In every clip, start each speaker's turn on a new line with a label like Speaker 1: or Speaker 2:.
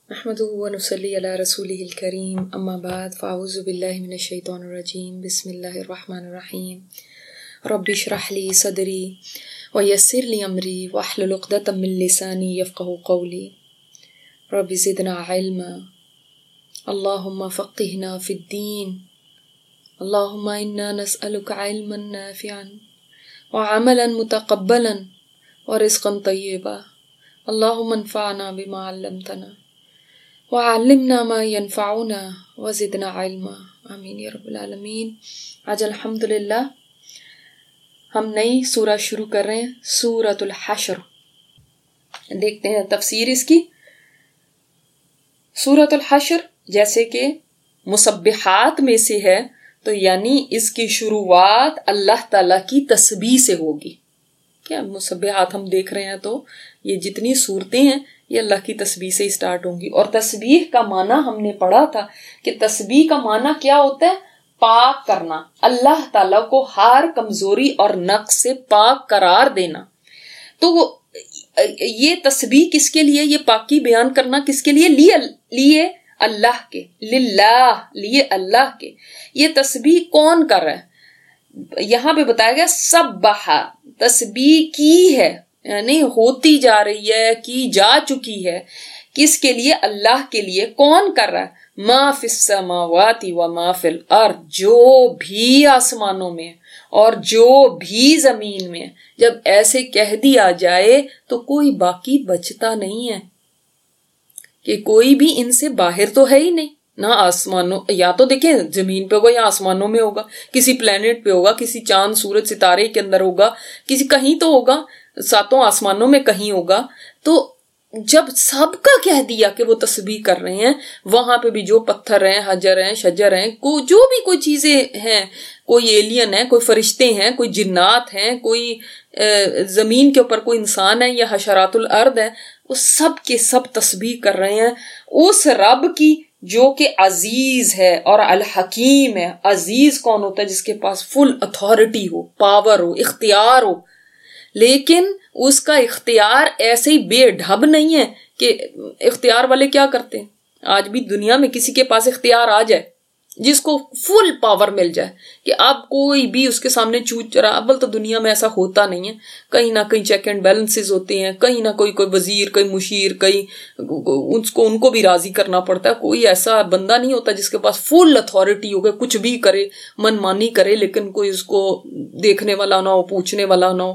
Speaker 1: نحمده ونصلي على رسوله الكريم أما بعد فأعوذ بالله من الشيطان الرجيم بسم الله الرحمن الرحيم رب اشرح لي صدري ويسر لي أمري واحلل عقدة من لساني يفقهوا قولي رب زدنا علما اللهم فقهنا في الدين اللهم إنا نسألك علما نافعا وعملا متقبلا ورزقا طيبا اللهم انفعنا بما علمتنا وعلمنا ما ينفعنا وزدنا علما آمین یا رب العالمین۔ آج الحمدللہ ہم نئی سورہ شروع کر رہے ہیں، سورۃ الحشر۔ دیکھتے ہیں تفسیر اس کی۔ سورۃ الحشر جیسے کہ مسبحات میں سے ہے، تو یعنی اس کی شروعات اللہ تعالیٰ کی تسبیح سے ہوگی۔ کیا مسبحات ہم دیکھ رہے ہیں تو یہ جتنی صورتیں ہیں یہ اللہ کی تسبیح سے اسٹارٹ ہوں گی۔ اور تسبیح کا معنی ہم نے پڑھا تھا کہ تسبیح کا معنی کیا ہوتا ہے؟ پاک کرنا، اللہ تعالیٰ کو ہر کمزوری اور نقص سے پاک قرار دینا۔ تو یہ تسبیح کس کے لیے؟ یہ پاکی بیان کرنا کس کے لیے؟ لیے اللہ کے، للہ، لیے اللہ کے۔ یہ تسبیح کون کر رہا ہے؟ یہاں پہ بتایا گیا سبح، تسبیح کی ہے، یعنی ہوتی جا رہی ہے، کی جا چکی ہے۔ کس کے لیے؟ اللہ کے لیے۔ کون کر رہا ہے؟ ما فی السماوات و ما فی الارض، جو بھی آسمانوں میں اور جو بھی زمین میں۔ جب ایسے کہہ دیا جائے تو کوئی باقی بچتا نہیں ہے، کہ کوئی بھی ان سے باہر تو ہے ہی نہیں۔ نہ آسمانوں، یا تو دیکھیں زمین پہ ہوگا یا آسمانوں میں ہوگا، کسی پلینٹ پہ ہوگا، کسی چاند سورج ستارے کے اندر ہوگا، کسی کہیں تو ہوگا، ساتوں آسمانوں میں کہیں ہوگا۔ تو جب سب کا کہہ دیا کہ وہ تسبیح کر رہے ہیں، وہاں پہ بھی جو پتھر ہیں، حجر ہیں، شجر ہیں، جو بھی کوئی چیزیں ہیں، کوئی ایلین ہے، کوئی فرشتے ہیں، کوئی جنات ہیں، کوئی زمین کے اوپر کوئی انسان ہے یا حشرات الارض ہے، وہ سب کے سب تسبیح کر رہے ہیں اس رب کی جو کہ عزیز ہے اور الحکیم ہے۔ عزیز کون ہوتا ہے؟ جس کے پاس فل اتھارٹی ہو، پاور ہو، اختیار ہو۔ لیکن اس کا اختیار ایسے ہی بے ڈھب نہیں ہے کہ اختیار والے کیا کرتے ہیں؟ آج بھی دنیا میں کسی کے پاس اختیار آ جائے، جس کو فل پاور مل جائے کہ اب کوئی بھی اس کے سامنے چوچ چرا، اول تو دنیا میں ایسا ہوتا نہیں ہے، کہیں نہ کہیں چیک اینڈ بیلنسز ہوتے ہیں، کہیں نہ کوئی وزیر، کوئی مشیر، کہیں ان کو بھی راضی کرنا پڑتا ہے۔ کوئی ایسا بندہ نہیں ہوتا جس کے پاس فل اتھارٹی ہو گئے، کچھ بھی کرے، من مانی کرے، لیکن کوئی اس کو دیکھنے والا نہ ہو، پوچھنے والا نہ ہو۔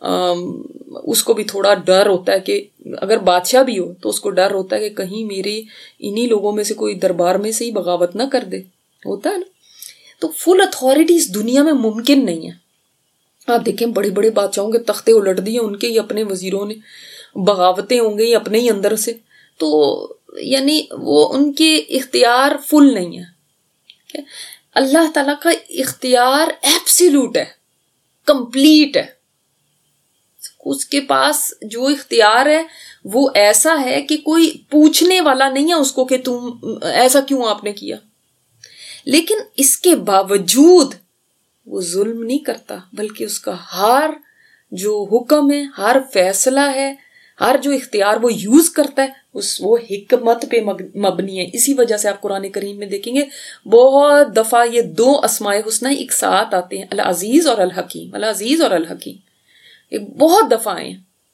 Speaker 1: اس کو بھی تھوڑا ڈر ہوتا ہے کہ اگر بادشاہ بھی ہو تو اس کو ڈر ہوتا ہے کہ کہیں میرے انہی لوگوں میں سے کوئی دربار میں سے ہی بغاوت نہ کر دے، ہوتا ہے نا۔ تو فل اتھارٹی اس دنیا میں ممکن نہیں ہے۔ آپ دیکھیں بڑے بڑے بادشاہوں کے تختے الٹ دیے ان کے ہی اپنے وزیروں نے، بغاوتیں ہوں گی اپنے ہی اندر سے، تو یعنی وہ ان کے اختیار فل نہیں ہے۔ اللہ تعالیٰ کا اختیار ایبسلیوٹ ہے، کمپلیٹ ہے۔ اس کے پاس جو اختیار ہے وہ ایسا ہے کہ کوئی پوچھنے والا نہیں ہے اس کو کہ تم ایسا کیوں آپ نے کیا۔ لیکن اس کے باوجود وہ ظلم نہیں کرتا، بلکہ اس کا ہر جو حکم ہے، ہر فیصلہ ہے، ہر جو اختیار وہ یوز کرتا ہے وہ حکمت پہ مبنی ہے۔ اسی وجہ سے آپ قرآن کریم میں دیکھیں گے بہت دفعہ یہ دو اسماء حسنہ ایک ساتھ آتے ہیں، العزیز اور الحکیم، العزیز اور الحکیم، یہ بہت دفعہ ہیں۔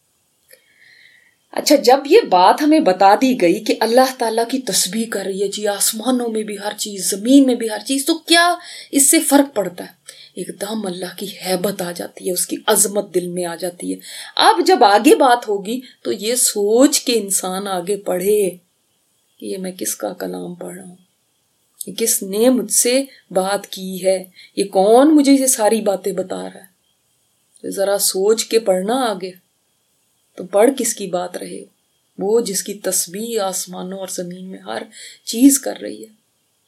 Speaker 1: اچھا، جب یہ بات ہمیں بتا دی گئی کہ اللہ تعالیٰ کی تسبیح کر رہی ہے جی، آسمانوں میں بھی ہر چیز، زمین میں بھی ہر چیز، تو کیا اس سے فرق پڑتا ہے؟ ایک دم اللہ کی ہیبت آ جاتی ہے، اس کی عظمت دل میں آ جاتی ہے۔ اب جب آگے بات ہوگی تو یہ سوچ کے انسان آگے پڑھے کہ یہ میں کس کا کلام پڑھ رہا ہوں، یہ کس نے مجھ سے بات کی ہے، یہ کون مجھے یہ ساری باتیں بتا رہا ہے۔ ذرا سوچ کے پڑھنا آگے، تو پڑھ کس کی بات رہے؟ وہ جس کی تسبیح آسمانوں اور زمین میں ہر چیز کر رہی ہے۔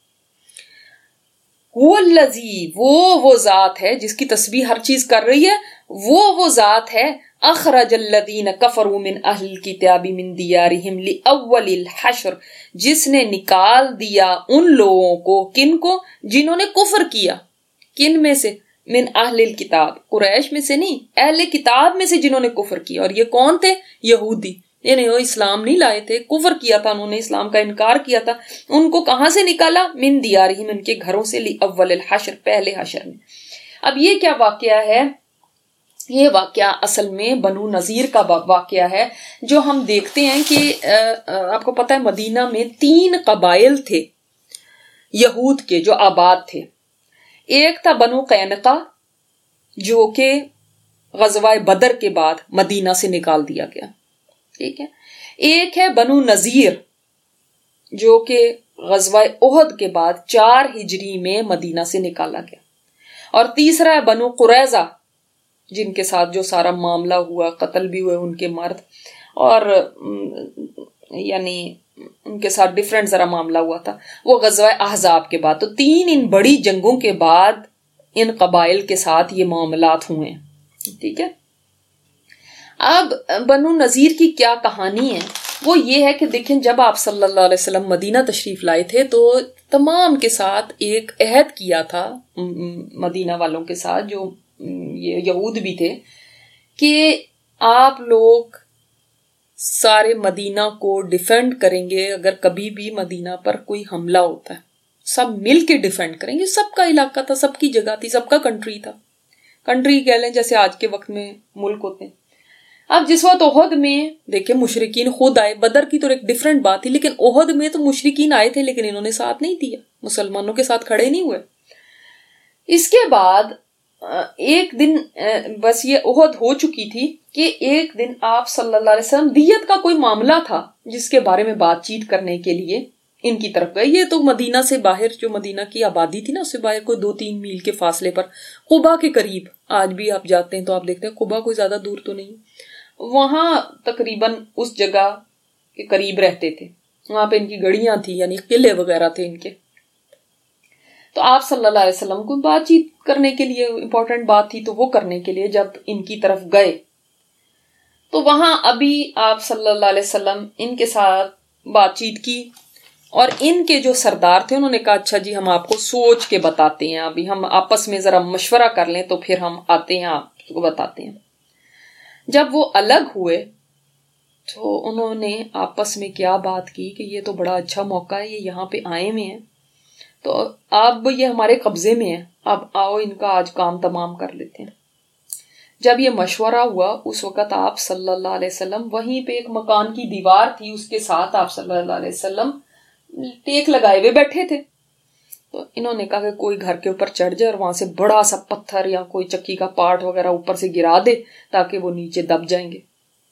Speaker 1: وہ ذات ہے جس کی تسبیح ہر چیز کر رہی ہے، وہ ذات ہے اخرج الذین کفروا من اہل الکتاب من دیارہم لاول الحشر، جس نے نکال دیا ان لوگوں کو، کن کو؟ جنہوں نے کفر کیا۔ کن میں سے؟ من اہل الکتاب، قریش میں سے نہیں، اہل کتاب میں سے جنہوں نے کفر کیا۔ اور یہ کون تھے؟ یہودی، یہ نہیں وہ اسلام نہیں لائے تھے, کفر کیا تھا انہوں نے, اسلام کا انکار کیا تھا. ان کو کہاں سے نکالا؟ من دیارہم, ان کے گھروں سے, لی اول الحشر, پہلے حشر میں. اب یہ کیا واقعہ ہے؟ یہ واقعہ اصل میں بنو نذیر کا واقعہ ہے, جو ہم دیکھتے ہیں کہ آپ کو پتہ ہے مدینہ میں 3 قبائل تھے یہود کے جو آباد تھے. ایک تھا بنو قینقا جو کہ غزوہ بدر کے بعد مدینہ سے نکال دیا گیا, ٹھیک ہے. ایک ہے بنو نذیر جو کہ غزوہ احد کے بعد 4 ہجری میں مدینہ سے نکالا گیا. اور تیسرا ہے بنو قریظہ جن کے ساتھ جو سارا معاملہ ہوا, قتل بھی ہوئے ان کے مرد, اور یعنی ان کے ساتھ ڈیفرنٹ ذرا معاملہ ہوا تھا, وہ غزوہ احزاب کے بعد. تو 3 ان بڑی جنگوں کے بعد ان قبائل کے ساتھ یہ معاملات ہوئے ہیں, ٹھیک ہے. اب بنو نذیر کی کیا کہانی ہے؟ وہ یہ ہے کہ دیکھیں جب آپ صلی اللہ علیہ وسلم مدینہ تشریف لائے تھے تو تمام کے ساتھ ایک عہد کیا تھا مدینہ والوں کے ساتھ, جو یہ یہود بھی تھے, کہ آپ لوگ سارے مدینہ کو ڈیفینڈ کریں گے. اگر کبھی بھی مدینہ پر کوئی حملہ ہوتا ہے سب مل کے ڈیفینڈ کریں گے. سب کا علاقہ تھا, سب کی جگہ تھی, سب کا کنٹری تھا. کنٹری کہہ لیں جیسے آج کے وقت میں ملک ہوتے ہیں. اب جس وقت احد میں دیکھیں مشرکین خود آئے, بدر کی تو ایک ڈیفرنٹ بات تھی, لیکن احد میں تو مشرکین آئے تھے لیکن انہوں نے ساتھ نہیں دیا, مسلمانوں کے ساتھ کھڑے نہیں ہوئے. اس کے بعد ایک دن بس یہ احد ہو چکی تھی کہ ایک دن آپ صلی اللہ علیہ وسلم دیت کا کوئی معاملہ تھا جس کے بارے میں بات چیت کرنے کے لیے ان کی طرف گئے. یہ تو مدینہ سے باہر, جو مدینہ کی آبادی تھی نا اس سے باہر کوئی 2-3 میل کے فاصلے پر, قبا کے قریب. آج بھی آپ جاتے ہیں تو آپ دیکھتے ہیں قبا کوئی زیادہ دور تو نہیں, وہاں تقریباً اس جگہ کے قریب رہتے تھے. وہاں پہ ان کی گڑیاں تھی, یعنی قلعے وغیرہ تھے ان کے. تو آپ صلی اللہ علیہ وسلم کو بات چیت کرنے کے لیے, امپورٹنٹ بات تھی تو وہ کرنے کے لیے جب ان کی طرف گئے تو وہاں ابھی آپ صلی اللہ علیہ وسلم ان کے ساتھ بات چیت کی, اور ان کے جو سردار تھے انہوں نے کہا اچھا جی ہم آپ کو سوچ کے بتاتے ہیں, ابھی ہم آپس میں ذرا مشورہ کر لیں تو پھر ہم آتے ہیں آپ کو بتاتے ہیں. جب وہ الگ ہوئے تو انہوں نے آپس میں کیا بات کی کہ یہ تو بڑا اچھا موقع ہے, یہ یہاں پہ آئے ہوئے ہیں تو اب یہ ہمارے قبضے میں ہے, اب آؤ ان کا آج کام تمام کر لیتے ہیں. جب یہ مشورہ ہوا اس وقت آپ صلی اللہ علیہ وسلم وہیں پہ ایک مکان کی دیوار تھی, اس کے ساتھ آپ صلی اللہ علیہ وسلم ٹیک لگائے ہوئے بیٹھے تھے. تو انہوں نے کہا کہ کوئی گھر کے اوپر چڑھ جائے اور وہاں سے بڑا سا پتھر یا کوئی چکی کا پارٹ وغیرہ اوپر سے گرا دے تاکہ وہ نیچے دب جائیں گے.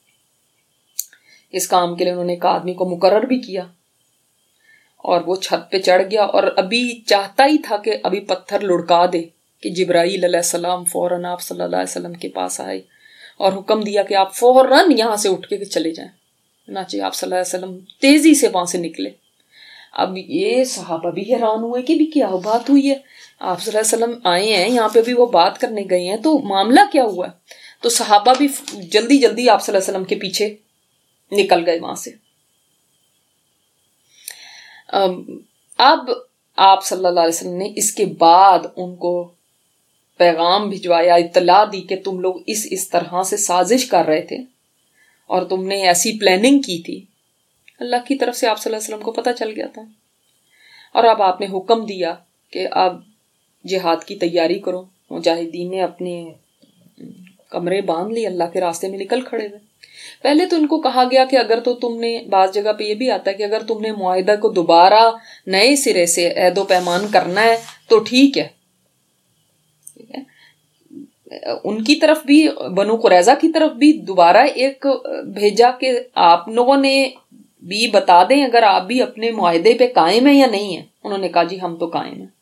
Speaker 1: اس کام کے لیے انہوں نے ایک آدمی کو مقرر بھی کیا اور وہ چھت پہ چڑھ گیا, اور ابھی چاہتا ہی تھا کہ ابھی پتھر لڑکا دے کہ جبرائیل علیہ السلام فوراً آپ صلی اللہ علیہ وسلم کے پاس آئے اور حکم دیا کہ آپ فوراً یہاں سے اٹھ کے چلے جائیں. چنانچہ آپ صلی اللہ علیہ وسلم تیزی سے وہاں سے نکلے. اب یہ صحابہ بھی حیران ہوئے کہ بھی کیا بات ہوئی ہے, آپ صلی اللہ علیہ وسلم آئے ہیں یہاں پہ بھی وہ بات کرنے گئے ہیں تو معاملہ کیا ہوا ہے. تو صحابہ بھی جلدی جلدی آپ صلی اللہ علیہ وسلم کے پیچھے نکل گئے وہاں سے. اب آپ صلی اللہ علیہ وسلم نے اس کے بعد ان کو پیغام بھجوایا, اطلاع دی کہ تم لوگ اس طرح سے سازش کر رہے تھے اور تم نے ایسی پلاننگ کی تھی. اللہ کی طرف سے آپ صلی اللہ علیہ وسلم کو پتہ چل گیا تھا, اور اب آپ نے حکم دیا کہ اب جہاد کی تیاری کرو. مجاہدین نے اپنے کمرے باندھ لی, اللہ کے راستے میں نکل کھڑے ہوئے. پہلے تو ان کو کہا گیا کہ اگر تو تم نے, بعض جگہ پہ یہ بھی آتا ہے کہ اگر تم نے معاہدہ کو دوبارہ نئے سرے سے عہد و پیمان کرنا ہے تو ٹھیک ہے. ان کی طرف بھی, بنو قریظہ کی طرف بھی دوبارہ ایک بھیجا کہ آپ لوگوں نے بھی بتا دیں اگر آپ بھی اپنے معاہدے پہ قائم ہیں یا نہیں ہیں. انہوں نے کہا جی ہم تو قائم ہیں.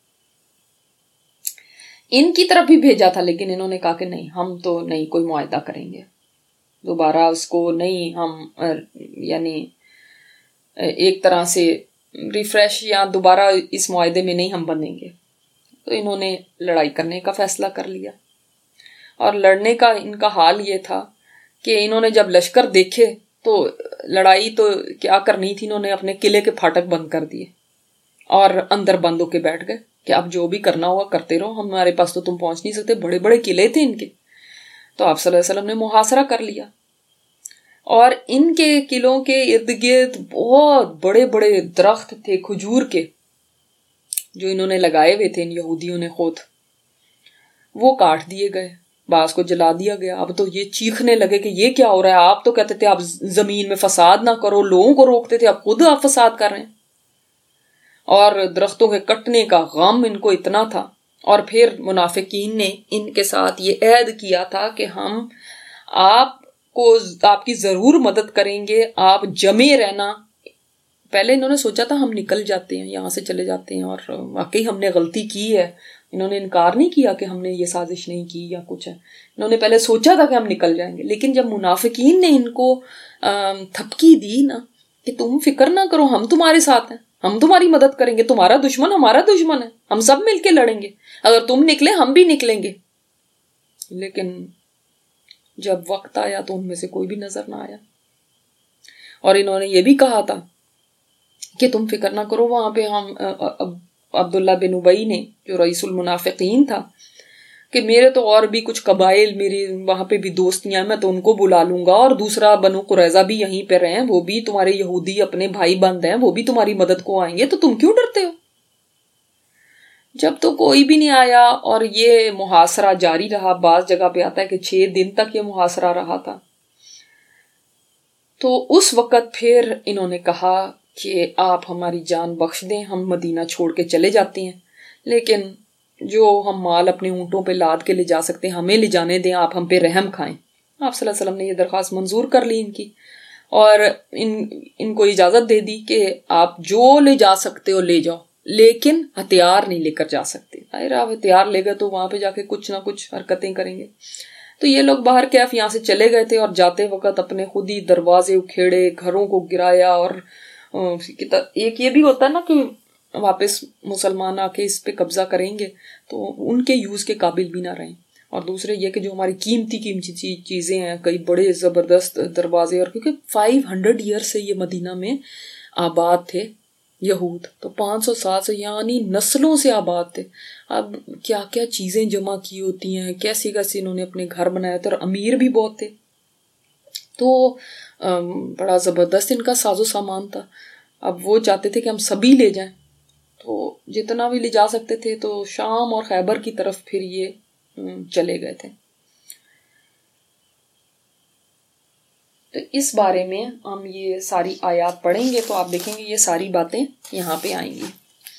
Speaker 1: ان کی طرف بھی بھیجا تھا لیکن انہوں نے کہا کہ نہیں, ہم تو نہیں کوئی معاہدہ کریں گے دوبارہ, اس کو نہیں ہم یعنی ایک طرح سے ریفریش یا دوبارہ اس معاہدے میں نہیں ہم بنیں گے. تو انہوں نے لڑائی کرنے کا فیصلہ کر لیا, اور لڑنے کا ان کا حال یہ تھا کہ انہوں نے جب لشکر دیکھے تو لڑائی تو کیا کرنی تھی, انہوں نے اپنے قلعے کے پھاٹک بند کر دیے اور اندر بند ہو کے بیٹھ گئے کہ اب جو بھی کرنا ہوگا کرتے رہو, ہمارے پاس تو تم پہنچ نہیں سکتے. بڑے بڑے قلعے تھے ان کے. تو آپ صلی اللہ علیہ وسلم نے محاصرہ کر لیا. اور ان کے قلعوں کے ارد گرد بہت بڑے بڑے درخت تھے کھجور کے، جو انہوں نے لگائے ہوئے تھے ان یہودیوں نے خود، وہ کاٹ دیے گئے، بعض کو جلا دیا گیا۔ اب تو یہ چیخنے لگے کہ یہ کیا ہو رہا ہے، آپ تو کہتے تھے آپ زمین میں فساد نہ کرو، لوگوں کو روکتے تھے، اب خود آپ فساد کر رہے ہیں۔ اور درختوں کے کٹنے کا غم ان کو اتنا تھا، اور پھر منافقین نے ان کے ساتھ یہ عہد کیا تھا کہ ہم آپ کی ضرور مدد کریں گے، آپ جمے رہنا۔ پہلے انہوں نے سوچا تھا ہم نکل جاتے ہیں، یہاں سے چلے جاتے ہیں، اور واقعی ہم نے غلطی کی ہے، انہوں نے انکار نہیں کیا کہ ہم نے یہ سازش نہیں کی یا کچھ ہے، انہوں نے پہلے سوچا تھا کہ ہم نکل جائیں گے، لیکن جب منافقین نے ان کو تھپکی دی نا کہ تم فکر نہ کرو، ہم تمہارے ساتھ ہیں، ہم تمہاری مدد کریں گے، تمہارا دشمن ہمارا دشمن ہے، ہم سب مل کے لڑیں گے، اگر تم نکلے ہم بھی نکلیں گے۔ لیکن جب وقت آیا تو ان میں سے کوئی بھی نظر نہ آیا، اور انہوں نے یہ بھی کہا تھا کہ تم فکر نہ کرو، وہاں پہ ہم عبداللہ بن ابی نے جو رئیس المنافقین تھا کہ میرے تو اور بھی کچھ قبائل میری وہاں پہ بھی دوستیاں ہیں، میں تو ان کو بلا لوں گا، اور دوسرا بنو قریظہ بھی یہیں پہ رہے ہیں، وہ بھی تمہارے یہودی اپنے بھائی بند ہیں، وہ بھی تمہاری مدد کو آئیں گے، تو تم کیوں ڈرتے ہو؟ جب تو کوئی بھی نہیں آیا اور یہ محاصرہ جاری رہا، بعض جگہ پہ آتا ہے کہ 6 دن تک یہ محاصرہ رہا تھا، تو اس وقت پھر انہوں نے کہا کہ آپ ہماری جان بخش دیں، ہم مدینہ چھوڑ کے چلے جاتے ہیں، لیکن جو ہم مال اپنے اونٹوں پہ لاد کے لے جا سکتے ہیں ہمیں لے جانے دیں، آپ ہم پہ رحم کھائیں۔ آپ صلی اللہ علیہ وسلم نے یہ درخواست منظور کر لی ان کی، اور ان کو اجازت دے دی کہ آپ جو لے جا سکتے ہو لے جاؤ، لیکن ہتھیار نہیں لے کر جا سکتے، آپ ہتھیار لے گئے تو وہاں پہ جا کے کچھ نہ کچھ حرکتیں کریں گے۔ تو یہ لوگ باہر کیف یہاں سے چلے گئے تھے، اور جاتے وقت اپنے خود ہی دروازے اکھیڑے، گھروں کو گرایا، اور ایک یہ بھی ہوتا ہے نا کہ واپس مسلمان آ کے اس پہ قبضہ کریں گے تو ان کے یوز کے قابل بھی نہ رہیں، اور دوسرے یہ کہ جو ہماری قیمتی چیزیں ہیں، کئی بڑے زبردست دروازے، اور کیونکہ 500 ایئر سے یہ مدینہ میں آباد تھے یہود، تو 500 سال سے یعنی نسلوں سے آباد تھے، اب کیا کیا چیزیں جمع کی ہوتی ہیں، کیسی کیسی انہوں نے اپنے گھر بنائے تھے، اور امیر بھی بہت تھے، تو بڑا زبردست ان کا ساز و سامان تھا۔ اب وہ چاہتے تھے کہ ہم سبھی لے جائیں، تو جتنا بھی لے جا سکتے تھے، تو شام اور خیبر کی طرف پھر یہ چلے گئے تھے۔ تو اس بارے میں ہم یہ ساری آیات پڑھیں گے تو آپ دیکھیں گے یہ ساری باتیں یہاں پہ آئیں گی۔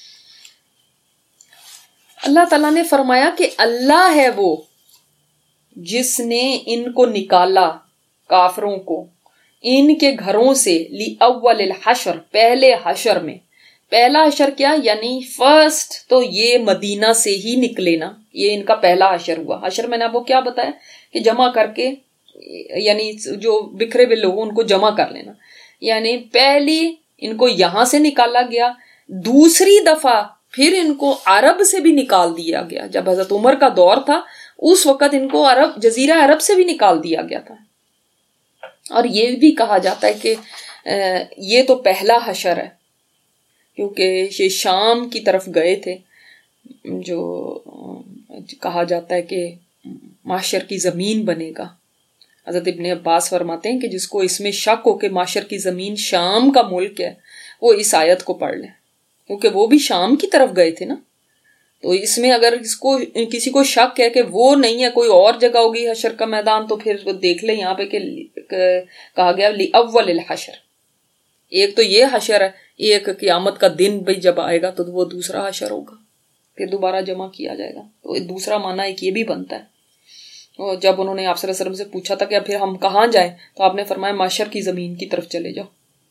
Speaker 1: اللہ تعالیٰ نے فرمایا کہ اللہ ہے وہ جس نے ان کو نکالا، کافروں کو، ان کے گھروں سے، لِأَوَّلِ الْحَشْرِ، پہلے حشر میں۔ پہلا حشر کیا؟ یعنی فرسٹ تو یہ مدینہ سے ہی نکلے نا، یہ ان کا پہلا حشر ہوا۔ حشر میں نے آپ کو کیا بتایا کہ جمع کر کے، یعنی جو بکھرے ہوئے لوگوں ان کو جمع کر لینا، یعنی پہلی ان کو یہاں سے نکالا گیا، دوسری دفعہ پھر ان کو عرب سے بھی نکال دیا گیا۔ جب حضرت عمر کا دور تھا اس وقت ان کو جزیرہ عرب سے بھی نکال دیا گیا تھا، اور یہ بھی کہا جاتا ہے کہ یہ تو پہلا حشر ہے، کیونکہ یہ شام کی طرف گئے تھے، جو کہا جاتا ہے کہ معشر کی زمین بنے گا۔ حضرت ابن عباس فرماتے ہیں کہ جس کو اس میں شک ہو کہ معشر کی زمین شام کا ملک ہے، وہ اس آیت کو پڑھ لے، کیونکہ وہ بھی شام کی طرف گئے تھے نا، تو اس میں اگر کسی کو شک ہے کہ وہ نہیں ہے، کوئی اور جگہ ہوگی حشر کا میدان، تو پھر دیکھ لیں یہاں پہ کہ کہا گیا لِأَوَّلِ الْحَشْرِ، ایک تو یہ حشر ہے، ایک قیامت کا دن بھی جب آئے گا تو وہ دوسرا حشر ہوگا، پھر دوبارہ جمع کیا جائے گا۔ تو دوسرا معنی ایک یہ بھی بنتا ہے۔ اور جب انہوں نے آپ صلی اللہ علیہ وسلم سے پوچھا تھا کہ پھر ہم کہاں جائیں، تو آپ نے فرمایا معشر کی زمین کی طرف چلے جاؤ۔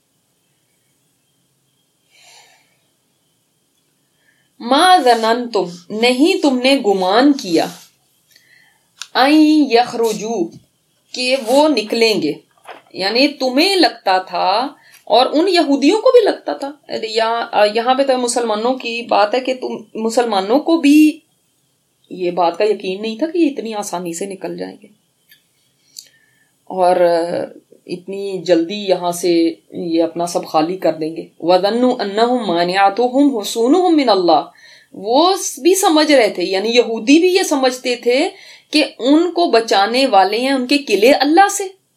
Speaker 1: ما ظننتم، نہیں تم نے گمان کیا، ان یخرجوا، کہ وہ نکلیں گے، یعنی تمہیں لگتا تھا اور ان یہودیوں کو بھی لگتا تھا، یہاں پہ تو مسلمانوں کی بات ہے کہ مسلمانوں کو بھی یہ بات کا یقین نہیں تھا کہ یہ اتنی آسانی سے نکل جائیں گے اور اتنی جلدی یہاں سے یہ اپنا سب خالی کر دیں گے۔ وَظَنُّوا أَنَّهُمْ مَانِعَتُهُمْ حُصُونُهُمْ مِنَ اللَّهِ، وہ بھی سمجھ رہے تھے، یعنی یہودی بھی یہ سمجھتے تھے کہ ان کو بچانے والے ہیں ان کے قلعے اللہ سے،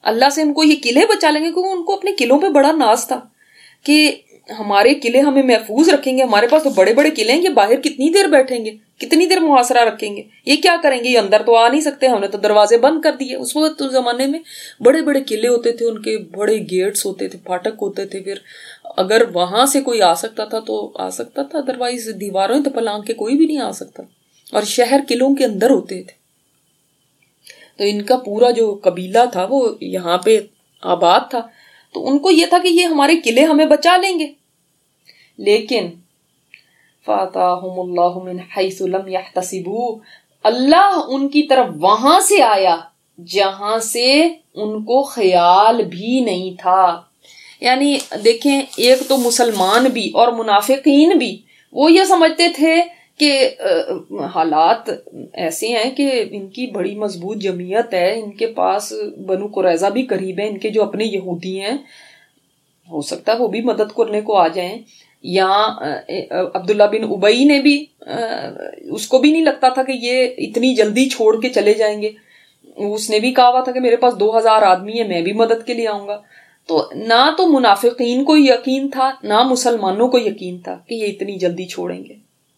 Speaker 1: اللہ سے ان کو یہ قلعے بچا لیں گے، کیونکہ ان کو اپنے قلعوں پہ بڑا ناز تھا کہ ہمارے قلعے ہمیں محفوظ رکھیں گے، ہمارے پاس تو بڑے بڑے قلعے ہیں، یہ باہر کتنی دیر بیٹھیں گے، کتنی دیر محاصرہ رکھیں گے، یہ کیا کریں گے، یہ اندر تو آ نہیں سکتے، ہم نے تو دروازے بند کر دیے۔ اس وقت تو زمانے میں بڑے بڑے قلعے ہوتے تھے، ان کے بڑے گیٹس ہوتے تھے، پھاٹک ہوتے تھے، پھر اگر وہاں سے کوئی آ سکتا تھا تو آ سکتا تھا، ادروائز دیواروں تو پلانگ کے کوئی بھی نہیں آ سکتا، اور شہر قلعوں کے اندر ہوتے تھے۔ تو ان کا پورا جو قبیلہ تھا وہ یہاں پہ آباد تھا، تو ان کو یہ تھا کہ یہ ہمارے قلعے ہمیں بچا لیں گے، لیکن فَآتَاهُمُ اللَّهُ مِنْ حَيْثُ لَمْ يَحْتَسِبُوا، اللہ ان کی طرف وہاں سے آیا جہاں سے ان کو خیال بھی نہیں تھا۔ یعنی دیکھیں، ایک تو مسلمان بھی اور منافقین بھی وہ یہ سمجھتے تھے کہ حالات ایسے ہیں کہ ان کی بڑی مضبوط جمعیت ہے، ان کے پاس بنو قریظہ بھی قریب ہے، ان کے جو اپنے یہودی ہیں ہو سکتا ہے وہ بھی مدد کرنے کو آ جائیں، یا عبداللہ بن ابئی نے بھی اس کو بھی نہیں لگتا تھا کہ یہ اتنی جلدی چھوڑ کے چلے جائیں گے، اس نے بھی کہا ہوا تھا کہ میرے پاس 2000 آدمی ہیں، میں بھی مدد کے لیے آؤں گا۔ تو نہ تو منافقین کو یقین تھا، نہ مسلمانوں کو یقین تھا کہ یہ اتنی جلدی چھوڑیں گے۔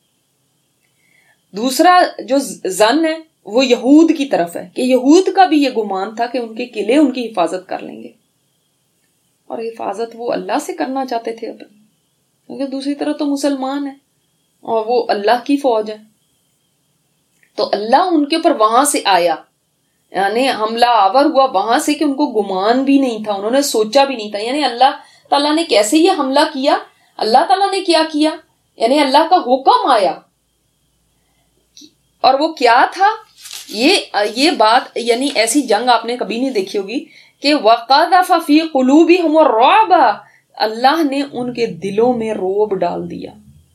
Speaker 1: دوسرا جو ظن ہے وہ یہود کی طرف ہے، کہ یہود کا بھی یہ گمان تھا کہ ان کے قلعے ان کی حفاظت کر لیں گے، اور حفاظت وہ اللہ سے کرنا چاہتے تھے اپنی، کیونکہ دوسری طرف تو مسلمان ہیں اور وہ اللہ کی فوج ہے۔ تو اللہ ان کے اوپر وہاں سے آیا، یعنی حملہ آور ہوا وہاں سے کہ ان کو گمان بھی نہیں تھا، انہوں نے سوچا بھی نہیں تھا۔ یعنی اللہ تعالیٰ نے کیسے یہ حملہ کیا، اللہ تعالیٰ نے کیا کیا، یعنی اللہ کا حکم آیا، اور وہ کیا تھا، یہ بات، یعنی ایسی جنگ آپ نے کبھی نہیں دیکھی ہوگی کہ وَقَذَفَ فِي قُلُوبِهِمُ الرُّعْبَ، اللہ نے ان کے دلوں میں رعب ڈال دیا۔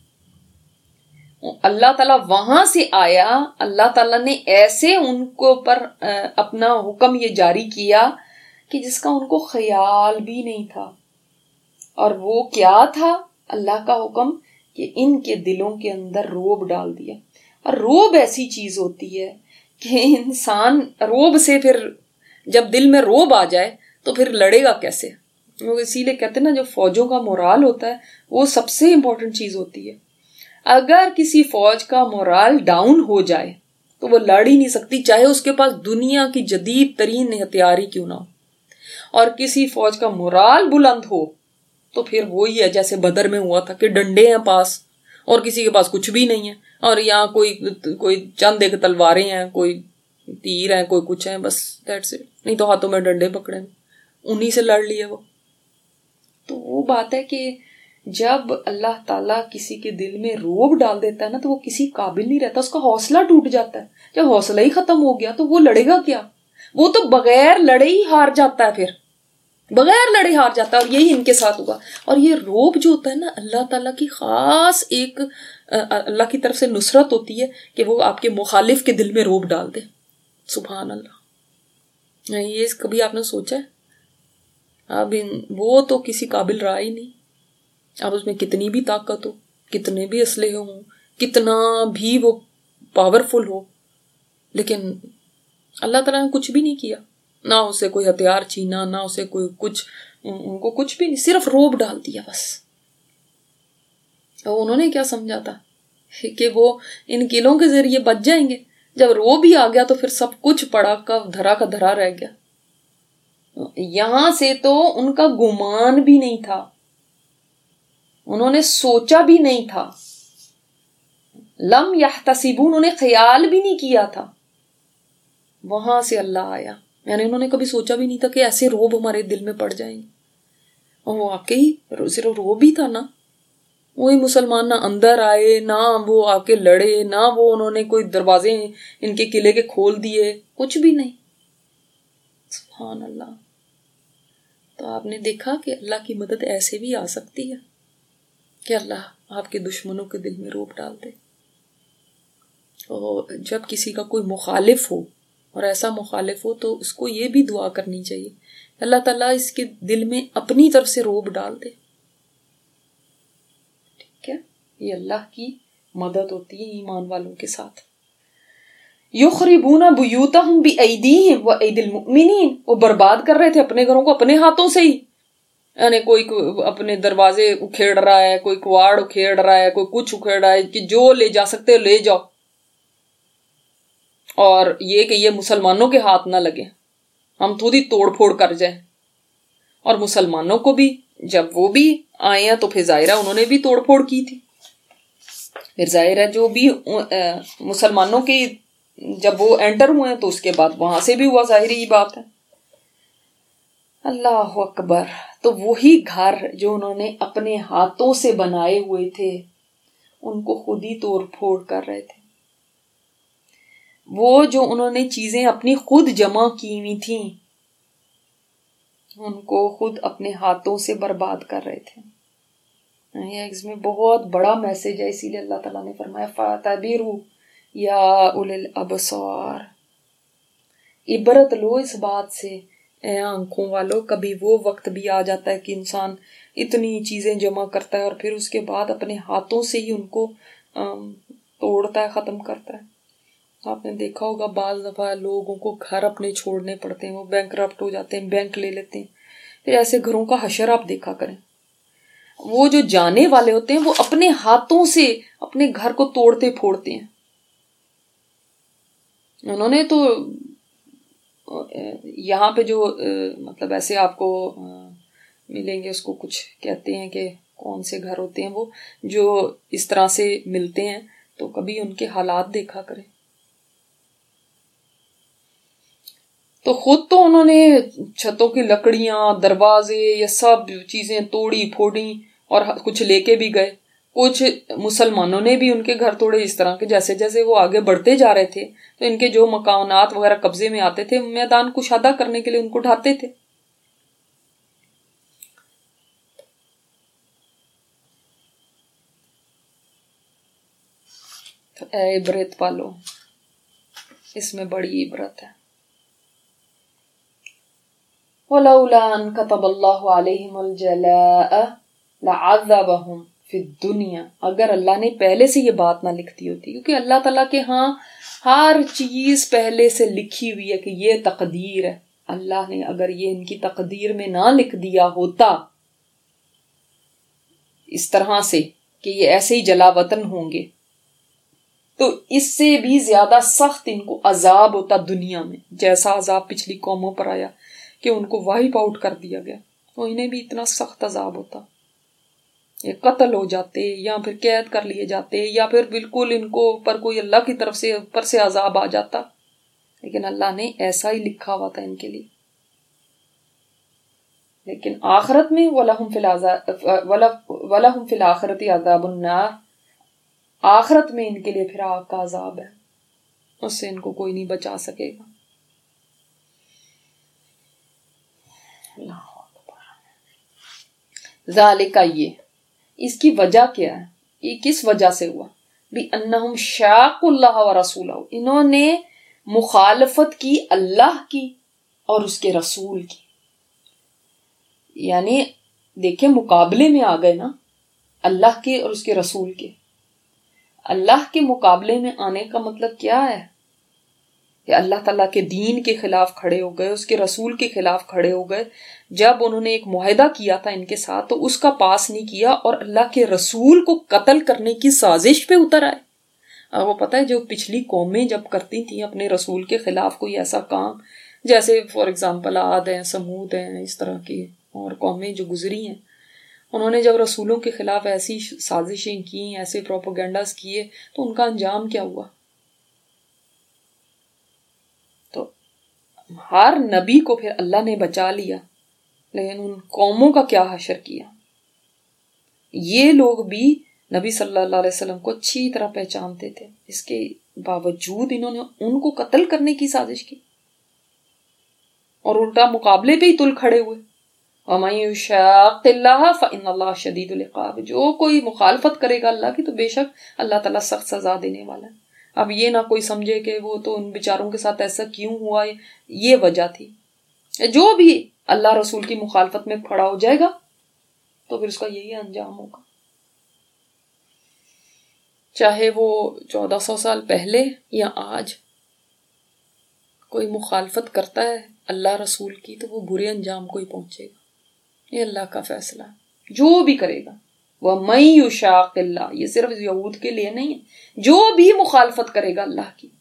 Speaker 1: اللہ تعالیٰ وہاں سے آیا، اللہ تعالیٰ نے ایسے ان کو پر اپنا حکم یہ جاری کیا کہ جس کا ان کو خیال بھی نہیں تھا۔ اور وہ کیا تھا اللہ کا حکم، کہ ان کے دلوں کے اندر رعب ڈال دیا۔ اور رعب ایسی چیز ہوتی ہے کہ انسان رعب سے، پھر جب دل میں رعب آ جائے تو پھر لڑے گا کیسے؟ وہ اسی لیے کہتے ہیں نا، جو فوجوں کا مورال ہوتا ہے وہ سب سے امپورٹنٹ چیز ہوتی ہے۔ اگر کسی فوج کا مورال ڈاؤن ہو جائے تو وہ لڑ ہی نہیں سکتی، چاہے اس کے پاس دنیا کی جدید ترین ہتھیار ہی کیوں نہ ہو۔ اور کسی فوج کا مورال بلند ہو تو پھر وہی ہے جیسے بدر میں ہوا تھا، کہ ڈنڈے ہیں پاس اور کسی کے پاس کچھ بھی نہیں ہے، اور یہاں کوئی چند ایک تلواریں ہیں، کوئی تیر ہیں، کوئی کچھ ہیں، بس دیٹس اٹ، نہیں تو ہاتھوں میں ڈنڈے پکڑے، انہی سے لڑ لیے وہ۔ تو وہ بات ہے کہ جب اللہ تعالیٰ کسی کے دل میں رعب ڈال دیتا ہے نا، تو وہ کسی قابل نہیں رہتا، اس کا حوصلہ ٹوٹ جاتا ہے۔ جب حوصلہ ہی ختم ہو گیا تو وہ لڑے گا کیا؟ وہ تو بغیر لڑے ہی ہار جاتا ہے، پھر بغیر لڑے ہار جاتا ہے، اور یہی ان کے ساتھ ہوا۔ اور یہ رعب جو ہوتا ہے نا، اللہ تعالیٰ کی خاص ایک اللہ کی طرف سے نصرت ہوتی ہے کہ وہ آپ کے مخالف کے دل میں رعب ڈال دے۔ سبحان اللہ، یہ کبھی آپ نے سوچا ہے؟ اب وہ تو کسی قابل رہا ہی نہیں، اب اس میں کتنی بھی طاقت ہو، کتنے بھی اسلحے ہوں، کتنا بھی وہ پاورفل ہو، لیکن اللہ تعالیٰ نے کچھ بھی نہیں کیا، نہ اسے کوئی ہتھیار چھینا، نہ اسے کوئی کچھ، ان کو کچھ بھی نہیں، صرف رعب ڈال دیا بس۔ اور انہوں نے کیا سمجھا تھا کہ وہ ان قلعوں کے ذریعے بچ جائیں گے؟ جب رعب بھی آ گیا تو پھر سب کچھ پڑا کا دھرا رہ گیا۔ یہاں سے تو ان کا گمان بھی نہیں تھا، انہوں نے سوچا بھی نہیں تھا، لم یحتسبوا، انہوں نے خیال بھی نہیں کیا تھا، وہاں سے اللہ آیا۔ یعنی انہوں نے کبھی سوچا بھی نہیں تھا کہ ایسے رعب ہمارے دل میں پڑ جائیں گے، اور وہ واقعی صرف رعب ہی تھا نا۔ وہی مسلمان نہ اندر آئے، نہ وہ آ کے لڑے، نہ وہ انہوں نے کوئی دروازے ان کے قلعے کے کھول دیے، کچھ بھی نہیں۔ سبحان اللہ۔ تو آپ نے دیکھا کہ اللہ کی مدد ایسے بھی آ سکتی ہے کہ اللہ آپ کے دشمنوں کے دل میں رعب ڈال دے۔ اور جب کسی کا کوئی مخالف ہو، اور ایسا مخالف ہو، تو اس کو یہ بھی دعا کرنی چاہیے، اللہ تعالیٰ اس کے دل میں اپنی طرف سے رعب ڈال دے۔ ٹھیک ہے، یہ اللہ کی مدد ہوتی ہے ایمان والوں کے ساتھ۔ یخربون بیوتہم بایدیہم وایدی المؤمنین، وہ برباد کر رہے تھے اپنے گھروں کو اپنے ہاتھوں سے ہی، یعنی کوئی اپنے دروازے اکھیڑ رہا ہے، کوئی کواڑ اکھیڑ رہا ہے، کوئی کچھ اکھیڑ رہا ہے، کہ جو لے جا سکتے لے جاؤ، اور یہ کہ یہ مسلمانوں کے ہاتھ نہ لگے، ہم تھوڑی توڑ پھوڑ کر جائیں۔ اور مسلمانوں کو بھی جب وہ بھی آئے ہیں تو پھر ظاہرہ انہوں نے بھی توڑ پھوڑ کی تھی، پھر ظاہرہ جو بھی مسلمانوں کی جب وہ انٹر ہوئے ہیں تو اس کے بعد وہاں سے بھی ہوا، ظاہری ہی بات ہے۔ اللہ اکبر۔ تو وہی گھر جو انہوں نے اپنے ہاتھوں سے بنائے ہوئے تھے ان کو خود ہی توڑ پھوڑ کر رہے تھے، وہ جو انہوں نے چیزیں اپنی خود جمع کی ہوئی تھیں ان کو خود اپنے ہاتھوں سے برباد کر رہے تھے۔ اس میں بہت بڑا میسج ہے، اسی لیے اللہ تعالیٰ نے فرمایا فَاعْتَبِرُوا يَا أُولِي الْأَبْصَارِ، عبرت لو اس بات سے اے آنکھوں والو۔ کبھی وہ وقت بھی آ جاتا ہے کہ انسان اتنی چیزیں جمع کرتا ہے اور پھر اس کے بعد اپنے ہاتھوں سے ہی ان کو توڑتا ہے، ختم کرتا ہے۔ آپ نے دیکھا ہوگا بعض دفعہ لوگوں کو گھر اپنے چھوڑنے پڑتے ہیں، وہ بینکرپٹ ہو جاتے ہیں، بینک لے لیتے ہیں، پھر ایسے گھروں کا حشر آپ دیکھا کریں۔ وہ جو جانے والے ہوتے ہیں وہ اپنے ہاتھوں سے اپنے گھر کو توڑتے پھوڑتے ہیں۔ انہوں نے تو یہاں پہ جو مطلب ایسے آپ کو ملیں گے، اس کو کچھ کہتے ہیں کہ کون سے گھر ہوتے ہیں وہ جو اس طرح سے ملتے ہیں، تو کبھی ان کے حالات دیکھا کریں۔ تو خود تو انہوں نے چھتوں کی لکڑیاں، دروازے، یہ سب چیزیں توڑی پھوڑی اور کچھ لے کے بھی گئے۔ کچھ مسلمانوں نے بھی ان کے گھر توڑے، اس طرح کے جیسے جیسے وہ آگے بڑھتے جا رہے تھے تو ان کے جو مکانات وغیرہ قبضے میں آتے تھے میدان کشادہ کرنے کے لیے ان کو ڈھاتے تھے۔ تو اے عبرت پالو، اس میں بڑی عبرت ہے۔ وَلَوْلَا أَن كَتَبَ اللَّهُ عَلَيْهِمُ الْجَلَاءَ لَعَذَّبَهُمْ فی الدنیا، اگر اللہ نے پہلے سے یہ بات نہ لکھتی ہوتی، کیونکہ اللہ تعالیٰ کے ہاں ہر چیز پہلے سے لکھی ہوئی ہے کہ یہ تقدیر ہے۔ اللہ نے اگر یہ ان کی تقدیر میں نہ لکھ دیا ہوتا اس طرح سے کہ یہ ایسے ہی جلا وطن ہوں گے، تو اس سے بھی زیادہ سخت ان کو عذاب ہوتا دنیا میں، جیسا عذاب پچھلی قوموں پر آیا کہ ان کو وائپ آؤٹ کر دیا گیا، تو انہیں بھی اتنا سخت عذاب ہوتا، یہ قتل ہو جاتے یا پھر قید کر لیے جاتے یا پھر بالکل ان کو اوپر کوئی اللہ کی طرف سے اوپر سے عذاب آ جاتا، لیکن اللہ نے ایسا ہی لکھا ہوا تھا ان کے لیے۔ لیکن آخرت میں وَلَهُمْ فِي الْآخِرَةِ عَذَابُ النَّارِ، آخرت میں ان کے لیے پھر آگ کا عذاب ہے، اس سے ان کو کوئی نہیں بچا سکے گا۔ اللہ اکبر۔ ذالک، یہ اس کی وجہ کیا ہے، یہ کس وجہ سے ہوا؟ بِأَنَّهُمْ شَاقُّوا اللَّهَ وَرَسُولَهُ، انہوں نے مخالفت کی اللہ کی اور اس کے رسول کی، یعنی دیکھیں مقابلے میں آ گئے نا اللہ کے اور اس کے رسول کے۔ اللہ کے مقابلے میں آنے کا مطلب کیا ہے کہ اللہ تعالیٰ کے دین کے خلاف کھڑے ہو گئے، اس کے رسول کے خلاف کھڑے ہو گئے۔ جب انہوں نے ایک معاہدہ کیا تھا ان کے ساتھ تو اس کا پاس نہیں کیا اور اللہ کے رسول کو قتل کرنے کی سازش پہ اتر آئے۔ آپ کو پتہ ہے جو پچھلی قومیں جب کرتی تھیں اپنے رسول کے خلاف کوئی ایسا کام، جیسے فار ایگزامپل عاد ہیں، سمود ہیں، اس طرح کی اور قومیں جو گزری ہیں، انہوں نے جب رسولوں کے خلاف ایسی سازشیں کی، ایسے پروپیگنڈاز کیے، تو ان کا انجام کیا ہوا؟ تو ہر نبی کو پھر اللہ نے بچا لیا، لیکن ان قوموں کا کیا حشر کیا؟ یہ لوگ بھی نبی صلی اللہ علیہ وسلم کو اچھی طرح پہچانتے تھے، اس کے باوجود انہوں نے ان کو قتل کرنے کی سازش کی اور الٹا مقابلے پہ ہی تل کھڑے ہوئے۔ وَمَن يُشَاقِّ اللَّهَ فَإِنَّ اللَّهَ شَدِيدُ الْعِقَابِ، جو کوئی مخالفت کرے گا اللہ کی تو بے شک اللہ تعالیٰ سخت سزا دینے والا ہے۔ اب یہ نہ کوئی سمجھے کہ وہ تو ان بیچاروں کے ساتھ ایسا کیوں ہوا ہے، یہ وجہ تھی۔ جو بھی اللہ رسول کی مخالفت میں کھڑا ہو جائے گا تو پھر اس کا یہی انجام ہوگا، چاہے وہ 1400 سال پہلے یا آج۔ کوئی مخالفت کرتا ہے اللہ رسول کی تو وہ برے انجام کو ہی پہنچے گا. یہ اللہ کا فیصلہ ہے، جو بھی کرے گا. وَمَن يُشَاقِ اللَّهَ، یہ صرف یہود کے لیے نہیں ہے، جو بھی مخالفت کرے گا اللہ کی.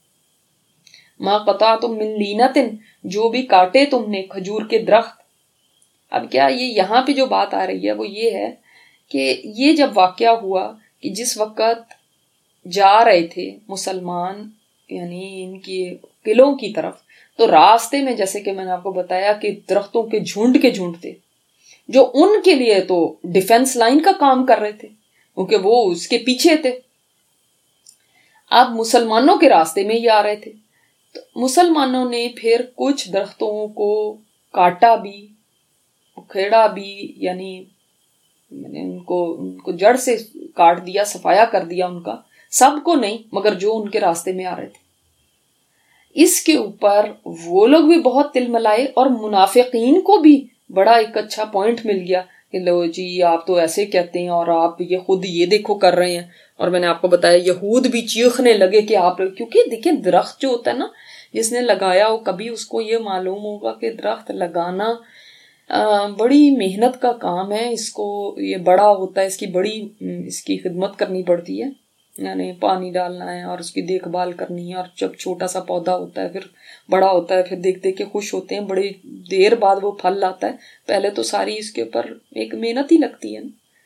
Speaker 1: مَا قَطَعْتُم مِّن لِّینَةٍ، جو بھی کاٹے تم نے کھجور کے درخت. اب کیا یہ یہاں پہ جو بات آ رہی ہے وہ یہ ہے کہ یہ جب واقعہ ہوا کہ جس وقت جا رہے تھے مسلمان یعنی ان کی قلعوں کی طرف، تو راستے میں جیسے کہ میں نے آپ کو بتایا کہ درختوں کے جھنڈ تھے جو ان کے لیے تو ڈیفنس لائن کا کام کر رہے تھے کیونکہ وہ اس کے پیچھے تھے. اب مسلمانوں کے راستے میں ہی آ رہے تھے، تو مسلمانوں نے پھر کچھ درختوں کو کاٹا بھی، کھیڑا بھی، یعنی ان کو جڑ سے کاٹ دیا، صفایا کر دیا ان کا. سب کو نہیں مگر جو ان کے راستے میں آ رہے تھے. اس کے اوپر وہ لوگ بھی بہت تل ملائے اور منافقین کو بھی بڑا ایک اچھا پوائنٹ مل گیا کہ لو جی آپ تو ایسے کہتے ہیں اور آپ یہ خود یہ دیکھو کر رہے ہیں. اور میں نے آپ کو بتایا یہود بھی چیخنے لگے کہ آپ، کیونکہ دیکھیں درخت جو ہوتا ہے نا، جس نے لگایا ہو کبھی اس کو یہ معلوم ہوگا کہ درخت لگانا بڑی محنت کا کام ہے. اس کو یہ بڑا ہوتا ہے، اس کی خدمت کرنی پڑتی ہے، یعنی پانی ڈالنا ہے اور اس کی دیکھ بھال کرنی ہے. اور جب چھوٹا سا پودا ہوتا ہے پھر بڑا ہوتا ہے، پھر دیکھ دیکھ کے خوش ہوتے ہیں، بڑی دیر بعد وہ پھل لاتا ہے. پہلے تو ساری اس کے اوپر ایک محنت ہی لگتی ہے.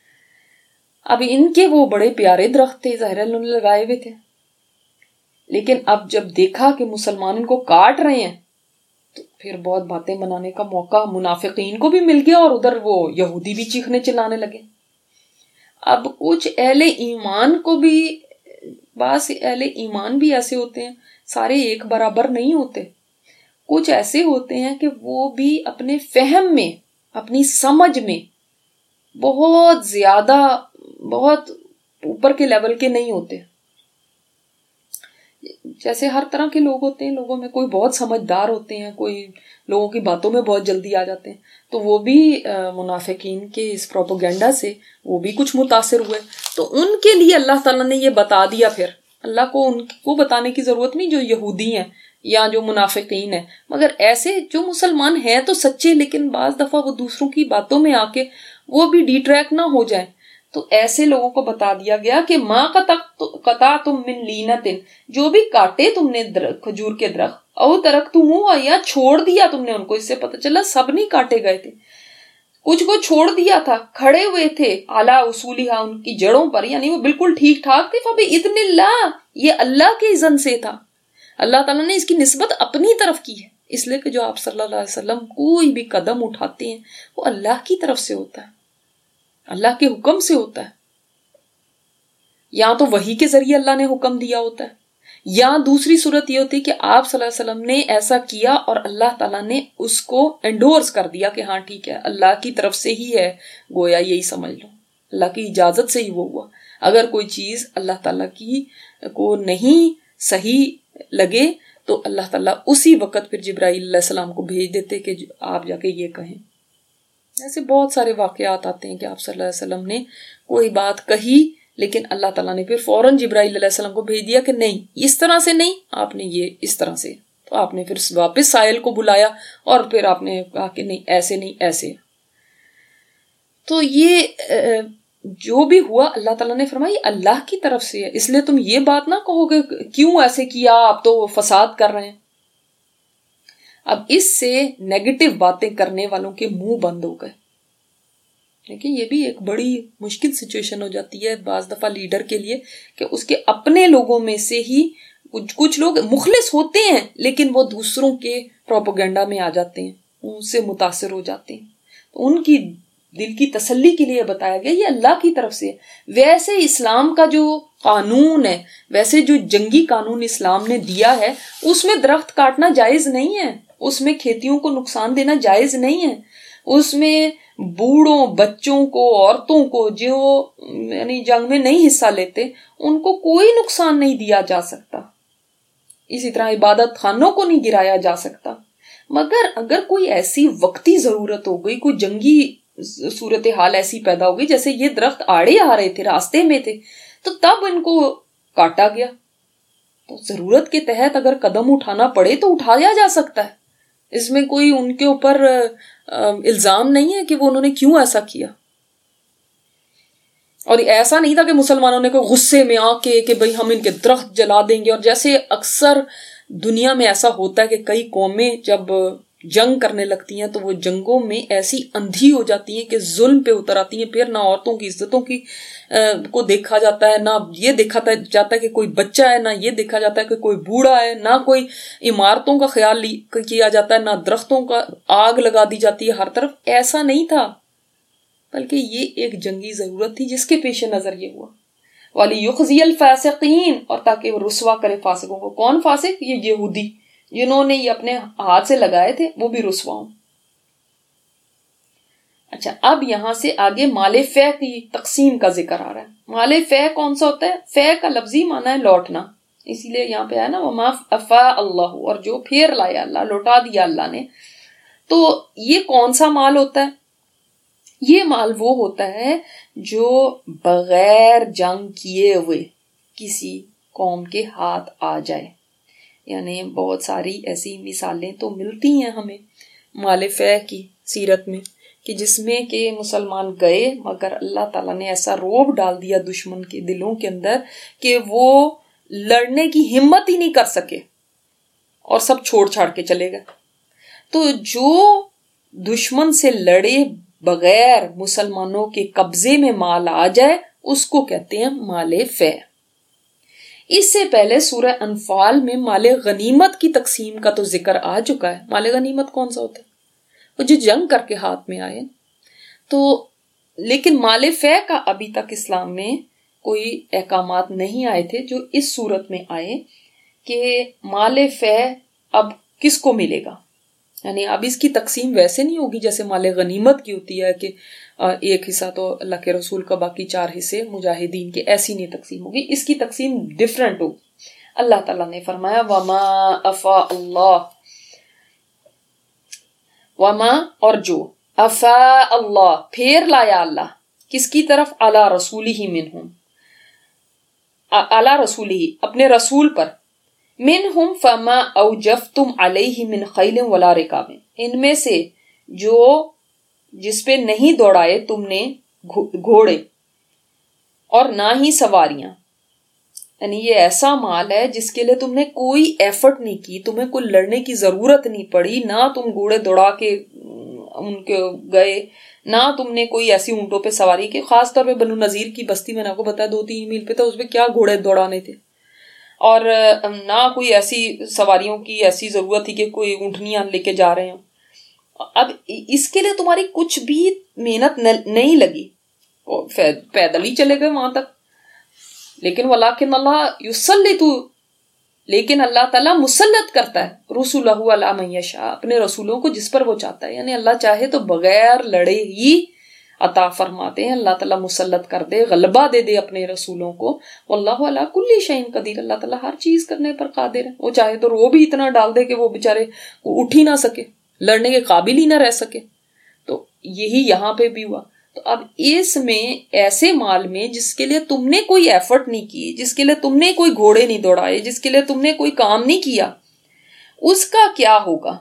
Speaker 1: اب ان کے وہ بڑے پیارے درخت تھے، ظاہر انہوں نے لگائے ہوئے تھے، لیکن اب جب دیکھا کہ مسلمان ان کو کاٹ رہے ہیں تو پھر بہت باتیں بنانے کا موقع منافقین کو بھی مل گیا اور ادھر وہ یہودی بھی چیخنے چلانے لگے. اب کچھ اہل ایمان کو بھی، بعض اہل ایمان بھی ایسے ہوتے ہیں، سارے ایک برابر نہیں ہوتے. کچھ ایسے ہوتے ہیں کہ وہ بھی اپنے فہم میں، اپنی سمجھ میں بہت زیادہ، بہت اوپر کے لیول کے نہیں ہوتے. جیسے ہر طرح کے لوگ ہوتے ہیں، لوگوں میں کوئی بہت سمجھدار ہوتے ہیں، کوئی لوگوں کی باتوں میں بہت جلدی آ جاتے ہیں. تو وہ بھی منافقین کے اس پروپیگنڈا سے وہ بھی کچھ متاثر ہوئے. تو ان کے لیے اللہ تعالیٰ نے یہ بتا دیا. پھر اللہ کو ان کو بتانے کی ضرورت نہیں جو یہودی ہیں یا جو منافقین ہیں، مگر ایسے جو مسلمان ہیں تو سچے، لیکن بعض دفعہ وہ دوسروں کی باتوں میں آ کے وہ بھی ڈی ٹریک نہ ہو جائیں. تو ایسے لوگوں کو بتا دیا گیا کہ ما قطعتم من لینۃ، جو بھی کاٹے تم نے کھجور کے درخت، او ترکتموہ، یا چھوڑ دیا تم نے ان کو. اس سے پتہ چلا سب نہیں کاٹے گئے تھے، کچھ کو چھوڑ دیا تھا، کھڑے ہوئے تھے اعلی اصولہا، ان کی جڑوں پر، یعنی وہ بالکل ٹھیک ٹھاک تھے. فباذن اللہ، یہ اللہ کے اذن سے تھا. اللہ تعالیٰ نے اس کی نسبت اپنی طرف کی ہے، اس لیے کہ جو آپ صلی اللہ علیہ وسلم کوئی بھی قدم اٹھاتے ہیں وہ اللہ کی طرف سے ہوتا ہے، اللہ کے حکم سے ہوتا ہے. یا تو وحی کے ذریعے اللہ نے حکم دیا ہوتا ہے، یا دوسری صورت یہ ہوتی ہے کہ آپ صلی اللہ علیہ وسلم نے ایسا کیا اور اللہ تعالیٰ نے اس کو انڈورس کر دیا کہ ہاں ٹھیک ہے اللہ کی طرف سے ہی ہے، گویا یہی سمجھ لو اللہ کی اجازت سے ہی وہ ہوا. اگر کوئی چیز اللہ تعالیٰ کی کو نہیں صحیح لگے تو اللہ تعالیٰ اسی وقت پھر جبرائیل علیہ السلام کو بھیج دیتے کہ آپ جا کے یہ کہیں. ایسے بہت سارے واقعات آتے ہیں کہ آپ صلی اللہ علیہ وسلم نے کوئی بات کہی لیکن اللہ تعالیٰ نے پھر فوراً جبرائیل علیہ السلام کو بھیج دیا کہ نہیں اس طرح سے نہیں، آپ نے یہ اس طرح سے. تو آپ نے پھر واپس سائل کو بلایا اور پھر آپ نے کہا کہ نہیں ایسے نہیں ایسے. تو یہ جو بھی ہوا اللہ تعالیٰ نے فرمایا اللہ کی طرف سے ہے، اس لیے تم یہ بات نہ کہو گے کیوں ایسے کیا، آپ تو فساد کر رہے ہیں. اب اس سے نیگیٹو باتیں کرنے والوں کے منہ بند ہو گئے. لیکن یہ بھی ایک بڑی مشکل سچویشن ہو جاتی ہے بعض دفعہ لیڈر کے لیے کہ اس کے اپنے لوگوں میں سے ہی کچھ لوگ مخلص ہوتے ہیں لیکن وہ دوسروں کے پروپیگنڈا میں آ جاتے ہیں، ان سے متاثر ہو جاتے ہیں. تو ان کی دل کی تسلی کے لیے بتایا گیا یہ اللہ کی طرف سے. ویسے اسلام کا جو قانون ہے، ویسے جو جنگی قانون اسلام نے دیا ہے اس میں درخت کاٹنا جائز نہیں ہے، اس میں کھیتیوں کو نقصان دینا جائز نہیں ہے، اس میں بوڑھوں، بچوں کو، عورتوں کو جو یعنی جنگ میں نہیں حصہ لیتے ان کو کوئی نقصان نہیں دیا جا سکتا. اسی طرح عبادت خانوں کو نہیں گرایا جا سکتا. مگر اگر کوئی ایسی وقتی ضرورت ہو گئی، کوئی جنگی صورتحال ایسی پیدا ہو گئی جیسے یہ درخت آڑے آ رہے تھے، راستے میں تھے، تو تب ان کو کاٹا گیا. تو ضرورت کے تحت اگر قدم اٹھانا پڑے تو اٹھایا جا سکتا ہے. اس میں کوئی ان کے اوپر الزام نہیں ہے کہ وہ انہوں نے کیوں ایسا کیا. اور ایسا نہیں تھا کہ مسلمانوں نے کوئی غصے میں آ کے کہ بھئی ہم ان کے درخت جلا دیں گے. اور جیسے اکثر دنیا میں ایسا ہوتا ہے کہ کئی قومیں جب جنگ کرنے لگتی ہیں تو وہ جنگوں میں ایسی اندھی ہو جاتی ہیں کہ ظلم پہ اتر آتی ہیں. پھر نہ عورتوں کی عزتوں کی کو دیکھا جاتا ہے, نہ یہ دیکھا جاتا ہے کہ کوئی بچہ ہے, نہ یہ دیکھا جاتا ہے کہ کوئی بوڑھا ہے, نہ کوئی عمارتوں کا خیال کیا جاتا ہے, نہ درختوں کا آگ لگا دی جاتی ہے ہر طرف. ایسا نہیں تھا, بلکہ یہ ایک جنگی ضرورت تھی جس کے پیش نظر یہ ہوا. وَلِيُخْزِيَ الْفَاسِقِينَ, اور تاکہ وہ رسوا کرے فاسقوں کو. کون فاسق؟ یہ یہودی جنہوں نے یہ اپنے ہاتھ سے لگائے تھے, وہ بھی رسوا ہوں. اچھا, اب یہاں سے آگے مال فے کی تقسیم کا ذکر آ رہا ہے. مال فے کون سا ہوتا ہے؟ فے کا لفظی معنی ہے لوٹنا, اسی لیے یہاں پہ آیا نا وَمَا أَفَاءَ اللَّهُ, اور جو پھیر لایا اللہ, لوٹا دیا اللہ نے. تو یہ کون سا مال ہوتا ہے؟ یہ مال وہ ہوتا ہے جو بغیر جنگ کیے ہوئے کسی قوم کے ہاتھ آ جائے. یعنی بہت ساری ایسی مثالیں تو ملتی ہیں ہمیں مال فے کی سیرت میں کہ جس میں کہ مسلمان گئے مگر اللہ تعالیٰ نے ایسا روب ڈال دیا دشمن کے دلوں کے اندر کہ وہ لڑنے کی ہمت ہی نہیں کر سکے اور سب چھوڑ چھاڑ کے چلے گئے. تو جو دشمن سے لڑے بغیر مسلمانوں کے قبضے میں مال آ جائے اس کو کہتے ہیں مال فے. اس سے پہلے سورہ انفال میں مال غنیمت کی تقسیم کا تو ذکر آ چکا ہے. مال غنیمت کون سا ہوتا ہے؟ وہ جو جنگ کر کے ہاتھ میں آئے. تو لیکن مال فے کا ابھی تک اسلام میں کوئی احکامات نہیں آئے تھے جو اس صورت میں آئے کہ مال فے اب کس کو ملے گا. یعنی اب اس کی تقسیم ویسے نہیں ہوگی جیسے مال غنیمت کی ہوتی ہے کہ ایک حصہ تو اللہ کے رسول کا, باقی 4 حصے مجاہدین کے. ایسی نہیں تقسیم ہوگی, اس کی تقسیم ڈیفرنٹ ہوگی. اللہ تعالیٰ نے فرمایا وما افا اللہ, وما اور جو, افا اللہ پھیر لایا اللہ, کس کی طرف؟ علی رسولہ منہم, علی رسولہ اپنے رسول پر, منہم فما اوجفتم علیہ من خیل ولا رکاب, ان میں سے جو جس پہ نہیں دوڑائے تم نے گھوڑے اور نہ ہی سواریاں. یعنی یہ ایسا مال ہے جس کے لیے تم نے کوئی ایفرٹ نہیں کی, تمہیں کوئی لڑنے کی ضرورت نہیں پڑی, نہ تم گھوڑے دوڑا کے ان کے گئے, نہ تم نے کوئی ایسی اونٹوں پہ سواری کی. خاص طور پہ بنو نذیر کی بستی میں نے آپ کو بتایا 2-3 میل پہ تھا, اس پہ کیا گھوڑے دوڑانے تھے. اور نہ کوئی ایسی سواریوں کی ایسی ضرورت تھی کہ کوئی اونٹنیاں لے کے جا رہے ہوں. اب اس کے لیے تمہاری کچھ بھی محنت نہیں لگی, پیدل ہی چلے گئے وہاں تک. لیکن وَلَٰكِنَّ اللَّهَ يُسَلِّطُ, لیکن اللہ تعالیٰ مسلط کرتا ہے رسولہ علی من یشاء, اپنے رسولوں کو جس پر وہ چاہتا ہے. یعنی اللہ چاہے تو بغیر لڑے ہی عطا فرماتے ہیں, اللہ تعالیٰ مسلط کر دے, غلبہ دے دے اپنے رسولوں کو. واللہ علی کل شیء قدیر, اللہ تعالیٰ ہر چیز کرنے پر قادر ہے. وہ چاہے تو رو بھی اتنا ڈال دے کہ وہ بیچارے اٹھ ہی نہ سکے, لڑنے کے قابل ہی نہ رہ سکے. تو یہی یہاں پہ بھی ہوا. تو اب اس میں ایسے مال میں جس کے لیے تم نے کوئی ایفرٹ نہیں کی, جس کے لیے تم نے کوئی گھوڑے نہیں دوڑائے, جس کے لیے تم نے کوئی کام نہیں کیا, اس کا کیا ہوگا؟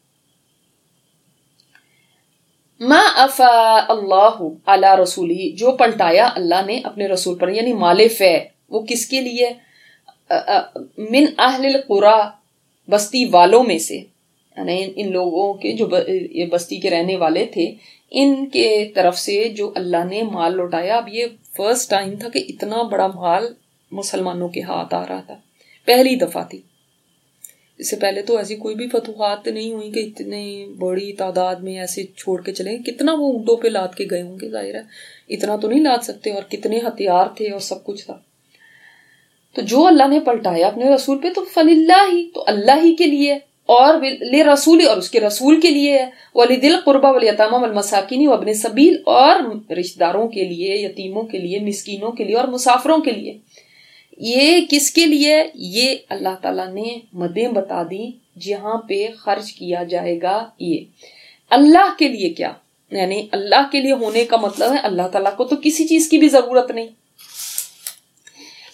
Speaker 1: ما افا اللہ علی رسولہ, جو پلٹایا اللہ نے اپنے رسول پر. یعنی مال فے وہ کس کے لیے؟ من اہل القری, بستی والوں میں سے, یعنی ان لوگوں کے جو یہ بستی کے رہنے والے تھے ان کے طرف سے جو اللہ نے مال لوٹایا. اب یہ فرسٹ ٹائم تھا کہ اتنا بڑا مال مسلمانوں کے ہاتھ آ رہا تھا, پہلی دفعہ تھی. اس سے پہلے تو ایسی کوئی بھی فتوحات نہیں ہوئی کہ اتنی بڑی تعداد میں ایسے چھوڑ کے چلے. کتنا وہ اونٹوں پہ لاد کے گئے ہوں گے, ظاہر ہے اتنا تو نہیں لاد سکتے, اور کتنے ہتھیار تھے اور سب کچھ تھا. تو جو اللہ نے پلٹایا اپنے رسول پہ تو فللہ ہی, تو اللہ ہی کے لیے, اور لرسول, اور اس کے رسول کے لیے ہے. وَلِذِي الْقُرْبَى وَالْيَتَامَى وَالْمَسَاكِينِ وَابْنِ السَّبِيلِ, اور رشتہ داروں کے لیے, یتیموں کے لیے, مسکینوں کے لیے اور مسافروں کے لیے. یہ کس کے لیے؟ یہ اللہ تعالیٰ نے مدیں بتا دی جہاں پہ خرچ کیا جائے گا. یہ اللہ کے لیے کیا, یعنی اللہ کے لیے ہونے کا مطلب ہے اللہ تعالیٰ کو تو کسی چیز کی بھی ضرورت نہیں.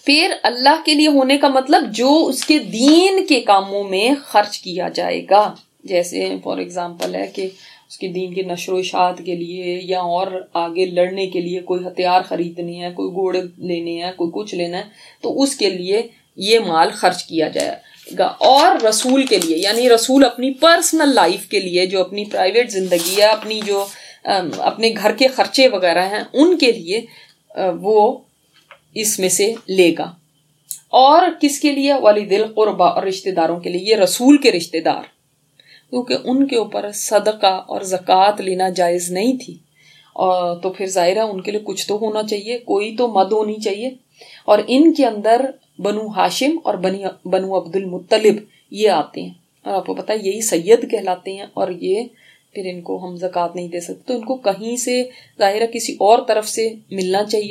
Speaker 1: پھر اللہ کے لیے ہونے کا مطلب جو اس کے دین کے کاموں میں خرچ کیا جائے گا، جیسے فار ایگزامپل ہے کہ اس کے دین کی نشر و اشاعت کے لیے یا اور آگے لڑنے کے لیے کوئی ہتھیار خریدنے ہیں، کوئی گھوڑے لینے ہیں، کوئی کچھ لینا ہے، تو اس کے لیے یہ مال خرچ کیا جائے گا. اور رسول کے لیے، یعنی رسول اپنی پرسنل لائف کے لیے، جو اپنی پرائیویٹ زندگی ہے، اپنی جو اپنے گھر کے خرچے وغیرہ ہیں، ان کے لیے وہ اس میں سے لے گا. اور کس کے لیے؟ والد القربہ، اور رشتہ داروں کے لیے. یہ رسول کے رشتہ دار، کیونکہ ان کے اوپر صدقہ اور زکوٰۃ لینا جائز نہیں تھی، اور تو پھر ظاہر ہے ان کے لیے کچھ تو ہونا چاہیے، کوئی تو مد ہونی چاہیے. اور ان کے اندر بنو ہاشم اور بنو عبد المطلب یہ آتے ہیں، اور آپ کو پتہ ہے یہی سید کہلاتے ہیں. اور یہ پھر ان کو ہم زکوٰۃ نہیں دے سکتے، تو ان کو کہیں سے ظاہر ہے کسی اور طرف سے ملنا چاہیے.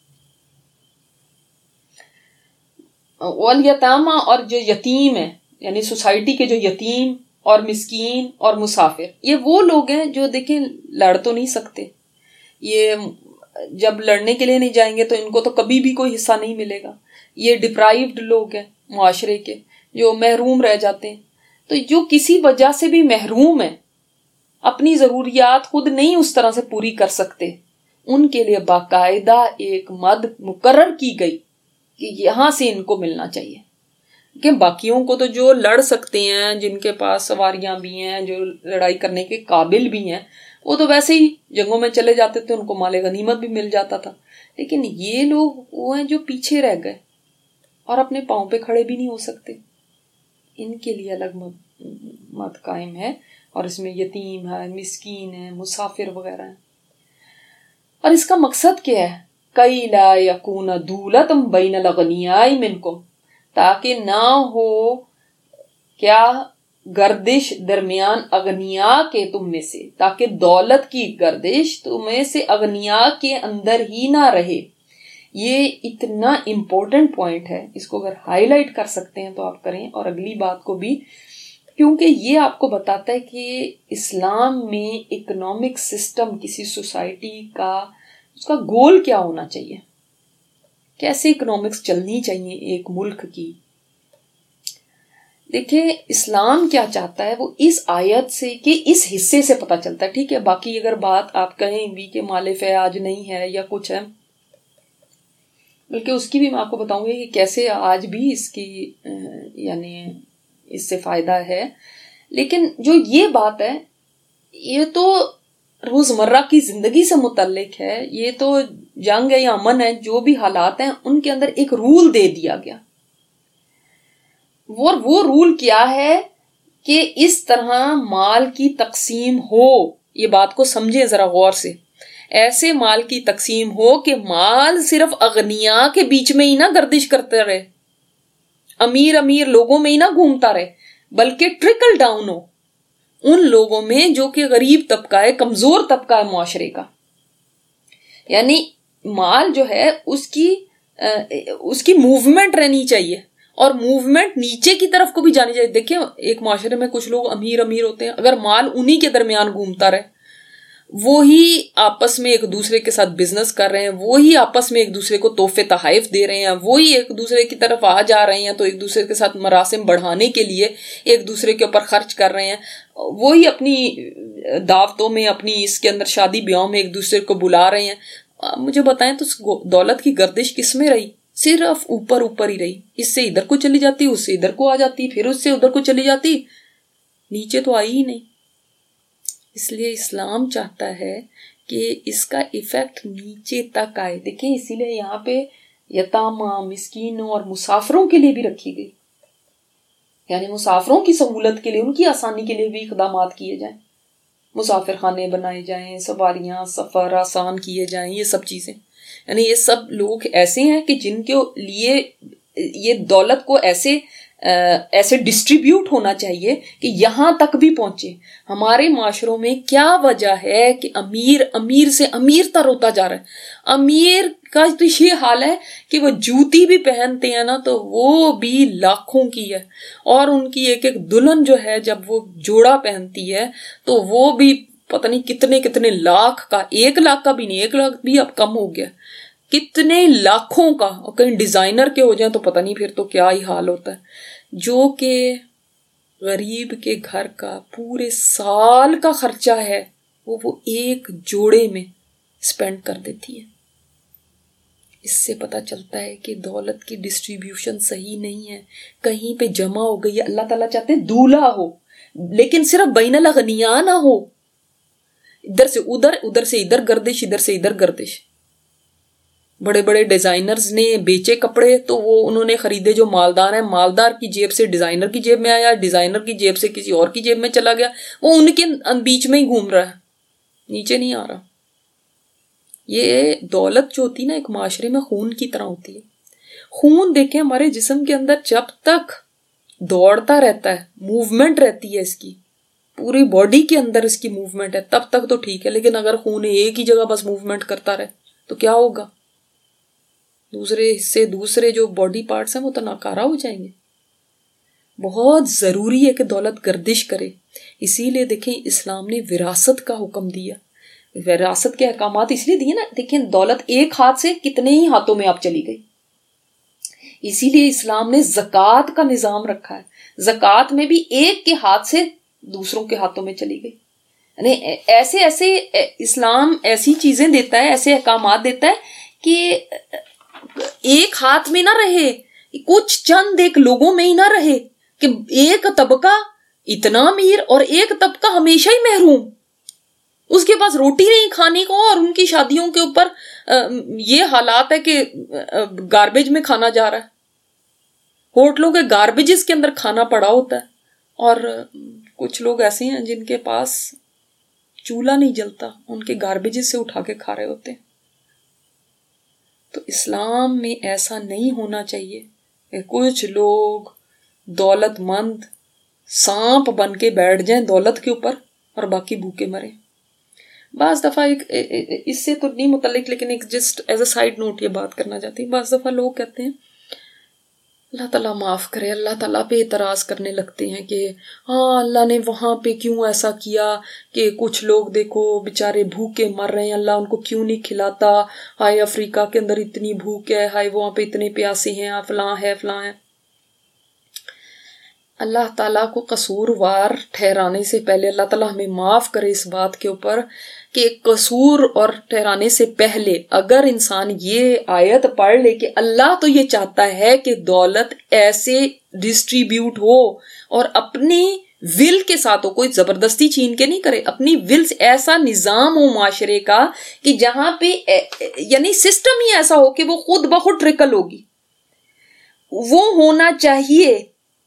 Speaker 1: والیتامہ، اور جو یتیم ہیں، یعنی سوسائٹی کے جو یتیم اور مسکین اور مسافر، یہ وہ لوگ ہیں جو دیکھیں لڑ تو نہیں سکتے. یہ جب لڑنے کے لیے نہیں جائیں گے تو ان کو تو کبھی بھی کوئی حصہ نہیں ملے گا. یہ ڈپرائیوڈ لوگ ہیں معاشرے کے، جو محروم رہ جاتے ہیں. تو جو کسی وجہ سے بھی محروم ہیں، اپنی ضروریات خود نہیں اس طرح سے پوری کر سکتے، ان کے لیے باقاعدہ ایک مد مقرر کی گئی کہ یہاں سے ان کو ملنا چاہیے. کہ باقیوں کو تو جو لڑ سکتے ہیں، جن کے پاس سواریاں بھی ہیں، جو لڑائی کرنے کے قابل بھی ہیں، وہ تو ویسے ہی جنگوں میں چلے جاتے تھے، ان کو مال غنیمت بھی مل جاتا تھا. لیکن یہ لوگ وہ ہیں جو پیچھے رہ گئے اور اپنے پاؤں پہ کھڑے بھی نہیں ہو سکتے. ان کے لیے الگ مد قائم ہے، اور اس میں یتیم ہے، مسکین ہے، مسافر وغیرہ ہیں. اور اس کا مقصد کیا ہے؟ کئی لا یکون دولت بین الاغنیاء منکم، تاکہ نہ ہو کیا گردش درمیان اغنیاء کے تم میں سے، تاکہ دولت کی گردش تم میں سے اغنیاء کے اندر ہی نہ رہے. یہ اتنا امپورٹنٹ پوائنٹ ہے، اس کو اگر ہائی لائٹ کر سکتے ہیں تو آپ کریں. اور اگلی بات کو بھی، کیونکہ یہ آپ کو بتاتا ہے کہ اسلام میں اکنامک سسٹم کسی سوسائٹی کا، اس کا گول کیا ہونا چاہیے، کیسے اکنامکس چلنی چاہیے ایک ملک کی. دیکھیں اسلام کیا چاہتا ہے، وہ اس آیت سے کہ اس حصے سے پتہ چلتا ہے. ٹھیک ہے، باقی اگر بات آپ کہیں بھی کہ مال فے آج نہیں ہے یا کچھ ہے، بلکہ اس کی بھی میں آپ کو بتاؤں گی کہ کیسے آج بھی اس کی یعنی اس سے فائدہ ہے. لیکن جو یہ بات ہے، یہ تو روزمرہ کی زندگی سے متعلق ہے، یہ تو جنگ ہے یا امن ہے، جو بھی حالات ہیں ان کے اندر ایک رول دے دیا گیا. وہ رول کیا ہے کہ اس طرح مال کی تقسیم ہو. یہ بات کو سمجھیں ذرا غور سے. ایسے مال کی تقسیم ہو کہ مال صرف اغنیاء کے بیچ میں ہی نہ گردش کرتے رہے، امیر لوگوں میں ہی نہ گھومتا رہے، بلکہ ٹرکل ڈاؤن ہو ان لوگوں میں جو کہ غریب طبقہ ہے، کمزور طبقہ ہے معاشرے کا. یعنی مال جو ہے اس کی موومنٹ رہنی چاہیے، اور موومنٹ نیچے کی طرف کو بھی جانی چاہیے. دیکھیں ایک معاشرے میں کچھ لوگ امیر ہوتے ہیں، اگر مال انہی کے درمیان گھومتا رہے، وہی آپس میں ایک دوسرے کے ساتھ بزنس کر رہے ہیں، وہی آپس میں ایک دوسرے کو تحفے تحائف دے رہے ہیں، وہی ایک دوسرے کی طرف آ جا رہے ہیں تو ایک دوسرے کے ساتھ مراسم بڑھانے کے لیے ایک دوسرے کے اوپر خرچ کر رہے ہیں، وہی اپنی دعوتوں میں، اپنی اس کے اندر شادی بیاہوں میں ایک دوسرے کو بلا رہے ہیں. مجھے بتائیں تو دولت کی گردش کس میں رہی؟ صرف اوپر ہی رہی. اس سے ادھر کو چلی جاتی، اس سے ادھر کو آ جاتی، پھر اس سے ادھر کو چلی جاتی، نیچے تو آئی ہی نہیں. اس لیے اسلام چاہتا ہے کہ اس کا ایفیکٹ نیچے تک آئے. دیکھیں اسی لیے یہاں پہ یتامہ، مسکینوں اور مسافروں کے لیے بھی رکھی گئی، یعنی مسافروں کی سہولت کے لیے، ان کی آسانی کے لیے بھی اقدامات کیے جائیں. مسافر خانے بنائے جائیں، سواریاں، سفر آسان کیے جائیں، یہ سب چیزیں. یعنی یہ سب لوگ ایسے ہیں کہ جن کے لیے یہ دولت کو ایسے ڈسٹریبیوٹ ہونا چاہیے کہ یہاں تک بھی پہنچے. ہمارے معاشروں میں کیا وجہ ہے کہ امیر سے امیر تر ہوتا جا رہا ہے. امیر کا تو یہ حال ہے کہ وہ جوتی بھی پہنتے ہیں نا تو وہ بھی لاکھوں کی ہے، اور ان کی ایک دلہن جو ہے جب وہ جوڑا پہنتی ہے تو وہ بھی پتہ نہیں کتنے لاکھ کا، 1 لاکھ کا بھی نہیں، 1 لاکھ بھی اب کم ہو گیا. کتنے لاکھوں کا، اور کہیں ڈیزائنر کے ہو جائیں تو پتہ نہیں پھر تو کیا ہی حال ہوتا ہے، جو کہ غریب کے گھر کا پورے سال کا خرچہ ہے وہ ایک جوڑے میں اسپینڈ کر دیتی ہے۔ اس سے پتہ چلتا ہے کہ دولت کی ڈسٹریبیوشن صحیح نہیں ہے، کہیں پہ جمع ہو گئی ہے۔ اللہ تعالیٰ چاہتے ہیں دولہا ہو، لیکن صرف بین الاغنیاء نہ ہو، ادھر سے ادھر، ادھر سے ادھر گردش، ادھر سے ادھر گردش۔ بڑے بڑے ڈیزائنرز نے بیچے کپڑے تو وہ انہوں نے خریدے جو مالدار ہیں، مالدار کی جیب سے ڈیزائنر کی جیب میں آیا، ڈیزائنر کی جیب سے کسی اور کی جیب میں چلا گیا، وہ ان کے بیچ میں ہی گھوم رہا ہے، نیچے نہیں آ رہا۔ یہ دولت جو ہوتی ہے نا ایک معاشرے میں خون کی طرح ہوتی ہے۔ خون دیکھیں ہمارے جسم کے اندر جب تک دوڑتا رہتا ہے، موومنٹ رہتی ہے اس کی، پوری باڈی کے اندر اس کی موومنٹ ہے، تب تک تو ٹھیک ہے، لیکن اگر خون ایک ہی جگہ بس موومنٹ کرتا رہے تو کیا ہوگا؟ دوسرے حصے، دوسرے جو باڈی پارٹس ہیں وہ تو ناکارہ ہو جائیں گے۔ بہت ضروری ہے کہ دولت گردش کرے، اسی لیے دیکھیں اسلام نے وراثت کا حکم دیا۔ وراثت کے احکامات اس لیے دیے نا، دیکھیں دولت ایک ہاتھ سے کتنے ہی ہاتھوں میں آپ چلی گئی، اسی لیے اسلام نے زکوٰۃ کا نظام رکھا ہے۔ زکوٰۃ میں بھی ایک کے ہاتھ سے دوسروں کے ہاتھوں میں چلی گئی، یعنی ایسے ایسے اسلام ایسی چیزیں دیتا ہے، ایسے احکامات دیتا ہے کہ ایک ہاتھ میں نہ رہے، کچھ چند ایک لوگوں میں ہی نہ رہے کہ ایک طبقہ اتنا امیر اور ایک طبقہ ہمیشہ ہی محروم، اس کے پاس روٹی نہیں کھانے کو، اور ان کی شادیوں کے اوپر یہ حالات ہے کہ گاربیج میں کھانا جا رہا ہے، ہوٹلوں کے گاربیجز کے اندر کھانا پڑا ہوتا ہے، اور کچھ لوگ ایسے ہیں جن کے پاس چولہا نہیں جلتا، ان کے گاربیجز سے اٹھا کے کھا رہے ہوتے ہیں۔ تو اسلام میں ایسا نہیں ہونا چاہیے کہ کچھ لوگ دولت مند سانپ بن کے بیٹھ جائیں دولت کے اوپر اور باقی بھوکے مریں۔ بعض دفعہ ایک اس سے تو نہیں متعلق، لیکن ایک just as a side note یہ بات کرنا چاہتی ہوں، بعض دفعہ لوگ کہتے ہیں اللہ تعالیٰ معاف کرے، اللہ تعالیٰ پہ اعتراض کرنے لگتے ہیں کہ ہاں اللہ نے وہاں پہ کیوں ایسا کیا کہ کچھ لوگ دیکھو بیچارے بھوکے مر رہے ہیں، اللہ ان کو کیوں نہیں کھلاتا، ہائے افریقہ کے اندر اتنی بھوک ہے، ہائے وہاں پہ اتنے پیاسے ہیں، فلاں ہے فلاں ہے۔ اللہ تعالیٰ کو قصوروار ٹھہرانے سے پہلے، اللہ تعالیٰ ہمیں معاف کرے اس بات کے اوپر کہ قصور اور ٹھہرانے سے پہلے اگر انسان یہ آیت پڑھ لے کہ اللہ تو یہ چاہتا ہے کہ دولت ایسے ڈسٹریبیوٹ ہو اور اپنی ول کے ساتھ ہو، کوئی زبردستی چھین کے نہیں کرے، اپنی ول سے ایسا نظام ہو معاشرے کا کہ جہاں پہ یعنی سسٹم ہی ایسا ہو کہ وہ خود بخود ٹرکل ہوگی، وہ ہونا چاہیے۔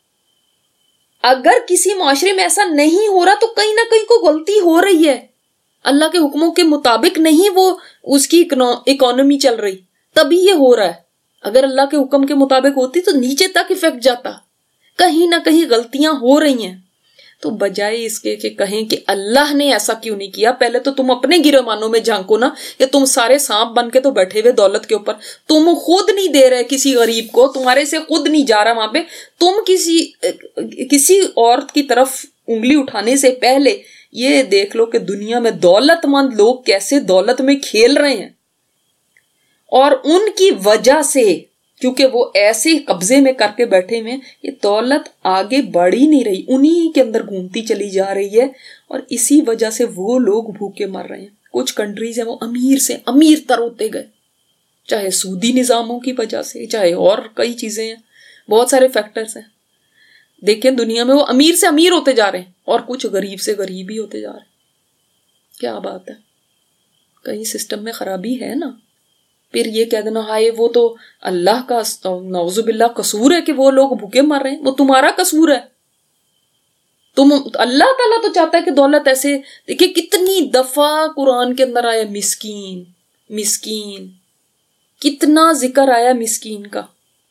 Speaker 1: اگر کسی معاشرے میں ایسا نہیں ہو رہا تو کہیں نہ کہیں کوئی غلطی ہو رہی ہے، اللہ کے حکموں کے مطابق نہیں وہ اس کی اکانومی چل رہی، تبھی یہ ہو رہا ہے۔ اگر اللہ کے حکم کے مطابق ہوتی تو نیچے تک افیکٹ جاتا، کہیں نہ کہیں غلطیاں ہو رہی ہیں۔ تو بجائے اس کے کہ کہیں کہ اللہ نے ایسا کیوں نہیں کیا، پہلے تو تم اپنے گرمانوں میں جھانکو نا، کہ تم سارے سانپ بن کے تو بیٹھے ہوئے دولت کے اوپر، تم خود نہیں دے رہے کسی غریب کو، تمہارے سے خود نہیں جا رہا وہاں پہ، تم کسی عورت کی طرف انگلی اٹھانے سے پہلے یہ دیکھ لو کہ دنیا میں دولت مند لوگ کیسے دولت میں کھیل رہے ہیں، اور ان کی وجہ سے کیونکہ وہ ایسے قبضے میں کر کے بیٹھے ہوئے، یہ دولت آگے بڑھ ہی نہیں رہی، انہی کے اندر گھومتی چلی جا رہی ہے، اور اسی وجہ سے وہ لوگ بھوکے مر رہے ہیں۔ کچھ کنٹریز ہیں وہ امیر سے امیر تر ہوتے گئے، چاہے سودی نظاموں کی وجہ سے، چاہے اور کئی چیزیں ہیں، بہت سارے فیکٹرز ہیں۔ دیکھیں دنیا میں وہ امیر سے امیر ہوتے جا رہے ہیں اور کچھ غریب سے غریب ہی ہوتے جا رہے ہیں۔ کیا بات ہے، کہیں سسٹم میں خرابی ہے نا۔ پھر یہ کہہ دینا ہائے وہ تو اللہ کا نعوذ باللہ قصور ہے کہ وہ لوگ بھوکے مر رہے ہیں، وہ تمہارا قصور ہے۔ اللہ تعالیٰ تو چاہتا ہے کہ دولت ایسے، دیکھیں کتنی دفعہ قرآن کے اندر آیا مسکین مسکین، کتنا ذکر آیا مسکین کا،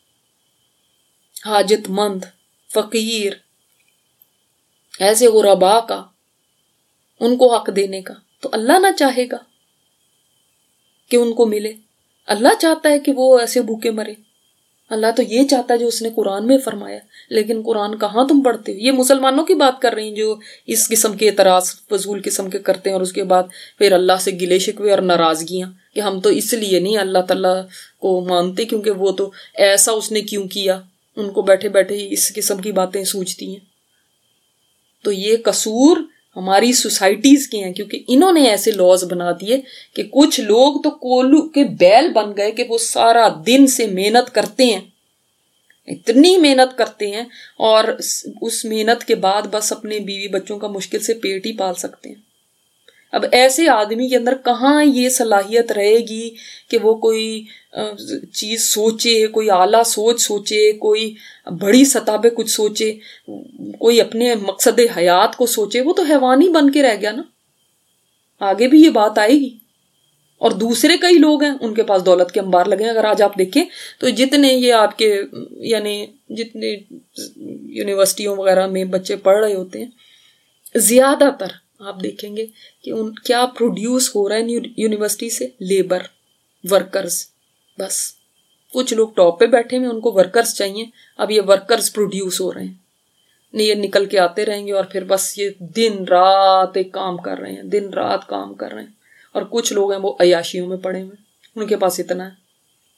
Speaker 1: حاجت مند، فقیر، ایسے غرباء کا، ان کو حق دینے کا۔ تو اللہ نہ چاہے گا کہ ان کو ملے؟ اللہ چاہتا ہے کہ وہ ایسے بھوکے مرے، اللہ تو یہ چاہتا ہے جو اس نے قرآن میں فرمایا، لیکن قرآن کہاں تم پڑھتے ہو؟ یہ مسلمانوں کی بات کر رہی ہیں جو اس قسم کے اعتراض فضول قسم کے کرتے ہیں، اور اس کے بعد پھر اللہ سے گلے شکوے اور ناراضگیاں کہ ہم تو اس لیے نہیں اللہ تعالیٰ کو مانتے کیونکہ وہ تو ایسا اس نے کیوں کیا، ان کو بیٹھے بیٹھے ہی اس قسم کی باتیں سوچتی ہیں. تو یہ قصور ہماری سوسائٹیز کے ہیں، کیونکہ انہوں نے ایسے لاز بنا دیے کہ کچھ لوگ تو کولو کے بیل بن گئے کہ وہ سارا دن سے محنت کرتے ہیں، اتنی محنت کرتے ہیں، اور اس محنت کے بعد بس اپنے بیوی بچوں کا مشکل سے پیٹ ہی پال سکتے ہیں. اب ایسے آدمی کے اندر کہاں یہ صلاحیت رہے گی کہ وہ کوئی چیز سوچے، کوئی اعلیٰ سوچ سوچے، کوئی بڑی سطح پہ کچھ سوچے، کوئی اپنے مقصد حیات کو سوچے. وہ تو حیوانی بن کے رہ گیا نا. آگے بھی یہ بات آئے گی. اور دوسرے کئی لوگ ہیں ان کے پاس دولت کے انبار لگے ہیں. اگر آج آپ دیکھیں تو جتنے یہ آپ کے یعنی جتنے یونیورسٹیوں وغیرہ میں بچے پڑھ رہے ہوتے ہیں، زیادہ تر آپ دیکھیں گے کہ ان کیا پروڈیوس ہو رہا ہے یونیورسٹی سے؟ Labour, workers. بس کچھ لوگ ٹاپ پہ بیٹھے ہیں، ان کو ورکرز چاہیے. اب یہ ورکرز پروڈیوس ہو رہے ہیں، نہیں یہ نکل کے آتے رہیں گے اور پھر بس یہ دن رات ایک کام کر رہے ہیں، دن رات کام کر رہے ہیں. اور کچھ لوگ ہیں وہ عیاشیوں میں پڑے ہوئے، ان کے پاس اتنا ہے.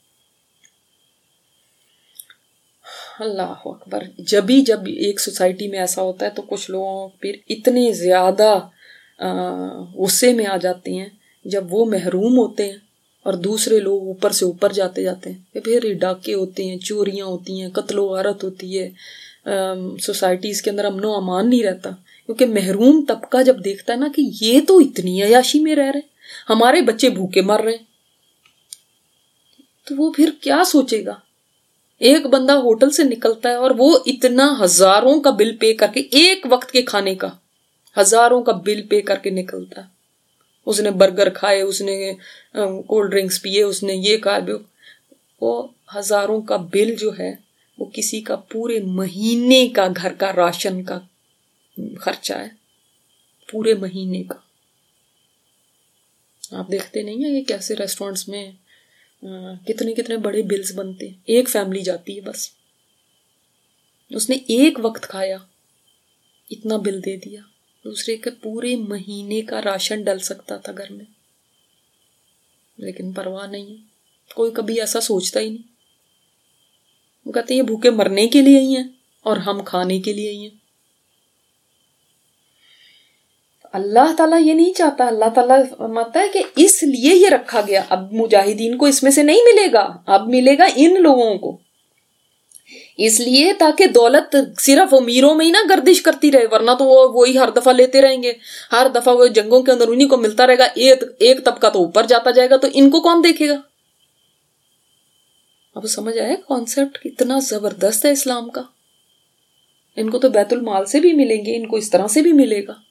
Speaker 1: اللہ اکبر. جب ایک سوسائٹی میں ایسا ہوتا ہے تو کچھ لوگوں پھر اتنے زیادہ غصے میں آ جاتے ہیں جب وہ محروم ہوتے ہیں اور دوسرے لوگ اوپر سے اوپر جاتے ہیں. پھر ڈاکے ہوتے ہیں، چوریاں ہوتی ہیں، قتل و غارت ہوتی ہے. سوسائٹیز کے اندر امن و امان نہیں رہتا، کیونکہ محروم طبقہ جب دیکھتا ہے نا کہ یہ تو اتنی عیاشی میں رہ رہے، ہمارے بچے بھوکے مر رہے ہیں، تو وہ پھر کیا سوچے گا. ایک بندہ ہوٹل سے نکلتا ہے اور وہ اتنا ہزاروں کا بل پے کر کے، ایک وقت کے کھانے کا ہزاروں کا بل پے کر کے نکلتا ہے. اس نے برگر کھائے، اس نے کولڈ ڈرنکس پیے، اس نے یہ کھا، وہ ہزاروں کا بل جو ہے وہ کسی کا پورے مہینے کا گھر کا راشن کا خرچہ ہے، پورے مہینے کا. آپ دیکھتے نہیں ہیں یہ کیسے ریسٹورینٹس میں کتنے بڑے بلز بنتے ہیں. ایک فیملی جاتی ہے، بس اس نے ایک وقت کھایا، اتنا بل دے دیا. دوسرے کے پورے مہینے کا راشن ڈل سکتا تھا گھر میں، لیکن پرواہ نہیں ہے. کوئی کبھی ایسا سوچتا ہی نہیں. وہ کہتے ہیں یہ بھوکے مرنے کے لیے ہی ہیں اور ہم کھانے کے لیے ہی ہیں. اللہ تعالیٰ یہ نہیں چاہتا. اللہ تعالیٰ فرماتا ہے کہ اس لیے یہ رکھا گیا. اب مجاہدین کو اس میں سے نہیں ملے گا، اب ملے گا ان لوگوں کو. اس لیے تاکہ دولت صرف امیروں میں ہی نہ گردش کرتی رہے، ورنہ تو وہی ہر دفعہ لیتے رہیں گے، ہر دفعہ وہ جنگوں کے اندر انہیں کو ملتا رہے گا. ایک طبقہ تو اوپر جاتا جائے گا، تو ان کو کون دیکھے گا. اب سمجھ آیا کانسیپٹ کتنا زبردست ہے اسلام کا. ان کو تو بیت المال سے بھی ملیں گے، ان کو اس طرح سے بھی ملے گا.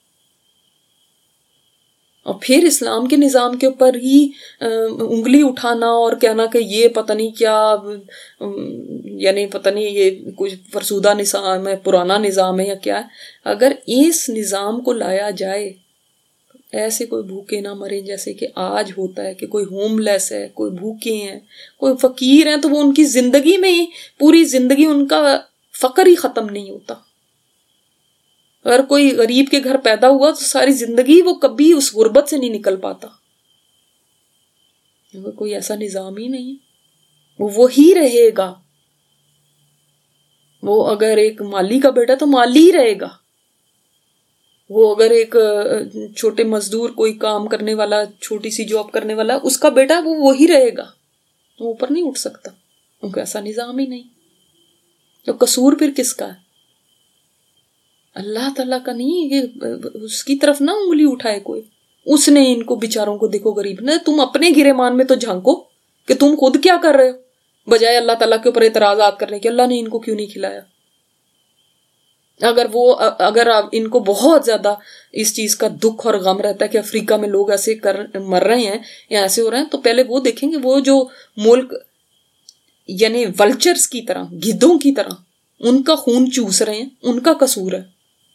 Speaker 1: اور پھر اسلام کے نظام کے اوپر ہی انگلی اٹھانا اور کہنا کہ یہ پتہ نہیں کیا، یعنی پتہ نہیں یہ کچھ فرسودہ نظام ہے، پرانا نظام ہے یا کیا ہے. اگر اس نظام کو لایا جائے، ایسے کوئی بھوکے نہ مرے جیسے کہ آج ہوتا ہے، کہ کوئی ہوم لیس ہے، کوئی بھوکے ہیں، کوئی فقیر ہیں، تو وہ ان کی زندگی میں ہی پوری زندگی ان کا فقر ہی ختم نہیں ہوتا. اگر کوئی غریب کے گھر پیدا ہوا تو ساری زندگی وہ کبھی اس غربت سے نہیں نکل پاتا. کوئی ایسا نظام ہی نہیں ہے، وہ وہی رہے گا. وہ اگر ایک مالی کا بیٹا تو مالی ہی رہے گا. وہ اگر ایک چھوٹے مزدور، کوئی کام کرنے والا، چھوٹی سی جاب کرنے والا، اس کا بیٹا وہ وہی رہے گا، وہ اوپر نہیں اٹھ سکتا. ان کا ایسا نظام ہی نہیں. تو قصور پھر کس کا ہے؟ اللہ تعالیٰ کا نہیں. یہ اس کی طرف نہ انگلی اٹھائے کوئی. اس نے ان کو بیچاروں کو دیکھو غریب نے. تم اپنے گریمان میں تو جھانکو کہ تم خود کیا کر رہے ہو، بجائے اللہ تعالیٰ کے اوپر اعتراضات کرنے کہ اللہ نے ان کو کیوں نہیں کھلایا. اگر آپ ان کو بہت زیادہ اس چیز کا دکھ اور غم رہتا ہے کہ افریقہ میں لوگ ایسے مر رہے ہیں یا ایسے ہو رہے ہیں، تو پہلے وہ دیکھیں گے وہ جو ملک یعنی ولچرز کی طرح، گدھوں کی طرح ان کا خون چوس رہے ہیں، ان کا قصور ہے.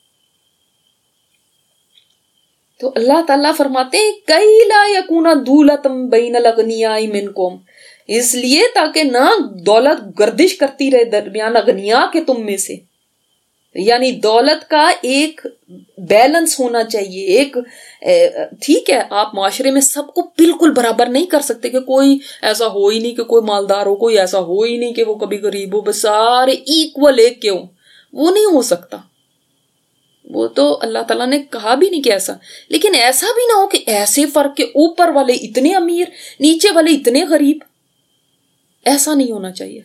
Speaker 1: تو اللہ تعالیٰ فرماتے ہیں کئی لا یکون دولۃ بین الاغنیاء منکم، اس لیے تاکہ نہ دولت گردش کرتی رہے درمیان اغنیاء کے تم میں سے. یعنی دولت کا ایک بیلنس ہونا چاہیے. ایک ٹھیک ہے آپ معاشرے میں سب کو بالکل برابر نہیں کر سکتے کہ کوئی ایسا ہو ہی نہیں کہ کوئی مالدار ہو, کوئی ایسا ہو ہی نہیں کہ وہ کبھی غریب ہو, بس سارے ایکول ایک کے ہوں. وہ نہیں ہو سکتا, وہ تو اللہ تعالیٰ نے کہا بھی نہیں کہ ایسا. لیکن ایسا بھی نہ ہو کہ ایسے فرق کے اوپر والے اتنے امیر, نیچے والے اتنے غریب. ایسا نہیں ہونا چاہیے.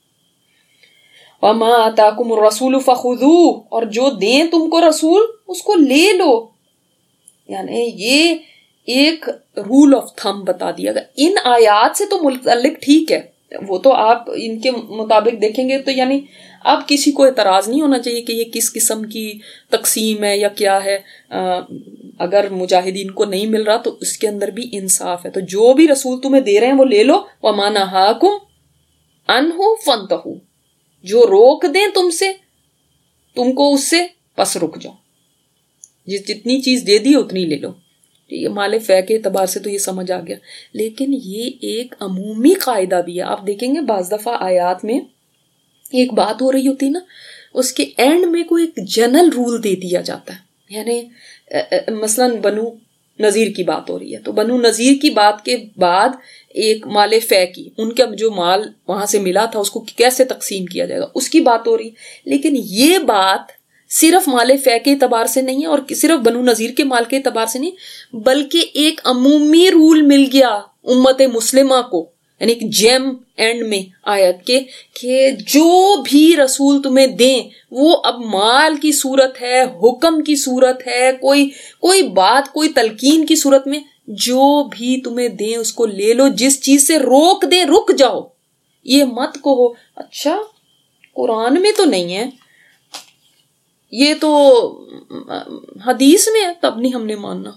Speaker 1: وَمَا آتَاكُمُ الرَّسُولُ فَخُذُوهُ, اور جو دیں تم کو رسول اس کو لے لو. یعنی یہ ایک رول آف تھم بتا دیا گیا. ان آیات سے تو متعلق ٹھیک ہے, وہ تو آپ ان کے مطابق دیکھیں گے تو یعنی اب کسی کو اعتراض نہیں ہونا چاہیے کہ یہ کس قسم کی تقسیم ہے یا کیا ہے. اگر مجاہدین کو نہیں مل رہا تو اس کے اندر بھی انصاف ہے. تو جو بھی رسول تمہیں دے رہے ہیں وہ لے لو. وَمَا نَهَاكُمْ عَنْهُ فَانْتَهُوا, جو روک دیں تم سے تم کو اس سے پس رک جاؤ. جتنی چیز دے دی اتنی لے لو. یہ مال فے کے اعتبار سے تو یہ سمجھ آ گیا. لیکن یہ ایک عمومی قاعدہ بھی ہے. آپ دیکھیں گے بعض دفعہ آیات میں ایک بات ہو رہی ہوتی نا, اس کے اینڈ میں کوئی ایک جنرل رول دے دیا جاتا ہے. یعنی مثلا بنو نذیر کی بات ہو رہی ہے تو بنو نذیر کی بات کے بعد ایک مال فے کی, ان کا جو مال وہاں سے ملا تھا اس کو کیسے تقسیم کیا جائے گا اس کی بات ہو رہی. لیکن یہ بات صرف مال فے کے اعتبار سے نہیں ہے اور صرف بنو نذیر کے مال کے اعتبار سے نہیں, بلکہ ایک عمومی رول مل گیا امت مسلمہ کو. یعنی ایک جیم اینڈ میں آیت کے کہ جو بھی رسول تمہیں دیں وہ اب مال کی صورت ہے, حکم کی صورت ہے, کوئی بات کوئی تلقین کی صورت میں, جو بھی تمہیں دیں اس کو لے لو. جس چیز سے روک دیں رک جاؤ. یہ مت کہو اچھا قرآن میں تو نہیں ہے, یہ تو حدیث میں ہے تب نہیں ہم نے ماننا.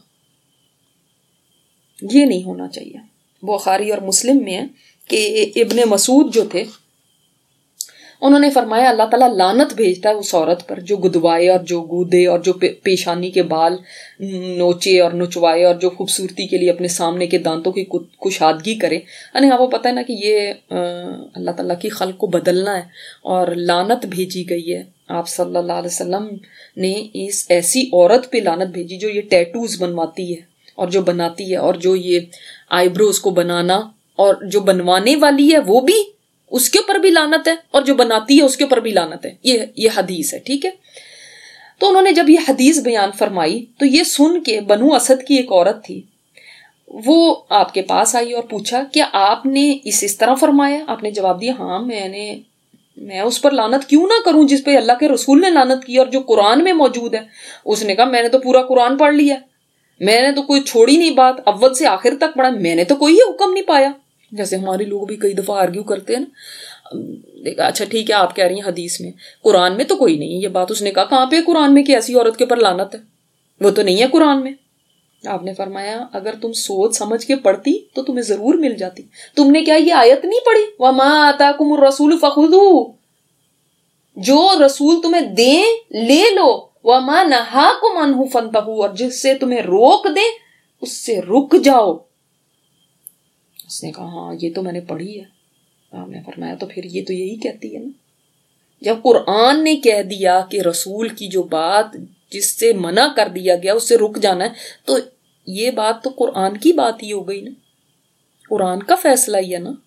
Speaker 1: یہ نہیں ہونا چاہیے. بخاری اور مسلم میں ہے کہ ابن مسعود جو تھے انہوں نے فرمایا اللہ تعالیٰ لعنت بھیجتا ہے اس عورت پر جو گدوائے اور جو گودے اور جو پیشانی کے بال نوچے اور نچوائے اور جو خوبصورتی کے لیے اپنے سامنے کے دانتوں کی کشادگی کرے. یعنی آپ کو پتہ ہے نا کہ یہ اللہ تعالیٰ کی خلق کو بدلنا ہے اور لعنت بھیجی گئی ہے. آپ صلی اللہ علیہ وسلم نے اس ایسی عورت پہ لعنت بھیجی جو یہ ٹیٹوز بنواتی ہے اور جو بناتی ہے, اور جو یہ آئی بروز کو بنانا, اور جو بنوانے والی ہے وہ بھی اس کے اوپر بھی لعنت ہے اور جو بناتی ہے اس کے اوپر بھی لعنت ہے. یہ حدیث ہے. ٹھیک ہے, تو انہوں نے جب یہ حدیث بیان فرمائی تو یہ سن کے بنو اسد کی ایک عورت تھی, وہ آپ کے پاس آئی اور پوچھا کیا آپ نے اس طرح فرمایا؟ آپ نے جواب دیا ہاں میں اس پر لعنت کیوں نہ کروں جس پہ اللہ کے رسول نے لعنت کی اور جو قرآن میں موجود ہے. اس نے کہا میں نے تو پورا قرآن پڑھ لیا, میں نے تو کوئی چھوڑی نہیں بات, اول سے آخر تک پڑھا, میں نے تو کوئی حکم نہیں پایا. جیسے ہمارے لوگ بھی کئی دفعہ آرگیو کرتے ہیں نا, دیکھا اچھا ٹھیک ہے آپ کہہ رہی ہیں حدیث میں, قرآن میں تو کوئی نہیں ہے یہ بات. اس نے کہا کہاں پہ قرآن میں کہ ایسی عورت کے اوپر لعنت ہے, وہ تو نہیں ہے قرآن میں. آپ نے فرمایا اگر تم سوچ سمجھ کے پڑھتی تو تمہیں ضرور مل جاتی. تم نے کیا یہ آیت نہیں پڑھی وَمَا آتَاكُمُ الرَّسُولُ فَخُذُوهُ, جو رسول تمہیں دیں لے لو. وَمَا نَهَاكُمْ عَنْهُ فَانْتَهُوا, اور جس سے تمہیں روک دیں اس سے رک جاؤ. اس نے کہا ہاں یہ تو میں نے پڑھی ہے. آپ نے فرمایا تو پھر یہ تو یہی کہتی ہے نا, جب قرآن نے کہہ دیا کہ رسول کی جو بات جس سے منع کر دیا گیا اس سے رک جانا ہے, تو یہ بات تو قرآن کی بات ہی ہو گئی نا, قرآن کا فیصلہ ہی ہے نا.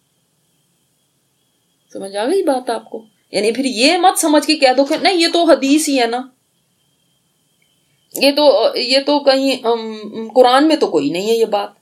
Speaker 1: سمجھ آ گئی بات آپ کو؟ یعنی پھر یہ مت سمجھ کے کہہ دو کہ نہیں یہ تو حدیث ہی ہے نا, یہ تو کہیں قرآن میں تو کوئی نہیں ہے یہ بات.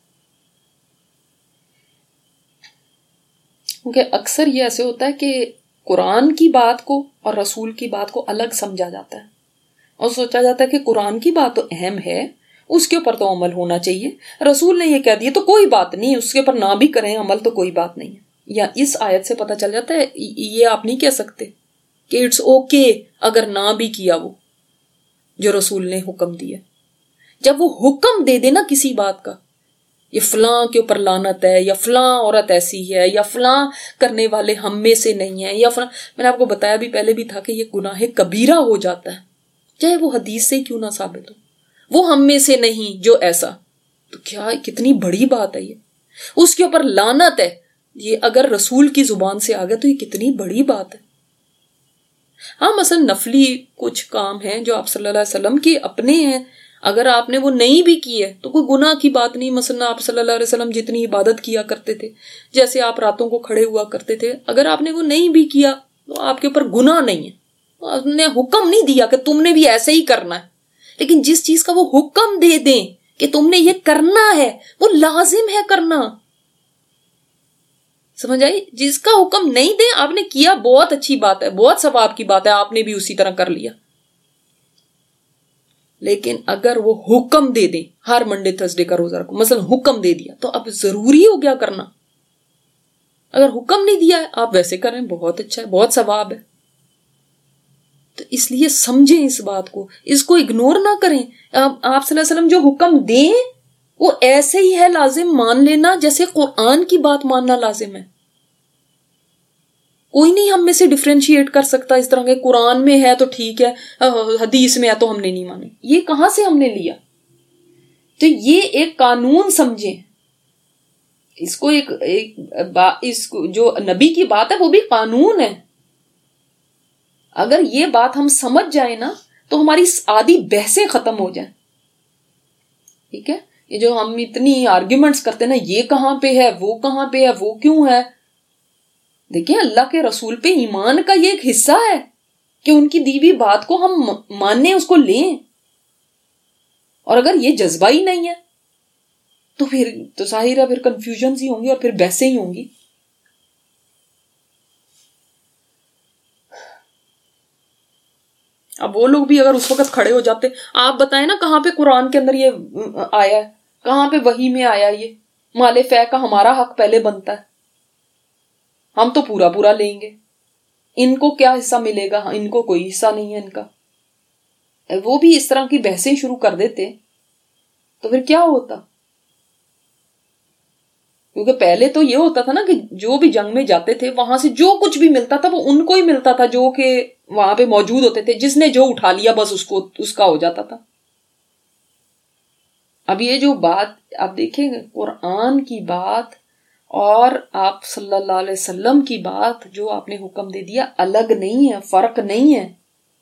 Speaker 1: کیونکہ اکثر یہ ایسے ہوتا ہے کہ قرآن کی بات کو اور رسول کی بات کو الگ سمجھا جاتا ہے اور سوچا جاتا ہے کہ قرآن کی بات تو اہم ہے, اس کے اوپر تو عمل ہونا چاہیے. رسول نے یہ کہہ دیا تو کوئی بات نہیں, اس کے اوپر نہ بھی کریں عمل تو کوئی بات نہیں ہے. یا اس آیت سے پتہ چل جاتا ہے یہ آپ نہیں کہہ سکتے کہ اٹس اوکے اگر نہ بھی کیا وہ جو رسول نے حکم دیا. جب وہ حکم دے دے نا کسی بات کا, یہ فلاں کے اوپر لعنت ہے یا فلاں عورت ایسی ہے یا فلاں کرنے والے ہم میں سے نہیں ہیں یا فلاں, میں نے آپ کو بتایا بھی پہلے بھی تھا کہ یہ گناہ کبیرہ ہو جاتا ہے چاہے وہ حدیث سے کیوں نہ ثابت ہو. وہ ہم میں سے نہیں جو ایسا, تو کیا کتنی بڑی بات ہے یہ, اس کے اوپر لعنت ہے. یہ اگر رسول کی زبان سے آ گیا تو یہ کتنی بڑی بات ہے. ہاں مثلا نفلی کچھ کام ہیں جو آپ صلی اللہ علیہ وسلم کے اپنے ہیں، اگر آپ نے وہ نہیں بھی کی ہے تو کوئی گناہ کی بات نہیں. مثلا آپ صلی اللہ علیہ وسلم جتنی عبادت کیا کرتے تھے، جیسے آپ راتوں کو کھڑے ہوا کرتے تھے، اگر آپ نے وہ نہیں بھی کیا تو آپ کے اوپر گناہ نہیں ہے. آپ نے حکم نہیں دیا کہ تم نے بھی ایسے ہی کرنا ہے، لیکن جس چیز کا وہ حکم دے دیں کہ تم نے یہ کرنا ہے وہ لازم ہے کرنا. سمجھ آئی؟ جس کا حکم نہیں دیں، آپ نے کیا بہت اچھی بات ہے، بہت ثواب کی بات ہے، آپ نے بھی اسی طرح کر لیا. لیکن اگر وہ حکم دے دیں ہر منڈے تھرسڈے کا روزہ رکھو، مثلا حکم دے دیا تو اب ضروری ہو گیا کرنا. اگر حکم نہیں دیا ہے آپ ویسے کریں، بہت اچھا ہے، بہت ثواب ہے. تو اس لیے سمجھیں اس بات کو، اس کو اگنور نہ کریں. آپ صلی اللہ علیہ وسلم جو حکم دیں وہ ایسے ہی ہے، لازم مان لینا جیسے قرآن کی بات ماننا لازم ہے. کوئی نہیں ہم میں سے ڈفرینشیٹ کر سکتا اس طرح کے قرآن میں ہے تو ٹھیک ہے، حدیث میں ہے تو ہم نے نہیں مانے. یہ کہاں سے ہم نے لیا؟ تو یہ ایک قانون سمجھیں اس کو، اس کو جو نبی کی بات ہے وہ بھی قانون ہے. اگر یہ بات ہم سمجھ جائیں نا تو ہماری آدھی بحثیں ختم ہو جائیں. ٹھیک ہے؟ یہ جو ہم اتنی آرگیومنٹس کرتے ہیں نا، یہ کہاں پہ ہے، وہ کہاں پہ ہے، وہ کیوں ہے. دیکھیں اللہ کے رسول پہ ایمان کا یہ ایک حصہ ہے کہ ان کی دی ہوئی بات کو ہم مانیں، اس کو لیں. اور اگر یہ جذبہ ہی نہیں ہے تو پھر تو ظاہر ہے پھر کنفیوژنز ہی ہوں گی اور پھر بحثیں ہی ہوں گی. اب وہ لوگ بھی اگر اس وقت کھڑے ہو جاتے، آپ بتائیں نا کہاں پہ قرآن کے اندر یہ آیا ہے، کہاں پہ وحی میں آیا یہ مال فے کا ہمارا حق پہلے بنتا ہے، ہم تو پورا پورا لیں گے، ان کو کیا حصہ ملے گا، ان کو کوئی حصہ نہیں ہے ان کا. وہ بھی اس طرح کی بحثیں شروع کر دیتے تو پھر کیا ہوتا. کیونکہ پہلے تو یہ ہوتا تھا نا کہ جو بھی جنگ میں جاتے تھے وہاں سے جو کچھ بھی ملتا تھا وہ ان کو ہی ملتا تھا، جو کہ وہاں پہ موجود ہوتے تھے. جس نے جو اٹھا لیا بس اس کا ہو جاتا تھا. اب یہ جو بات آپ دیکھیں قرآن کی بات اور آپ صلی اللہ علیہ وسلم کی بات جو آپ نے حکم دے دیا الگ نہیں ہے، فرق نہیں ہے.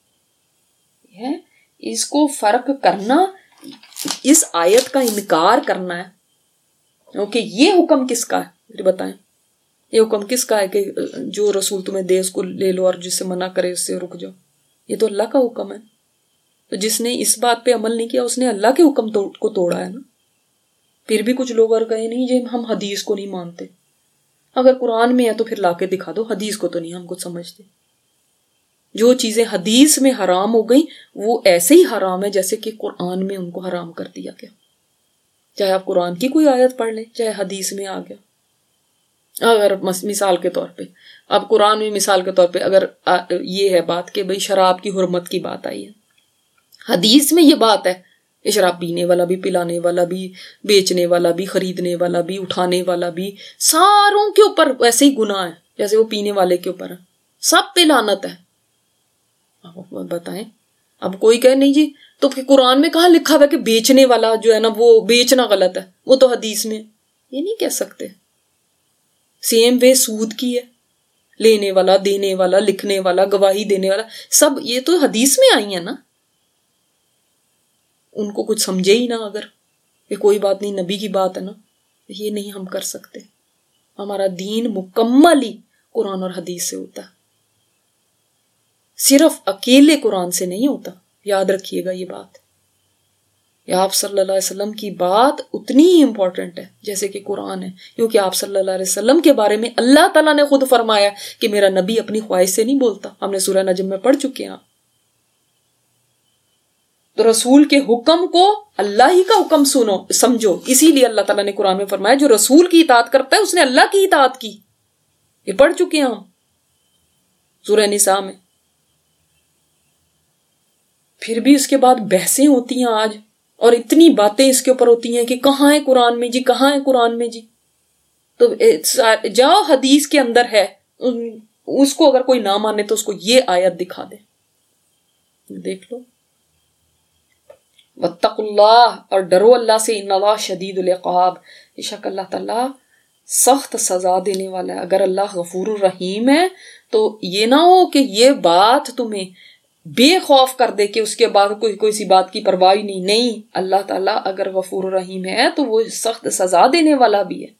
Speaker 1: اس کو فرق کرنا، اس آیت کا انکار کرنا ہے. اوکے یہ حکم کس کا ہے مجھے بتائیں، یہ حکم کس کا ہے کہ جو رسول تمہیں دے اس کو لے لو اور جس سے منع کرے اس سے رک جاؤ؟ یہ تو اللہ کا حکم ہے. تو جس نے اس بات پہ عمل نہیں کیا اس نے اللہ کے حکم کو توڑا ہے نا. پھر بھی کچھ لوگ اور کہیں نہیں جی ہم حدیث کو نہیں مانتے. اگر قرآن میں ہے تو پھر لا کے دکھا دو، حدیث کو تو نہیں ہم کچھ سمجھتے. جو چیزیں حدیث میں حرام ہو گئی وہ ایسے ہی حرام ہے جیسے کہ قرآن میں ان کو حرام کر دیا گیا. چاہے آپ قرآن کی کوئی آیت پڑھ لیں چاہے حدیث میں آ گیا. اگر مثال کے طور پہ اب قرآن میں مثال کے طور پہ اگر یہ ہے بات کہ بھئی شراب کی حرمت کی بات آئی ہے، حدیث میں یہ بات ہے کہ شراب پینے والا بھی، پلانے والا بھی، بیچنے والا بھی، خریدنے والا بھی، اٹھانے والا بھی، ساروں کے اوپر ویسے ہی گناہ ہے جیسے وہ پینے والے کے اوپر ہے، سب پہ لعنت ہے. اب بتائیں، اب کوئی کہے نہیں جی تو قرآن میں کہاں لکھا ہوا ہے کہ بیچنے والا جو ہے نا وہ بیچنا غلط ہے، وہ تو حدیث میں. یہ نہیں کہہ سکتے. سیم وے سود کی ہے، لینے والا، دینے والا، لکھنے والا، گواہی دینے والا، سب یہ تو حدیث میں آئی ہیں نا. ان کو کچھ سمجھے ہی نہ اگر کہ کوئی بات نہیں نبی کی بات ہے نا، یہ نہیں ہم کر سکتے. ہمارا دین مکمل ہی قرآن اور حدیث سے ہوتا ہے، صرف اکیلے قرآن سے نہیں ہوتا. یاد رکھیے گا یہ بات. یا آپ صلی اللہ علیہ وسلم کی بات اتنی ہی امپورٹنٹ ہے جیسے کہ قرآن ہے، کیونکہ آپ صلی اللہ علیہ وسلم کے بارے میں اللہ تعالیٰ نے خود فرمایا کہ میرا نبی اپنی خواہش سے نہیں بولتا. ہم نے سورہ نجم میں پڑھ چکے ہیں. تو رسول کے حکم کو اللہ ہی کا حکم سمجھو. اسی لیے اللہ تعالیٰ نے قرآن میں فرمایا جو رسول کی اطاعت کرتا ہے اس نے اللہ کی اطاعت کی. یہ پڑھ چکے ہیں ہم سورہ نساء میں. پھر بھی اس کے بعد بحثیں ہوتی ہیں آج، اور اتنی باتیں اس کے اوپر ہوتی ہیں کہ کہاں ہے قرآن میں جی، کہاں ہے قرآن میں جی. تو جاؤ حدیث کے اندر ہے، اس کو اگر کوئی نہ مانے تو اس کو یہ آیت دکھا دے، دیکھ لو. واتقوا اللہ، اور ڈرو اللہ سے، ان اللہ شدید العقاب، بے شک اللہ تعالیٰ سخت سزا دینے والا ہے. اگر اللہ غفور الرحیم ہے تو یہ نہ ہو کہ یہ بات تمہیں بے خوف کر دے کہ اس کے بعد کوئی سی بات کی پرواہ نہیں. اللہ تعالیٰ اگر غفور الرحیم ہے تو وہ سخت سزا دینے والا بھی ہے.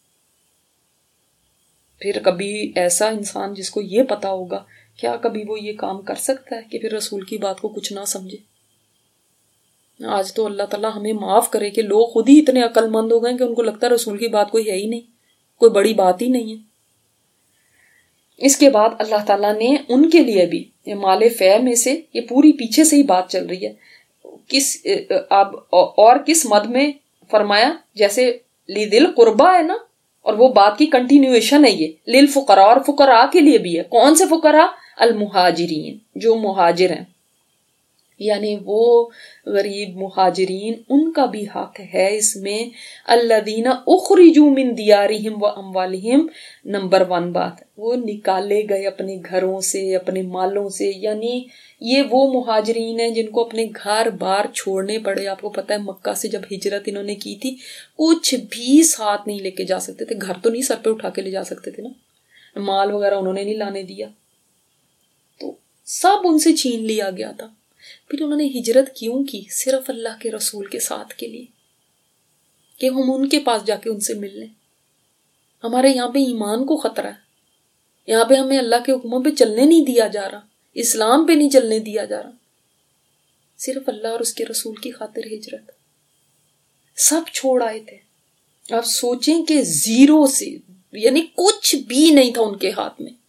Speaker 1: پھر کبھی ایسا انسان جس کو یہ پتا ہوگا، کیا کبھی وہ یہ کام کر سکتا ہے کہ پھر رسول کی بات کو کچھ نہ سمجھے؟ آج تو اللہ تعالیٰ ہمیں معاف کرے کہ لوگ خود ہی اتنے عقل مند ہو گئے کہ ان کو لگتا ہے رسول کی بات کوئی ہے ہی نہیں، کوئی بڑی بات ہی نہیں ہے. اس کے بعد اللہ تعالیٰ نے ان کے لیے بھی یہ مال فے میں سے، یہ پوری پیچھے سے ہی بات چل رہی ہے، اب اور کس مد میں فرمایا، جیسے لذل قربا ہے نا، اور وہ بات کی کنٹینیویشن ہے یہ للفقراء، اور فقراء کے لیے بھی ہے. کون سے فقراء؟ المہاجرین، جو مہاجر ہیں، یعنی وہ غریب مہاجرین، ان کا بھی حق ہے اس میں. الذین اخرجوا من دیارہم و اموالہم، نمبر 1 بات، وہ نکالے گئے اپنے گھروں سے، اپنے مالوں سے. یعنی یہ وہ مہاجرین ہیں جن کو اپنے گھر بار چھوڑنے پڑے. آپ کو پتہ ہے مکہ سے جب ہجرت انہوں نے کی تھی، کچھ بھی ساتھ نہیں لے کے جا سکتے تھے. گھر تو نہیں سر پہ اٹھا کے لے جا سکتے تھے نا، مال وغیرہ انہوں نے نہیں لانے دیا، تو سب ان سے چھین لیا گیا تھا. پھر انہوں نے ہجرت کیوں کی؟ صرف اللہ کے رسول کے ساتھ کے لیے، کہ ہم ان کے پاس جا کے ان سے مل لیں. ہمارے یہاں پہ ایمان کو خطرہ ہے، یہاں پہ ہمیں اللہ کے حکموں پہ چلنے نہیں دیا جا رہا، اسلام پہ نہیں چلنے دیا جا رہا. صرف اللہ اور اس کے رسول کی خاطر ہجرت. سب چھوڑ آئے تھے. آپ سوچیں کہ زیرو سے، یعنی کچھ بھی نہیں تھا ان کے ہاتھ میں،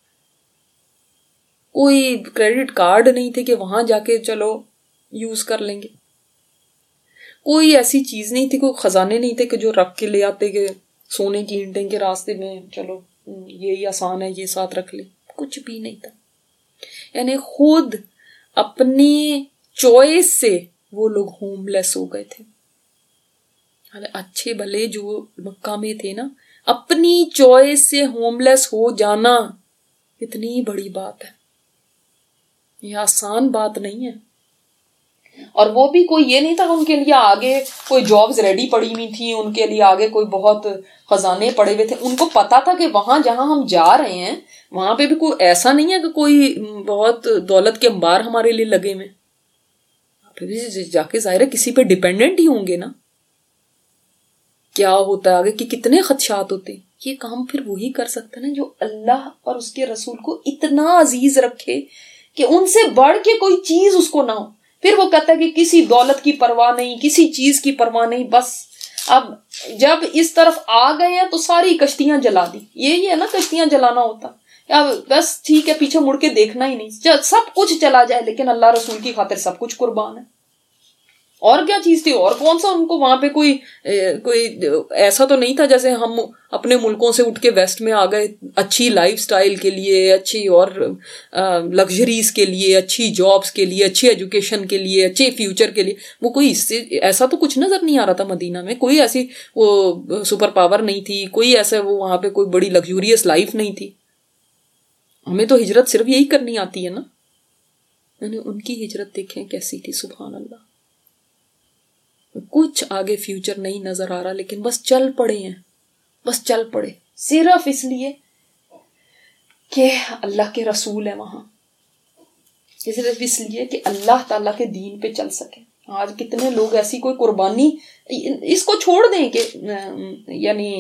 Speaker 1: کوئی کریڈٹ کارڈ نہیں تھے کہ وہاں جا کے چلو یوز کر لیں گے، کوئی ایسی چیز نہیں تھی، کوئی خزانے نہیں تھے کہ جو رکھ کے لے آتے کہ سونے کی اینٹیں کے راستے میں چلو یہی آسان ہے، یہ ساتھ رکھ لیں. کچھ بھی نہیں تھا. یعنی خود اپنی چوائس سے وہ لوگ ہوم لیس ہو گئے تھے. اچھے بھلے جو مکہ میں تھے نا، اپنی چوائس سے ہوم لیس ہو جانا اتنی بڑی بات ہے، یہ آسان بات نہیں ہے. اور وہ بھی کوئی یہ نہیں تھا ان کے لیے آگے کوئی جابز ریڈی پڑی ہوئی تھی، ان کے لیے آگے کوئی بہت خزانے پڑے ہوئے تھے. ان کو پتا تھا کہ وہاں جہاں ہم جا رہے ہیں وہاں پہ بھی کوئی ایسا نہیں ہے کہ کوئی بہت دولت کے انبار ہمارے لیے لگے ہوئے. پھر جا کے ظاہر ہے کسی پہ ڈیپینڈنٹ ہی ہوں گے نا. کیا ہوتا ہے آگے کہ کتنے خدشات ہوتے. یہ کام پھر وہی کر سکتا ہے نا جو اللہ اور اس کے رسول کو اتنا عزیز رکھے کہ ان سے بڑھ کے کوئی چیز اس کو نہ ہو. پھر وہ کہتا ہے کہ کسی دولت کی پرواہ نہیں، کسی چیز کی پرواہ نہیں، بس اب جب اس طرف آ گئے ہیں تو ساری کشتیاں جلا دی. یہی ہے نا کشتیاں جلانا ہوتا. بس ٹھیک ہے، پیچھے مڑ کے دیکھنا ہی نہیں، سب کچھ چلا جائے لیکن اللہ رسول کی خاطر سب کچھ قربان ہے. اور کیا چیز تھی، اور کون سا ان کو وہاں پہ کوئی ایسا تو نہیں تھا جیسے ہم اپنے ملکوں سے اٹھ کے ویسٹ میں آ گئے اچھی لائف سٹائل کے لیے، اچھی اور لگژریز کے لیے، اچھی جابز کے لیے، اچھی ایجوکیشن کے لیے، اچھے فیوچر کے لیے. وہ کوئی اس سے ایسا تو کچھ نظر نہیں آ رہا تھا. مدینہ میں کوئی ایسی وہ سپر پاور نہیں تھی، کوئی ایسا وہ وہاں پہ کوئی بڑی لگژریس لائف نہیں تھی. ہمیں تو ہجرت صرف یہی کرنی آتی ہے نا. یعنی ان کی ہجرت دیکھیں کیسی تھی، سبحان اللہ. کچھ آگے فیوچر نہیں نظر آ رہا لیکن بس چل پڑے ہیں، بس چل پڑے صرف اس لیے کہ اللہ کے رسول ہیں وہاں، صرف اس لیے کہ اللہ تعالیٰ کے دین پہ چل سکے. آج کتنے لوگ ایسی کوئی قربانی، اس کو چھوڑ دیں کہ یعنی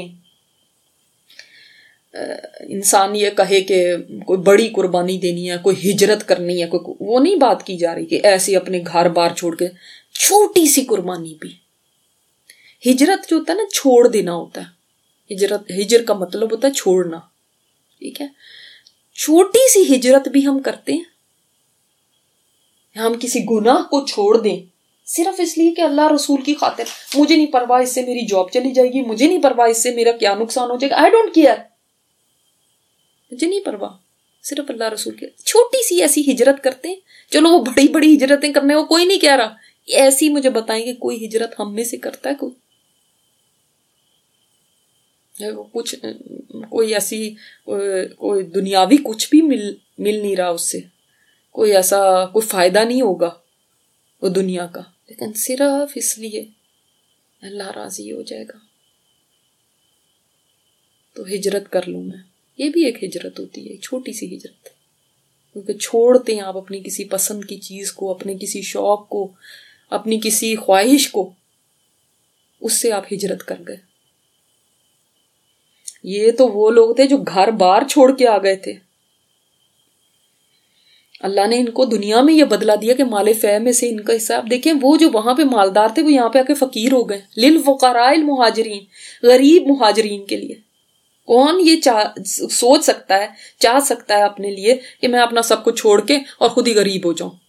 Speaker 1: انسان یہ کہے کہ کوئی بڑی قربانی دینی ہے، کوئی ہجرت کرنی ہے، کوئی وہ نہیں بات کی جا رہی کہ ایسے اپنے گھر بار چھوڑ کے. چھوٹی سی قربانی بھی، ہجرت جو ہوتا ہے نا چھوڑ دینا ہوتا ہے. ہجر کا مطلب ہوتا ہے چھوڑنا، ٹھیک ہے. چھوٹی سی ہجرت بھی ہم کرتے ہیں، ہم کسی گناہ کو چھوڑ دیں صرف اس لیے کہ اللہ رسول کی خاطر. مجھے نہیں پرواہ اس سے میری جاب چلی جائے گی، مجھے نہیں پرواہ اس سے میرا کیا نقصان ہو جائے گا، آئی ڈونٹ کیئر، مجھے نہیں پرواہ، صرف اللہ رسول کی. چھوٹی سی ایسی ہجرت کرتے ہیں. چلو وہ بڑی بڑی ہجرتیں کرنے وہ کوئی نہیں کہہ رہا، ایسی مجھے بتائیں گے کوئی ہجرت ہم میں سے کرتا ہے کچھ کوئی ایسی کوئی دنیاوی کچھ بھی مل نہیں رہا اس سے، کوئی ایسا کوئی فائدہ نہیں ہوگا وہ دنیا کا، لیکن صرف اس لیے اللہ راضی ہو جائے گا. تو ہجرت کر لوں میں. یہ بھی ایک ہجرت ہوتی ہے، ایک چھوٹی سی ہجرت، کیونکہ چھوڑتے ہیں آپ اپنی کسی پسند کی چیز کو، اپنے کسی شوق کو، اپنی کسی خواہش کو، اس سے آپ ہجرت کر گئے. یہ تو وہ لوگ تھے جو گھر بار چھوڑ کے آ گئے تھے. اللہ نے ان کو دنیا میں یہ بدلہ دیا کہ مال فے میں سے ان کا حصہ. آپ دیکھیں وہ جو وہاں پہ مالدار تھے وہ یہاں پہ آ کے فقیر ہو گئے. للفقراء المہاجرین، غریب مہاجرین کے لیے. کون یہ سوچ سکتا ہے، چاہ سکتا ہے اپنے لیے کہ میں اپنا سب کو چھوڑ کے اور خود ہی غریب ہو جاؤں،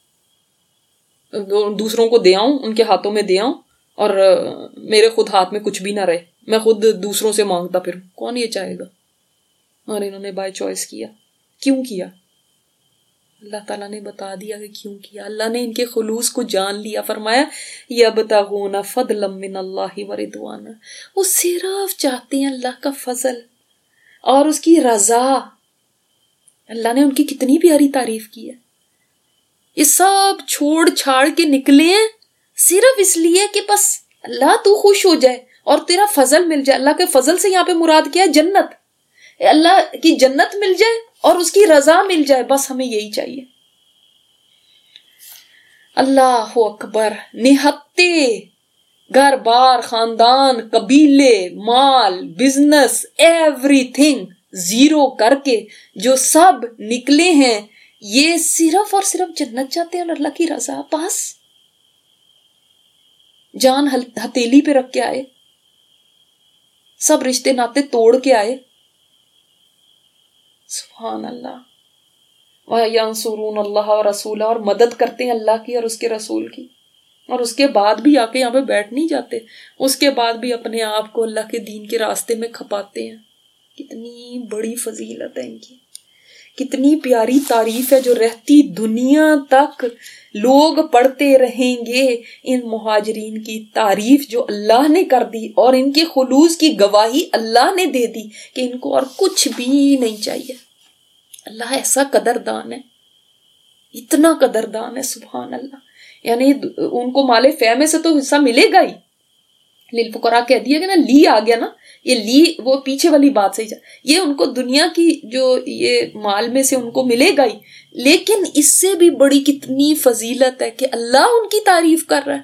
Speaker 1: دوسروں کو دے آؤں، ان کے ہاتھوں میں دے آؤں اور میرے خود ہاتھ میں کچھ بھی نہ رہے، میں خود دوسروں سے مانگتا پھروں. کون یہ چاہے گا؟ اور انہوں نے بائی چوائس کیا. کیوں کیا؟ اللہ تعالیٰ نے بتا دیا کہ کیوں کیا. اللہ نے ان کے خلوص کو جان لیا. فرمایا یبتغون فضلا من اللہ ورضوانا، وہ صرف چاہتے ہیں اللہ کا فضل اور اس کی رضا. اللہ نے ان کی کتنی پیاری تعریف کی ہے. یہ سب چھوڑ چھاڑ کے نکلے ہیں صرف اس لیے کہ بس اللہ تو خوش ہو جائے اور تیرا فضل مل جائے. اللہ کے فضل سے یہاں پہ مراد کیا ہے؟ جنت. اللہ کی جنت مل جائے اور اس کی رضا مل جائے، بس ہمیں یہی چاہیے. اللہ اکبر. نہتے گھر بار، خاندان، قبیلے، مال، بزنس، ایوری تھنگ زیرو کر کے جو سب نکلے ہیں، یہ صرف اور صرف جنت چاہتے ہیں اور اللہ کی رضا. بس جان ہتھیلی پہ رکھ کے آئے، سب رشتے ناتے توڑ کے آئے. سبحان اللہ. وَيَنْصُرُونَ اللَّهَ وَرَسُولَهُ، اور مدد کرتے ہیں اللہ کی اور اس کے رسول کی. اور اس کے بعد بھی آ کے یہاں پہ بیٹھ نہیں جاتے، اس کے بعد بھی اپنے آپ کو اللہ کے دین کے راستے میں کھپاتے ہیں. کتنی بڑی فضیلت ہے ان کی، کتنی پیاری تعریف ہے جو رہتی دنیا تک لوگ پڑھتے رہیں گے. ان مہاجرین کی تعریف جو اللہ نے کر دی اور ان کے خلوص کی گواہی اللہ نے دے دی کہ ان کو اور کچھ بھی نہیں چاہیے. اللہ ایسا قدردان ہے، اتنا قدردان ہے. سبحان اللہ. یعنی ان کو مال فے میں سے تو حصہ ملے گا ہی. للفقراء کہہ دیا کہ نا، لی آ گیا نا، یہ لی وہ پیچھے والی بات سے یہ ان کو دنیا کی جو یہ مال میں سے ان کو ملے گا ہی. لیکن اس سے بھی بڑی کتنی فضیلت ہے کہ اللہ ان کی تعریف کر رہا ہے.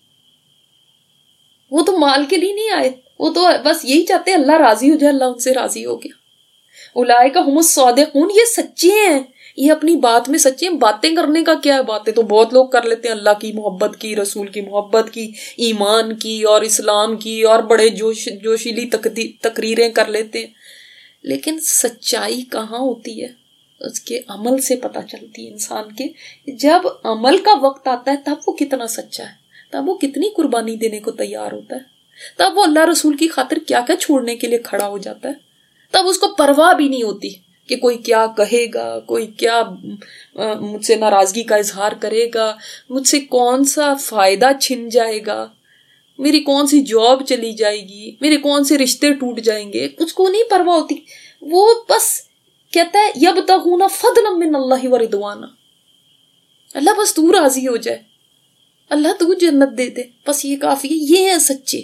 Speaker 1: وہ تو مال کے لیے نہیں آئے، وہ تو بس یہی چاہتے ہیں اللہ راضی ہو جائے. اللہ ان سے راضی ہو گیا. اولئک هم الصادقون، یہ سچے ہیں، یہ اپنی بات میں سچے ہیں. باتیں کرنے کا کیا ہے؟ باتیں تو بہت لوگ کر لیتے ہیں، اللہ کی محبت کی، رسول کی محبت کی، ایمان کی اور اسلام کی، اور بڑے جوشیلی تقریریں کر لیتے ہیں. لیکن سچائی کہاں ہوتی ہے؟ اس کے عمل سے پتہ چلتی ہے انسان کے. جب عمل کا وقت آتا ہے تب وہ کتنا سچا ہے، تب وہ کتنی قربانی دینے کو تیار ہوتا ہے، تب وہ اللہ رسول کی خاطر کیا کیا چھوڑنے کے لیے کھڑا ہو جاتا ہے. تب اس کو پرواہ بھی نہیں ہوتی کہ کوئی کیا کہے گا، کوئی کیا مجھ سے ناراضگی کا اظہار کرے گا، مجھ سے کون سا فائدہ چھن جائے گا، میری کون سی جاب چلی جائے گی، میرے کون سے رشتے ٹوٹ جائیں گے. اس کو نہیں پرواہ ہوتی. وہ بس کہتا ہے یبتغون فضلا من اللہ ورضوانا، اللہ بس تو راضی ہو جائے، اللہ تو جنت دے دے، بس یہ کافی ہے. یہ ہے سچے،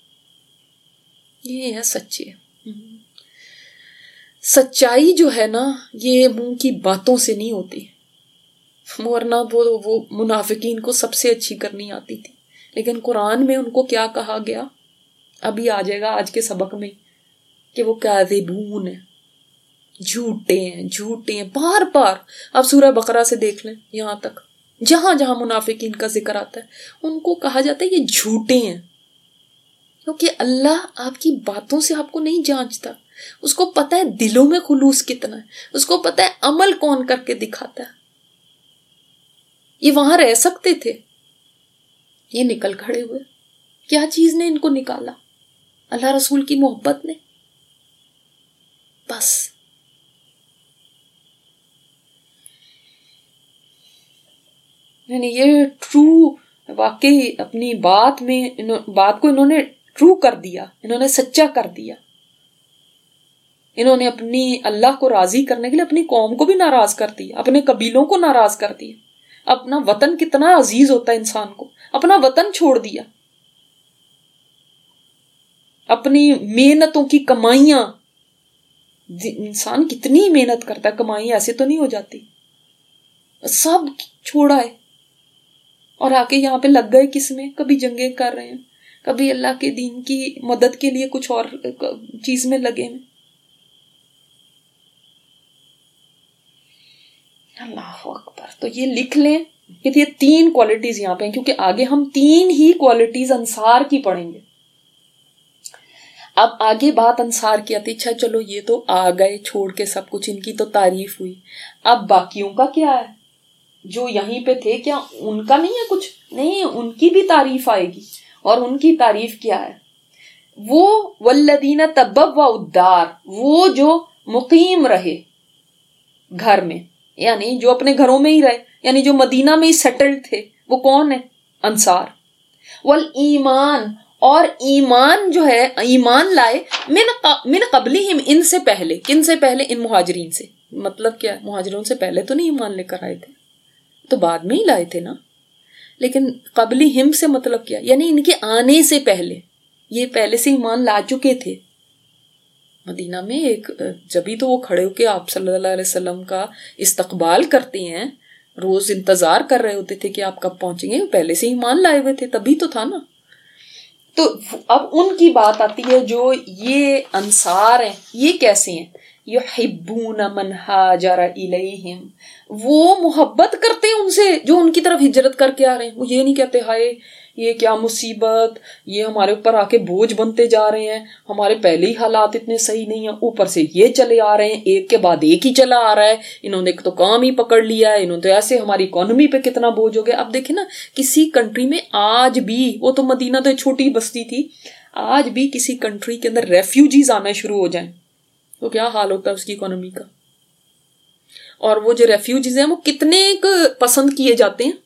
Speaker 1: یہ ہے سچے. سچائی جو ہے نا، یہ منہ کی باتوں سے نہیں ہوتی، ورنہ وہ منافقین کو سب سے اچھی کرنی آتی تھی. لیکن قرآن میں ان کو کیا کہا گیا؟ ابھی آ جائے گا آج کے سبق میں کہ وہ کاذبون ہیں، جھوٹے ہیں، جھوٹے ہیں. بار بار آپ سورہ بقرہ سے دیکھ لیں، یہاں تک جہاں جہاں منافقین کا ذکر آتا ہے ان کو کہا جاتا ہے یہ جھوٹے ہیں. کیونکہ اللہ آپ کی باتوں سے آپ کو نہیں جانچتا، اس کو پتہ ہے دلوں میں خلوص کتنا ہے، اس کو پتہ ہے عمل کون کر کے دکھاتا ہے. یہ وہاں رہ سکتے تھے، یہ نکل کھڑے ہوئے. کیا چیز نے ان کو نکالا؟ اللہ رسول کی محبت نے. بس یعنی یہ ٹرو، واقعی اپنی بات میں بات کو انہوں نے ٹرو کر دیا، انہوں نے سچا کر دیا. انہوں نے اپنی اللہ کو راضی کرنے کے لیے اپنی قوم کو بھی ناراض کر دیا، اپنے قبیلوں کو ناراض کر دیا. اپنا وطن کتنا عزیز ہوتا ہے انسان کو، اپنا وطن چھوڑ دیا، اپنی محنتوں کی کمائیاں انسان کتنی محنت کرتا ہے, کمائی ایسے تو نہیں ہو جاتی. سب چھوڑا ہے اور آ کے یہاں پہ لگ گئے کس میں, کبھی جنگیں کر رہے ہیں, کبھی اللہ کے دین کی مدد کے لیے کچھ اور چیز میں لگے ہیں. اللہ اکبر. تو یہ لکھ لیں کہ یہ 3 کوالٹیز یہاں پہ ہیں, کیونکہ آگے ہم 3 ہی کوالٹیز انصار کی پڑھیں گے. اب آگے بات انصار کی آتی. اچھا چلو یہ تو آ گئے چھوڑ کے سب کچھ, ان کی تو تعریف ہوئی. اب باقیوں کا کیا ہے جو یہیں پہ تھے, کیا ان کا نہیں ہے کچھ؟ نہیں, ان کی بھی تعریف آئے گی. اور ان کی تعریف کیا ہے؟ وہ والذین تبوؤا الدار, وہ جو مقیم رہے گھر میں, یعنی جو اپنے گھروں میں ہی رہے, یعنی جو مدینہ میں ہی سیٹلڈ تھے, وہ کون ہے؟ انصار. والایمان, اور ایمان جو ہے, ایمان لائے من قبلہم, ان سے پہلے. کن سے پہلے؟ ان مہاجرین سے. مطلب کیا ہے؟ مہاجروں سے پہلے تو نہیں ایمان لے کر آئے تھے, تو بعد میں ہی لائے تھے نا. لیکن قبلہم سے مطلب کیا؟ یعنی ان کے آنے سے پہلے, یہ پہلے سے ایمان لا چکے تھے مدینہ میں. ایک جبھی تو وہ کھڑے ہو کے آپ صلی اللہ علیہ وسلم کا استقبال کرتے ہیں, روز انتظار کر رہے ہوتے تھے کہ آپ کب پہنچیں گے, پہلے سے ایمان لائے ہوئے تھے, تبھی تو تھا نا. تو اب ان کی بات آتی ہے جو یہ انصار ہیں, یہ کیسے ہیں؟ یحبون من ہاجر الیہم, وہ محبت کرتے ہیں ان سے جو ان کی طرف ہجرت کر کے آ رہے ہیں. وہ یہ نہیں کہتے ہائے یہ کیا مصیبت, یہ ہمارے اوپر آ کے بوجھ بنتے جا رہے ہیں, ہمارے پہلے ہی حالات اتنے صحیح نہیں ہیں, اوپر سے یہ چلے آ رہے ہیں, ایک کے بعد ایک ہی چلا آ رہا ہے, انہوں نے تو کام ہی پکڑ لیا ہے, انہوں نے تو ایسے ہماری اکانومی پہ کتنا بوجھ ہو گیا. اب دیکھیں نا, کسی کنٹری میں آج بھی, وہ تو مدینہ تو چھوٹی بستی تھی, آج بھی کسی کنٹری کے اندر ریفیوجیز آنا شروع ہو جائیں تو کیا حال ہوتا ہے اس کی اکانومی کا. اور وہ جو ریفیوجیز ہیں وہ کتنے پسند کیے جاتے ہیں.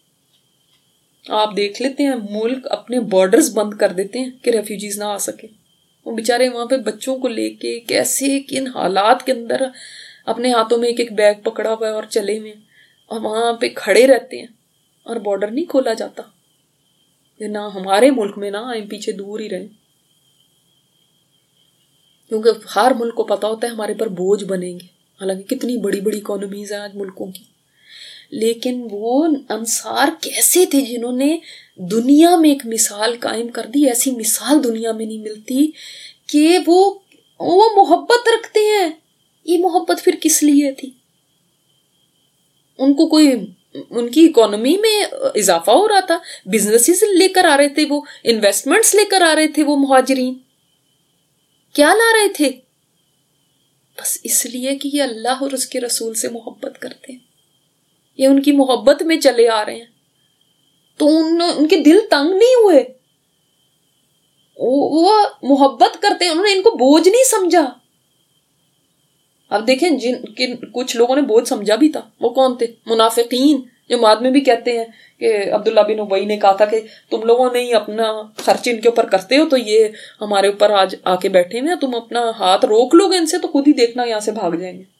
Speaker 1: آپ دیکھ لیتے ہیں ملک اپنے بارڈرز بند کر دیتے ہیں کہ ریفیوجیز نہ آ سکے. وہ بیچارے وہاں پہ بچوں کو لے کے کیسے کن حالات کے اندر اپنے ہاتھوں میں ایک ایک بیگ پکڑا ہوا ہے اور چلے ہوئے, اور وہاں پہ کھڑے رہتے ہیں اور بارڈر نہیں کھولا جاتا. نہ ہمارے ملک میں نہ آئیں, پیچھے دور ہی رہیں, کیونکہ ہر ملک کو پتا ہوتا ہے ہمارے پر بوجھ بنیں گے. حالانکہ کتنی بڑی بڑی اکانومیز ہیں آج ملکوں کی, لیکن وہ انصار کیسے تھے جنہوں نے دنیا میں ایک مثال قائم کر دی. ایسی مثال دنیا میں نہیں ملتی کہ وہ محبت رکھتے ہیں. یہ محبت پھر کس لیے تھی؟ ان کو کوئی, ان کی اکانومی میں اضافہ ہو رہا تھا, بزنسز لے کر آ رہے تھے, وہ انویسٹمنٹس لے کر آ رہے تھے. وہ مہاجرین کیا لا رہے تھے؟ بس اس لیے کہ یہ اللہ اور اس کے رسول سے محبت کرتے ہیں, یہ ان کی محبت میں چلے آ رہے ہیں. تو ان کے دل تنگ نہیں ہوئے, وہ محبت کرتے ہیں, انہوں نے ان کو بوجھ نہیں سمجھا. اب دیکھیں کچھ لوگوں نے بوجھ سمجھا بھی تھا. وہ کون تھے؟ منافقین, جو بعد میں بھی کہتے ہیں کہ عبداللہ بن ابی نے کہا تھا کہ تم لوگوں نے ہی اپنا خرچ ان کے اوپر کرتے ہو, تو یہ ہمارے اوپر آج آ کے بیٹھے ہوئے ہیں, تم اپنا ہاتھ روک لو گے ان سے تو خود ہی دیکھنا یہاں سے بھاگ جائیں گے.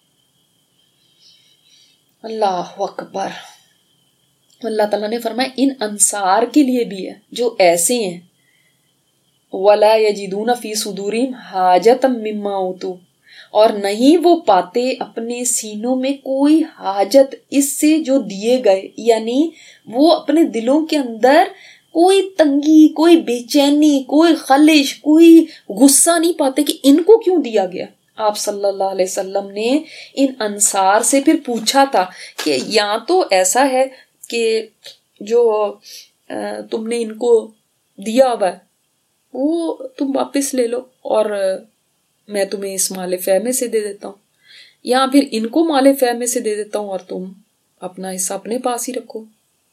Speaker 1: اللہ اکبر. اللہ تعالیٰ نے فرمایا ان انصار کے لیے بھی ہے جو ایسے ہیں, وَلَا يَجِدُونَ فِي صُدُورِهِمْ حَاجَةً مِّمَّا أُوتُوا, اور نہیں وہ پاتے اپنے سینوں میں کوئی حاجت اس سے جو دیے گئے. یعنی وہ اپنے دلوں کے اندر کوئی تنگی, کوئی بے چینی, کوئی خلش, کوئی غصہ نہیں پاتے کہ ان کو کیوں دیا گیا. آپ صلی اللہ علیہ وسلم نے ان انصار سے پھر پوچھا تھا کہ یہاں تو ایسا ہے کہ جو تم نے ان کو دیا ہوا ہے وہ تم واپس لے لو, اور میں تمہیں اس مال فہ میں سے دے دیتا ہوں, یا پھر ان کو مال فہ میں سے دے دیتا ہوں اور تم اپنا حصہ اپنے پاس ہی رکھو.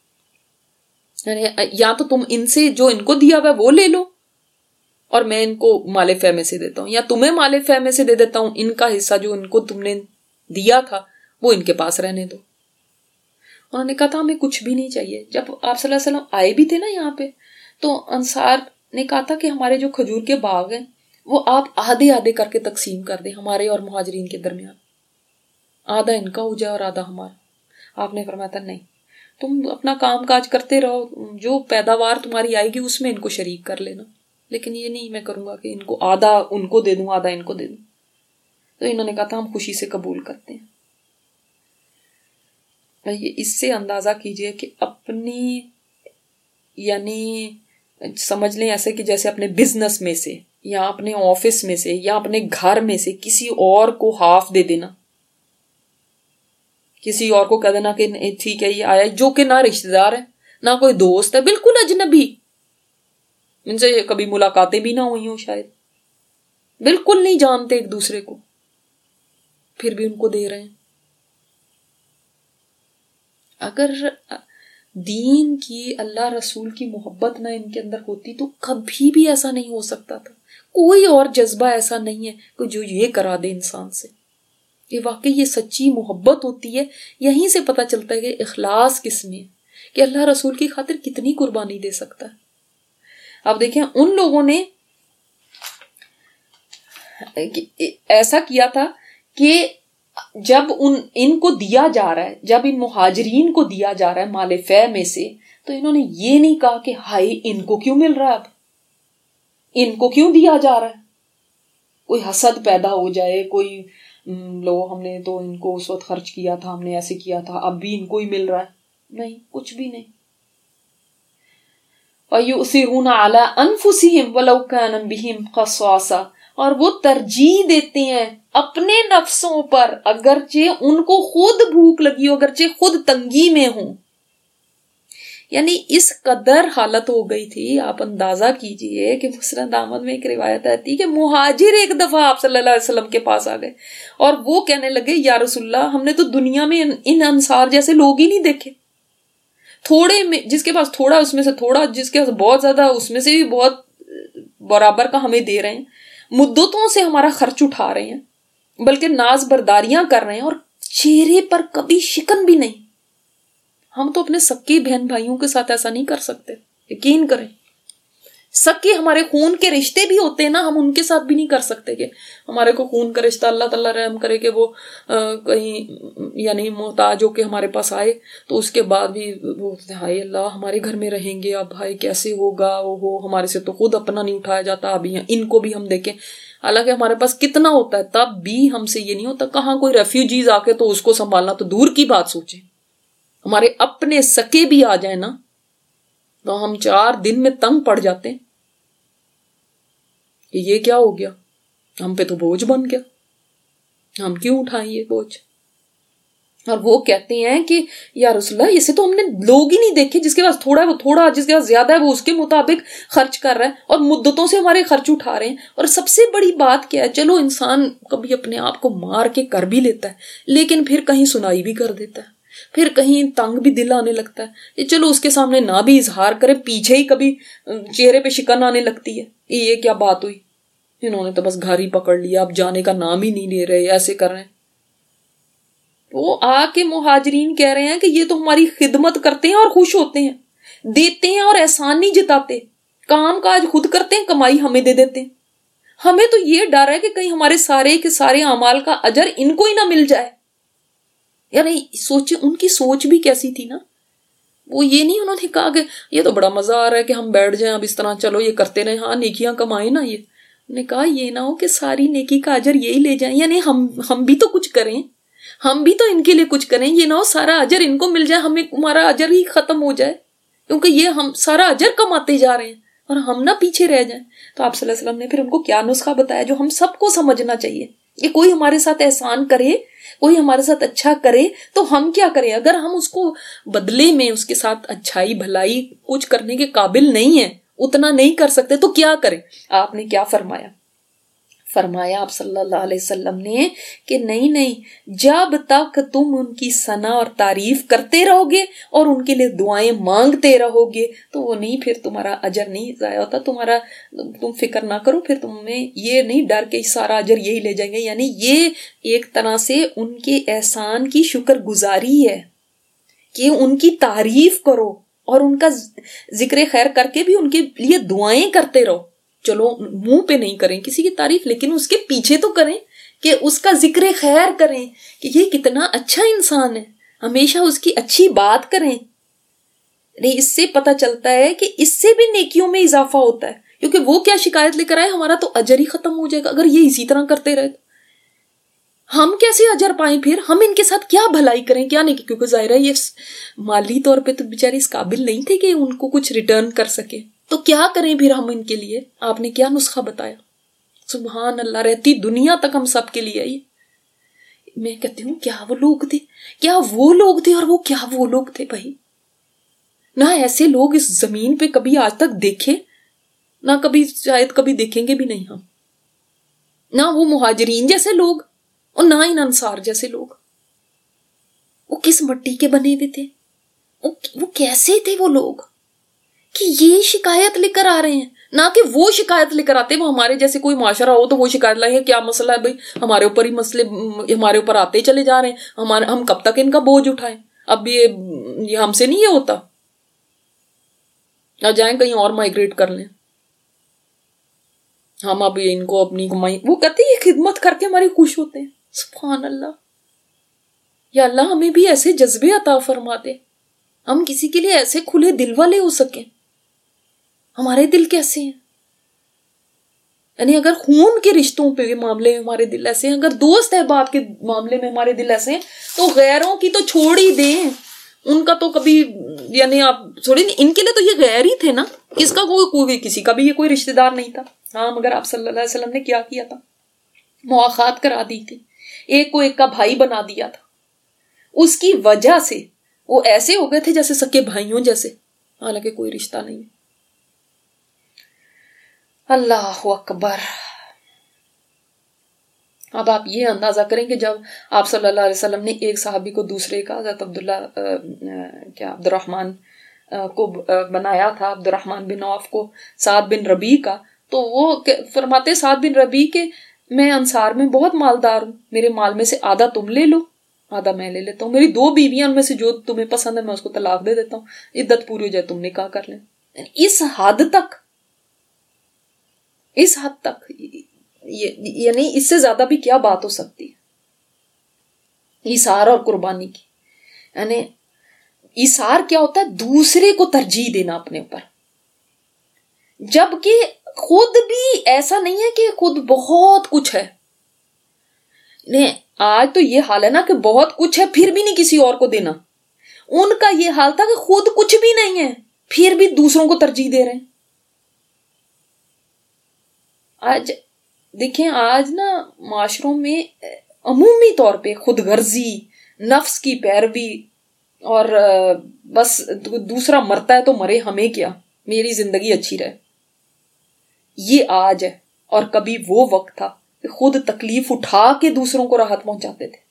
Speaker 1: یا تو تم ان سے جو ان کو دیا ہوا ہے وہ لے لو اور میں ان کو مال فہ میں سے دیتا ہوں, یا تمہیں مال فہ میں سے دے دیتا ہوں, ان کا حصہ جو ان کو تم نے دیا تھا وہ ان کے پاس رہنے دو. انہوں نے کہا تھا ہمیں کچھ بھی نہیں چاہیے. جب آپ صلی اللہ علیہ وسلم آئے بھی تھے نا یہاں پہ, تو انصار نے کہا تھا کہ ہمارے جو کھجور کے باغ ہیں وہ آپ آدھے آدھے کر کے تقسیم کر دیں ہمارے اور مہاجرین کے درمیان, آدھا ان کا ہو جائے اور آدھا ہمارا. آپ نے فرمایا تھا نہیں, تم اپنا کام کاج کرتے رہو, جو پیداوار تمہاری آئے گی اس میں ان کو شریک کر لینا, لیکن یہ نہیں میں کروں گا کہ ان کو آدھا ان کو دے دوں آدھا ان کو دے دوں. تو انہوں نے کہا تھا ہم خوشی سے قبول کرتے ہیں. اس سے اندازہ کیجئے کہ اپنی یعنی سمجھ لیں ایسے کہ جیسے اپنے بزنس میں سے یا اپنے آفس میں سے یا اپنے گھر میں سے کسی اور کو ہاف دے دینا, کسی اور کو کہہ دینا کہ ٹھیک ہے یہ آیا, جو کہ نہ رشتہ دار ہے نہ کوئی دوست ہے, بالکل اجنبی, ان سے کبھی ملاقاتیں بھی نہ ہوئی ہوں شاید, بالکل نہیں جانتے ایک دوسرے کو, پھر بھی ان کو دے رہے ہیں. اگر دین کی, اللہ رسول کی محبت نہ ان کے اندر ہوتی تو کبھی بھی ایسا نہیں ہو سکتا تھا. کوئی اور جذبہ ایسا نہیں ہے کہ جو یہ کرا دے انسان سے. یہ واقعی یہ سچی محبت ہوتی ہے. یہیں سے پتہ چلتا ہے کہ اخلاص کس میں ہے, کہ اللہ رسول کی خاطر کتنی قربانی دے سکتا ہے. اب دیکھیں ان لوگوں نے ایسا کیا تھا کہ جب ان کو دیا جا رہا ہے, جب ان مہاجرین کو دیا جا رہا ہے مال فے میں سے, تو انہوں نے یہ نہیں کہا کہ ہائے ان کو کیوں مل رہا ہے, اب ان کو کیوں دیا جا رہا ہے, کوئی حسد پیدا ہو جائے, کوئی لو ہم نے تو ان کو اس وقت خرچ کیا تھا, ہم نے ایسے کیا تھا, اب بھی ان کو ہی مل رہا ہے. نہیں, کچھ بھی نہیں. وَيُؤْثِرُونَ عَلَىٰ أَنفُسِهِمْ وَلَوْ كَانَ بِهِمْ خَصَاصَةٌ, اور وہ ترجیح دیتے ہیں اپنے نفسوں پر اگرچہ ان کو خود بھوک لگی ہو, اگرچہ خود تنگی میں ہوں. یعنی اس قدر حالت ہو گئی تھی. آپ اندازہ کیجئے کہ مسند احمد میں ایک روایت آتی کہ مہاجر ایک دفعہ آپ صلی اللہ علیہ وسلم کے پاس آ گئے اور وہ کہنے لگے یا رسول اللہ, ہم نے تو دنیا میں ان انصار جیسے لوگ ہی نہیں دیکھے. تھوڑے میں جس کے پاس تھوڑا اس میں سے تھوڑا, جس کے پاس بہت زیادہ اس میں سے بھی بہت برابر کا ہمیں دے رہے ہیں, مدتوں سے ہمارا خرچ اٹھا رہے ہیں, بلکہ ناز برداریاں کر رہے ہیں, اور چہرے پر کبھی شکن بھی نہیں. ہم تو اپنے سکی بہن بھائیوں کے ساتھ ایسا نہیں کر سکتے, یقین کریں. سکے ہمارے خون کے رشتے بھی ہوتے ہیں نا, ہم ان کے ساتھ بھی نہیں کر سکتے کہ ہمارے کو خون کا رشتہ اللہ تعالیٰ رحم کرے کہ وہ کہیں یعنی محتاج ہو کے ہمارے پاس آئے تو اس کے بعد بھی وہ ہائے اللہ ہمارے گھر میں رہیں گے, اب بھائی کیسے ہوگا, وہ ہمارے سے تو خود اپنا نہیں اٹھایا جاتا, اب ان کو بھی ہم دیکھیں. حالانکہ ہمارے پاس کتنا ہوتا ہے, تب بھی ہم سے یہ نہیں ہوتا. کہاں کوئی ریفیوجیز آ کے تو اس کو سنبھالنا تو دور کی بات سوچیں. ہمارے اپنے سکے بھی آ جائیں نا تو ہم 4 دن میں تنگ پڑ جاتے ہیں کہ یہ کیا ہو گیا, ہم پہ تو بوجھ بن گیا, ہم کیوں اٹھائیں یہ بوجھ. اور وہ کہتے ہیں کہ یا رسول اللہ اسے تو ہم نے لوگ ہی نہیں دیکھے, جس کے پاس تھوڑا ہے وہ تھوڑا, جس کے پاس زیادہ ہے وہ اس کے مطابق خرچ کر رہا ہے, اور مدتوں سے ہمارے خرچ اٹھا رہے ہیں. اور سب سے بڑی بات کیا ہے, چلو انسان کبھی اپنے آپ کو مار کے کر بھی لیتا ہے, لیکن پھر کہیں سنائی بھی کر دیتا ہے, پھر کہیں تنگ بھی دل آنے لگتا ہے. یہ چلو اس کے سامنے نہ بھی اظہار کرے, پیچھے ہی کبھی چہرے پہ شکن آنے لگتی ہے, یہ کیا بات ہوئی, انہوں نے تو بس گھر ہی پکڑ لیا, اب جانے کا نام ہی نہیں لے رہے, ایسے کر رہے ہیں. وہ آ کے مہاجرین کہہ رہے ہیں کہ یہ تو ہماری خدمت کرتے ہیں اور خوش ہوتے ہیں, دیتے ہیں اور احسان نہیں جتاتے, کام کاج خود کرتے ہیں, کمائی ہمیں دے دیتے ہیں. ہمیں تو یہ ڈر ہے کہ کہیں ہمارے سارے کے سارے اعمال کا اجر ان کو ہی نہ مل جائے. یعنی سوچے ان کی سوچ بھی کیسی تھی نا. وہ یہ نہیں انہوں نے کہا کہ یہ تو بڑا مزہ آ رہا ہے کہ ہم بیٹھ جائیں اب اس طرح, چلو یہ کرتے رہے, ہاں نیکیاں کمائیں نا. یہ نے کہا یہ نہ ہو کہ ساری نیکی کا اجر یہی لے جائیں, یعنی ہم بھی تو کچھ کریں, ہم بھی تو ان کے لیے کچھ کریں. یہ نہ ہو سارا اجر ان کو مل جائے, ہمارا اجر ہی ختم ہو جائے, کیونکہ یہ ہم سارا اجر کماتے جا رہے ہیں اور ہم نہ پیچھے رہ جائیں. تو آپ صلی اللہ علیہ وسلم نے پھر ان کو کیا نسخہ بتایا جو ہم سب کو سمجھنا چاہیے کہ کوئی ہمارے ساتھ احسان کرے, کوئی ہمارے ساتھ اچھا کرے تو ہم کیا کریں. اگر ہم اس کو بدلے میں اس کے ساتھ اچھائی بھلائی کچھ کرنے کے قابل نہیں ہیں, اتنا نہیں کر سکتے, تو کیا کریں. آپ نے کیا فرمایا آپ صلی اللہ علیہ وسلم نے کہ نہیں, جب تک تم ان کی ثنا اور تعریف کرتے رہو گے اور ان کے لیے دعائیں مانگتے رہو گے تو وہ نہیں, پھر تمہارا اجر نہیں ضائع ہوتا. تم فکر نہ کرو, پھر تمہیں یہ نہیں ڈر کے سارا اجر یہی لے جائیں گے. یعنی یہ ایک طرح سے ان کے احسان کی شکر گزاری ہے کہ ان کی تعریف کرو اور ان کا ذکر خیر کر کے بھی ان کے لیے دعائیں کرتے رہو. چلو منہ پہ نہیں کریں کسی کی تعریف, لیکن اس کے پیچھے تو کریں کہ اس کا ذکر خیر کریں کہ یہ کتنا اچھا انسان ہے, ہمیشہ اس کی اچھی بات کریں. اس سے پتہ چلتا ہے کہ اس سے بھی نیکیوں میں اضافہ ہوتا ہے, کیونکہ وہ کیا شکایت لے کر آئے, ہمارا تو اجر ہی ختم ہو جائے گا اگر یہ اسی طرح کرتے رہے. ہم کیسے اجر پائیں؟ پھر ہم ان کے ساتھ کیا بھلائی کریں، کیا نہیں، کیونکہ ظاہر ہے یہ مالی طور پہ تو بیچارے اس قابل نہیں تھے کہ ان کو کچھ ریٹرن کر سکے، تو کیا کریں پھر ہم ان کے لیے؟ آپ نے کیا نسخہ بتایا؟ سبحان اللہ، رہتی دنیا تک ہم سب کے لیے آئی۔ میں کہتی ہوں کیا وہ لوگ تھے، کیا وہ لوگ تھے، اور وہ کیا وہ لوگ تھے بھائی۔ نہ ایسے لوگ اس زمین پہ کبھی آج تک دیکھے، نہ کبھی شاید کبھی دیکھیں گے بھی نہیں ہم، نہ وہ مہاجرین جیسے لوگ اور نہ ان انصار جیسے لوگ۔ وہ کس مٹی کے بنے ہوئے تھے، وہ کیسے تھے وہ لوگ کہ یہ شکایت لے کر آ رہے ہیں، نہ کہ وہ شکایت لے کر آتے۔ وہ ہمارے جیسے کوئی معاشرہ ہو تو وہ شکایت لائے کیا مسئلہ ہے بھائی، ہمارے اوپر ہی مسئلے ہمارے اوپر آتے چلے جا رہے ہیں، ہم کب تک ان کا بوجھ اٹھائیں؟ اب یہ ہم سے نہیں یہ ہوتا، یا جائیں کہیں اور مائگریٹ کر لیں ہم، اب ان کو اپنی کمائی، وہ کہتے ہیں یہ خدمت کر کے ہماری خوش ہوتے ہیں۔ سبحان اللہ، یا اللہ ہمیں بھی ایسے جذبے عطا فرما دے، ہم کسی کے لیے ایسے کھلے دل والے ہو سکیں۔ ہمارے دل کیسے ہیں؟ یعنی اگر خون کے رشتوں پہ معاملے میں ہمارے دل ایسے ہیں، اگر دوست احباب کے معاملے میں ہمارے دل ایسے ہیں، تو غیروں کی تو چھوڑ ہی دیں، ان کا تو کبھی، یعنی آپ چھوڑی نہیں، ان کے لیے تو یہ غیر ہی تھے نا، اس کا کوئی کسی کا بھی یہ کوئی رشتہ دار نہیں تھا۔ ہاں مگر آپ صلی اللہ علیہ وسلم نے کیا کیا تھا؟ مواخات کرا دی تھی، ایک کو ایک کا بھائی بنا دیا تھا۔ اس کی وجہ سے وہ ایسے ہو گئے تھے جیسے سکے بھائیوں جیسے، حالانکہ کوئی رشتہ نہیں ہے۔ اللہ اکبر۔ اب آپ یہ اندازہ کریں کہ جب آپ صلی اللہ علیہ وسلم نے ایک صحابی کو دوسرے کا، حضرت عبد الرحمن کو بنایا تھا، عبد الرحمن بن عوف کو سعد بن ربیع کا، تو وہ فرماتے سعد بن ربیع کہ میں انصار میں بہت مالدار ہوں، میرے مال میں سے آدھا تم لے لو، آدھا میں لے لیتا ہوں، میری 2 بیویاں، ان میں سے جو تمہیں پسند ہے میں اس کو طلاق دے دیتا ہوں، عدت پوری ہو جائے تم نکاح کر لیں۔ اس حد تک، اس حد تک، یعنی اس سے زیادہ بھی کیا بات ہو سکتی ہے ایثار اور قربانی کی۔ یعنی ایثار کیا ہوتا ہے؟ دوسرے کو ترجیح دینا اپنے اوپر، جبکہ خود بھی ایسا نہیں ہے کہ خود بہت کچھ ہے۔ آج تو یہ حال ہے نا کہ بہت کچھ ہے پھر بھی نہیں کسی اور کو دینا، ان کا یہ حال تھا کہ خود کچھ بھی نہیں ہے پھر بھی دوسروں کو ترجیح دے رہے ہیں۔ آج دیکھیں، آج نا معاشروں میں عمومی طور پہ خود غرضی، نفس کی پیروی، اور بس دوسرا مرتا ہے تو مرے، ہمیں کیا، میری زندگی اچھی رہے، یہ آج ہے۔ اور کبھی وہ وقت تھا کہ خود تکلیف اٹھا کے دوسروں کو راحت پہنچاتے تھے،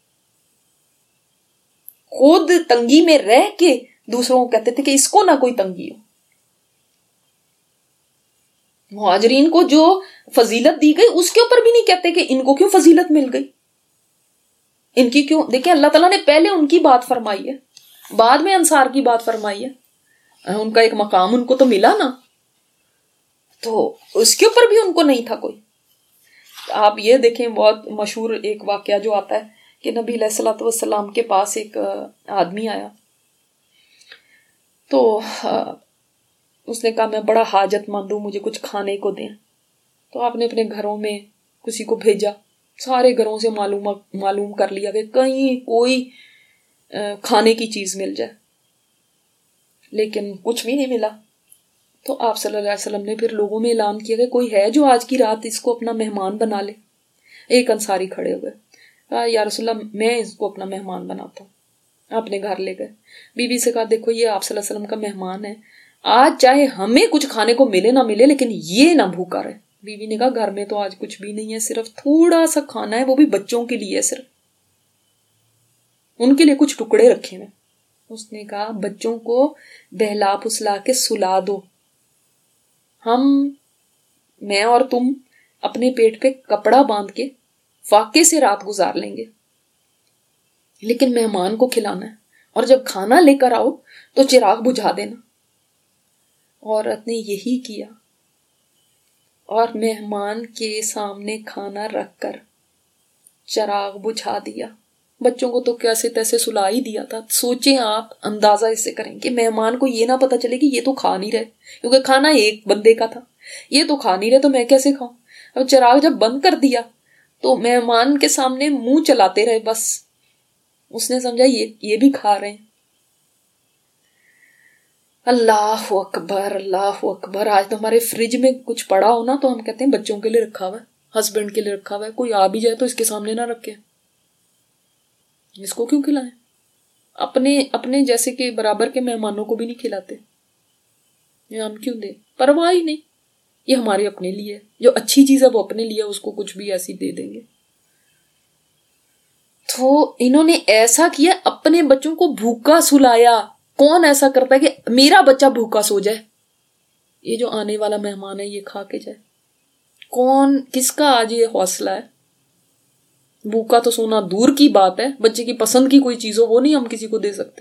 Speaker 1: خود تنگی میں رہ کے دوسروں کو کہتے تھے کہ اس کو نہ کوئی تنگی ہو۔ مہاجرین کو جو فضیلت دی گئی اس کے اوپر بھی نہیں کہتے کہ ان کو کیوں فضیلت مل گئی، ان کی کیوں۔ دیکھیں اللہ تعالیٰ نے پہلے ان کی بات فرمائی ہے، بعد میں انصار کی بات فرمائی ہے، ان کا ایک مقام ان کو تو ملا نا، تو اس کے اوپر بھی ان کو نہیں تھا کوئی۔ آپ یہ دیکھیں، بہت مشہور ایک واقعہ جو آتا ہے کہ نبی علیہ الصلوۃ والسلام کے پاس ایک آدمی آیا، تو اس نے کہا میں بڑا حاجت مند ہوں، مجھے کچھ کھانے کو دیں۔ تو آپ نے اپنے گھروں میں کسی کو بھیجا، سارے گھروں سے معلوم کر لیا کہ کہیں کوئی کھانے کی چیز مل جائے، لیکن کچھ بھی نہیں ملا۔ تو آپ صلی اللہ علیہ وسلم نے پھر لوگوں میں اعلان کیا کہ کوئی ہے جو آج کی رات اس کو اپنا مہمان بنا لے۔ ایک انصاری کھڑے ہوئے، کہا یا رسول اللہ میں اس کو اپنا مہمان بناتا ہوں۔ اپنے گھر لے گئے، بی بی سے کہا دیکھو یہ آپ صلی اللہ علیہ وسلم کا مہمان ہے، آج چاہے ہمیں کچھ کھانے کو ملے نہ ملے لیکن یہ نہ بھوکا رہے۔ بیوی نے کہا گھر میں تو آج کچھ بھی نہیں ہے، صرف تھوڑا سا کھانا ہے، وہ بھی بچوں کے لیے، صرف ان کے لیے کچھ ٹکڑے رکھے ہیں۔ اس نے کہا بچوں کو بہلا پھسلا کے سلا دو، میں اور تم اپنے پیٹ پہ کپڑا باندھ کے فاقے سے رات گزار لیں گے، لیکن مہمان کو کھلانا ہے، اور جب کھانا لے کر آؤ تو چراغ بجھا دینا۔ عورت نے یہی کیا، اور مہمان کے سامنے کھانا رکھ کر چراغ بجھا دیا۔ بچوں کو تو کیسے تیسے سلا ہی دیا تھا۔ سوچیں آپ، اندازہ اس سے کریں کہ مہمان کو یہ نہ پتا چلے کہ یہ تو کھا نہیں رہے، کیونکہ کھانا ایک بندے کا تھا، یہ تو کھا نہیں رہے تو میں کیسے کھاؤں۔ اب چراغ جب بند کر دیا تو مہمان کے سامنے منہ چلاتے رہے بس. اس نے سمجھا یہ بھی کھا رہے ہیں. اللہ اکبر اللہ اکبر. آج تو ہمارے فریج میں کچھ پڑا ہو نا تو ہم کہتے ہیں بچوں کے لیے رکھا ہوا ہے, ہسبینڈ کے لیے رکھا ہوا ہے, کوئی آ بھی جائے تو اس کے سامنے نہ رکھے, اس کو کیوں کھلائیں؟ اپنے جیسے کہ برابر کے مہمانوں کو بھی نہیں کھلاتے, یہ ہم کیوں دیں؟ پرواہ ہی نہیں, یہ ہمارے اپنے لیے ہے, جو اچھی چیز ہے وہ اپنے لیے, اس کو کچھ بھی ایسی دے دیں گے. تو انہوں نے ایسا کیا, اپنے بچوں کو بھوکا سلایا. کون ایسا کرتا ہے کہ میرا بچہ بھوکا سو جائے, یہ جو آنے والا مہمان ہے یہ کھا کے جائے؟ کون, کس کا آج یہ حوصلہ ہے؟ بھوکا تو سونا دور کی بات ہے, بچے کی پسند کی کوئی چیز ہو وہ نہیں ہم کسی کو دے سکتے.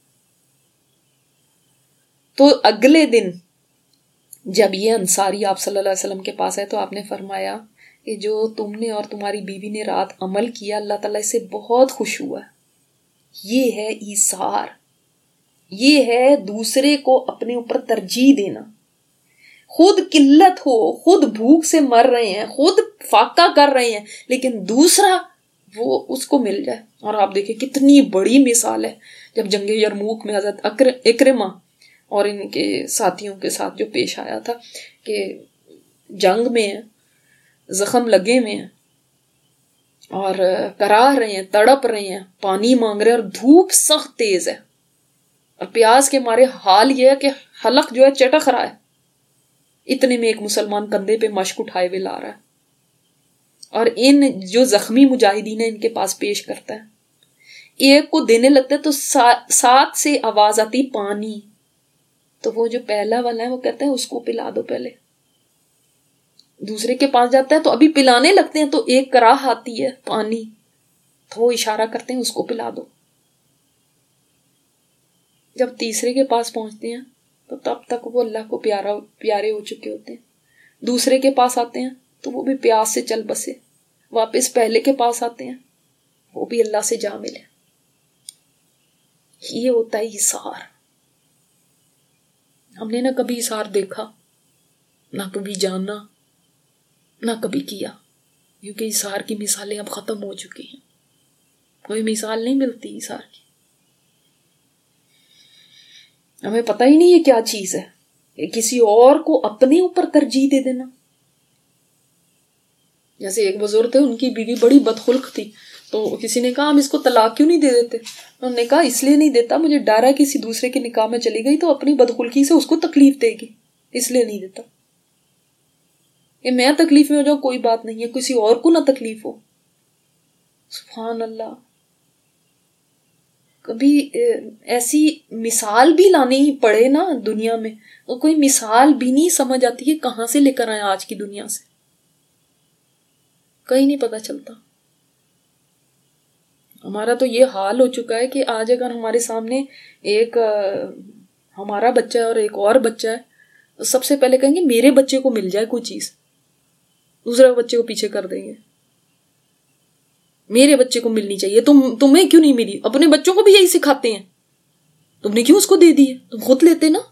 Speaker 1: تو اگلے دن جب یہ انصاری آپ صلی اللہ علیہ وسلم کے پاس ہے تو آپ نے فرمایا کہ جو تم نے اور تمہاری بیوی نے رات عمل کیا اللہ تعالیٰ اس سے بہت خوش ہوا. یہ ہے ایثار, یہ ہے دوسرے کو اپنے اوپر ترجیح دینا. خود قلت ہو, خود بھوک سے مر رہے ہیں, خود فاقہ کر رہے ہیں, لیکن دوسرا وہ اس کو مل جائے. اور آپ دیکھیں کتنی بڑی مثال ہے جب جنگ یرموک میں حضرت اکرمہ اور ان کے ساتھیوں کے ساتھ جو پیش آیا تھا کہ جنگ میں ہیں, زخم لگے ہوئے ہیں اور کراہ رہے ہیں, تڑپ رہے ہیں, پانی مانگ رہے ہیں, اور دھوپ سخت تیز ہے, اور پیاس کے مارے حال یہ ہے کہ حلق جو ہے چٹک رہا ہے. اتنے میں ایک مسلمان کندھے پہ مشک اٹھائے ہوئے لا رہا ہے, اور ان جو زخمی مجاہدین ہیں ان کے پاس پیش کرتا ہے. ایک کو دینے لگتا ہے تو ساتھ سے آواز آتی پانی. تو وہ جو پہلا والا ہے وہ کہتا ہے اس کو پلا دو پہلے. دوسرے کے پاس جاتا ہے تو ابھی پلانے لگتے ہیں تو ایک کراہ آتی ہے پانی, تو وہ اشارہ کرتے ہیں اس کو پلا دو. جب تیسرے کے پاس پہنچتے ہیں تو تب تک وہ اللہ کو پیارے ہو چکے ہوتے ہیں. دوسرے کے پاس آتے ہیں تو وہ بھی پیاس سے چل بسے. واپس پہلے کے پاس آتے ہیں وہ بھی اللہ سے جا ملے. یہ ہوتا ہے ایثار. ہم نے نہ کبھی ایثار دیکھا, نہ کبھی جانا, نہ کبھی کیا, کیونکہ ایثار کی مثالیں اب ختم ہو چکی ہیں. کوئی مثال نہیں ملتی ایثار کی. ہمیں پتہ ہی نہیں یہ کیا چیز ہے کہ کسی اور کو اپنے اوپر ترجیح دے دینا. جیسے ایک بزرگ تھے, ان کی بیوی بڑی بدخلق تھی, تو کسی نے کہا ہم اس کو طلاق کیوں نہیں دے دیتے؟ انہوں نے کہا اس لیے نہیں دیتا, مجھے ڈر ہے کسی دوسرے کے نکاح میں چلی گئی تو اپنی بدخلقی سے اس کو تکلیف دے گی, اس لیے نہیں دیتا. کہ میں تکلیف میں ہو جاؤں کوئی بات نہیں ہے, کسی اور کو نہ تکلیف ہو. سبحان اللہ. کبھی ایسی مثال بھی لانی ہی پڑے نا دنیا میں, تو کوئی مثال بھی نہیں سمجھ آتی ہے کہاں سے لے کر آئے آج کی دنیا سے, کہیں نہیں پتا چلتا. ہمارا تو یہ حال ہو چکا ہے کہ آج اگر ہمارے سامنے ایک ہمارا بچہ ہے اور ایک اور بچہ ہے تو سب سے پہلے کہیں گے میرے بچے کو مل جائے کوئی چیز, دوسرے بچے کو پیچھے کر دیں گے. میرے بچے کو ملنی چاہیے, تمہیں کیوں نہیں ملی؟ اپنے بچوں کو بھی یہی سکھاتے ہیں, تم نے کیوں اس کو دے دی ہے, تم خود لیتے نا.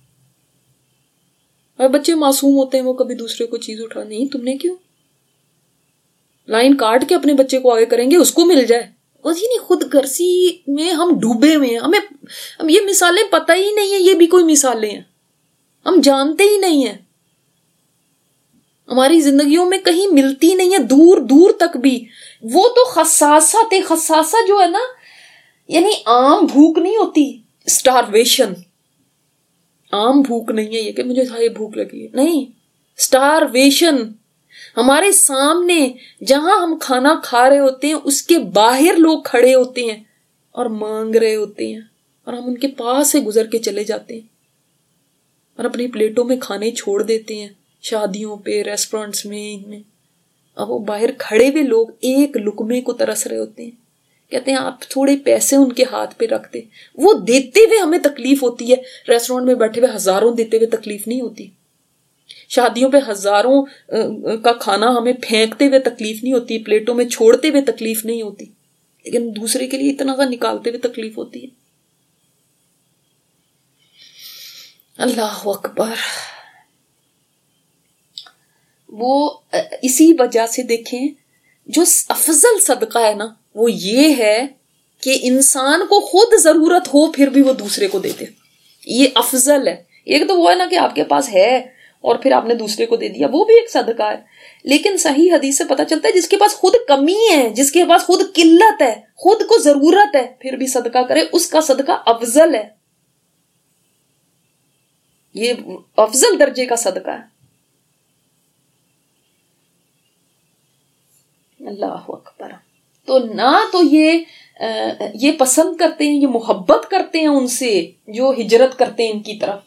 Speaker 1: اور بچے معصوم ہوتے ہیں, وہ کبھی دوسرے کو چیز اٹھا نہیں, تم نے کیوں؟ لائن کاٹ کے اپنے بچے کو آگے کریں گے اس کو مل جائے. اور یہ نہیں, خود غرضی میں ہم ڈوبے ہوئے ہیں. ہم یہ مثالیں پتہ ہی نہیں ہے یہ بھی کوئی مثالیں ہیں, ہم جانتے ہی نہیں ہیں. ہماری زندگیوں میں کہیں ملتی نہیں ہے, دور دور تک بھی. وہ تو خصاصہ جو ہے نا, یعنی عام بھوک نہیں ہوتی, اسٹارویشن. عام بھوک نہیں ہے یہ کہ مجھے ہائے بھوک لگی ہے, نہیں, اسٹارویشن. ہمارے سامنے جہاں ہم کھانا کھا رہے ہوتے ہیں اس کے باہر لوگ کھڑے ہوتے ہیں اور مانگ رہے ہوتے ہیں, اور ہم ان کے پاس سے گزر کے چلے جاتے ہیں اور اپنی پلیٹوں میں کھانے چھوڑ دیتے ہیں, شادیوں پہ, ریسٹورینٹس میں, ان میں. اب وہ باہر کھڑے ہوئے لوگ ایک لقمے کو ترس رہے ہوتے ہیں, کہتے ہیں آپ تھوڑے پیسے ان کے ہاتھ پہ رکھ دیں. وہ دیتے ہوئے ہمیں تکلیف ہوتی ہے, ریسٹورینٹ میں بیٹھے ہوئے ہزاروں دیتے ہوئے تکلیف نہیں ہوتی. شادیوں پہ ہزاروں کا کھانا ہمیں پھینکتے ہوئے تکلیف نہیں ہوتی, پلیٹوں میں چھوڑتے ہوئے تکلیف نہیں ہوتی, لیکن دوسرے کے لیے اتنا سا نکالتے ہوئے تکلیف ہوتی ہے. اللہ اکبر. وہ اسی وجہ سے دیکھیں جو افضل صدقہ ہے نا وہ یہ ہے کہ انسان کو خود ضرورت ہو پھر بھی وہ دوسرے کو دے دے. یہ افضل ہے. ایک تو وہ ہے نا کہ آپ کے پاس ہے اور پھر آپ نے دوسرے کو دے دیا, وہ بھی ایک صدقہ ہے. لیکن صحیح حدیث سے پتہ چلتا ہے جس کے پاس خود کمی ہے, جس کے پاس خود قلت ہے, خود کو ضرورت ہے, پھر بھی صدقہ کرے, اس کا صدقہ افضل ہے. یہ افضل درجے کا صدقہ ہے. اللہ اکبر. تو نہ تو یہ پسند کرتے ہیں, یہ محبت کرتے ہیں ان سے جو ہجرت کرتے ہیں ان کی طرف.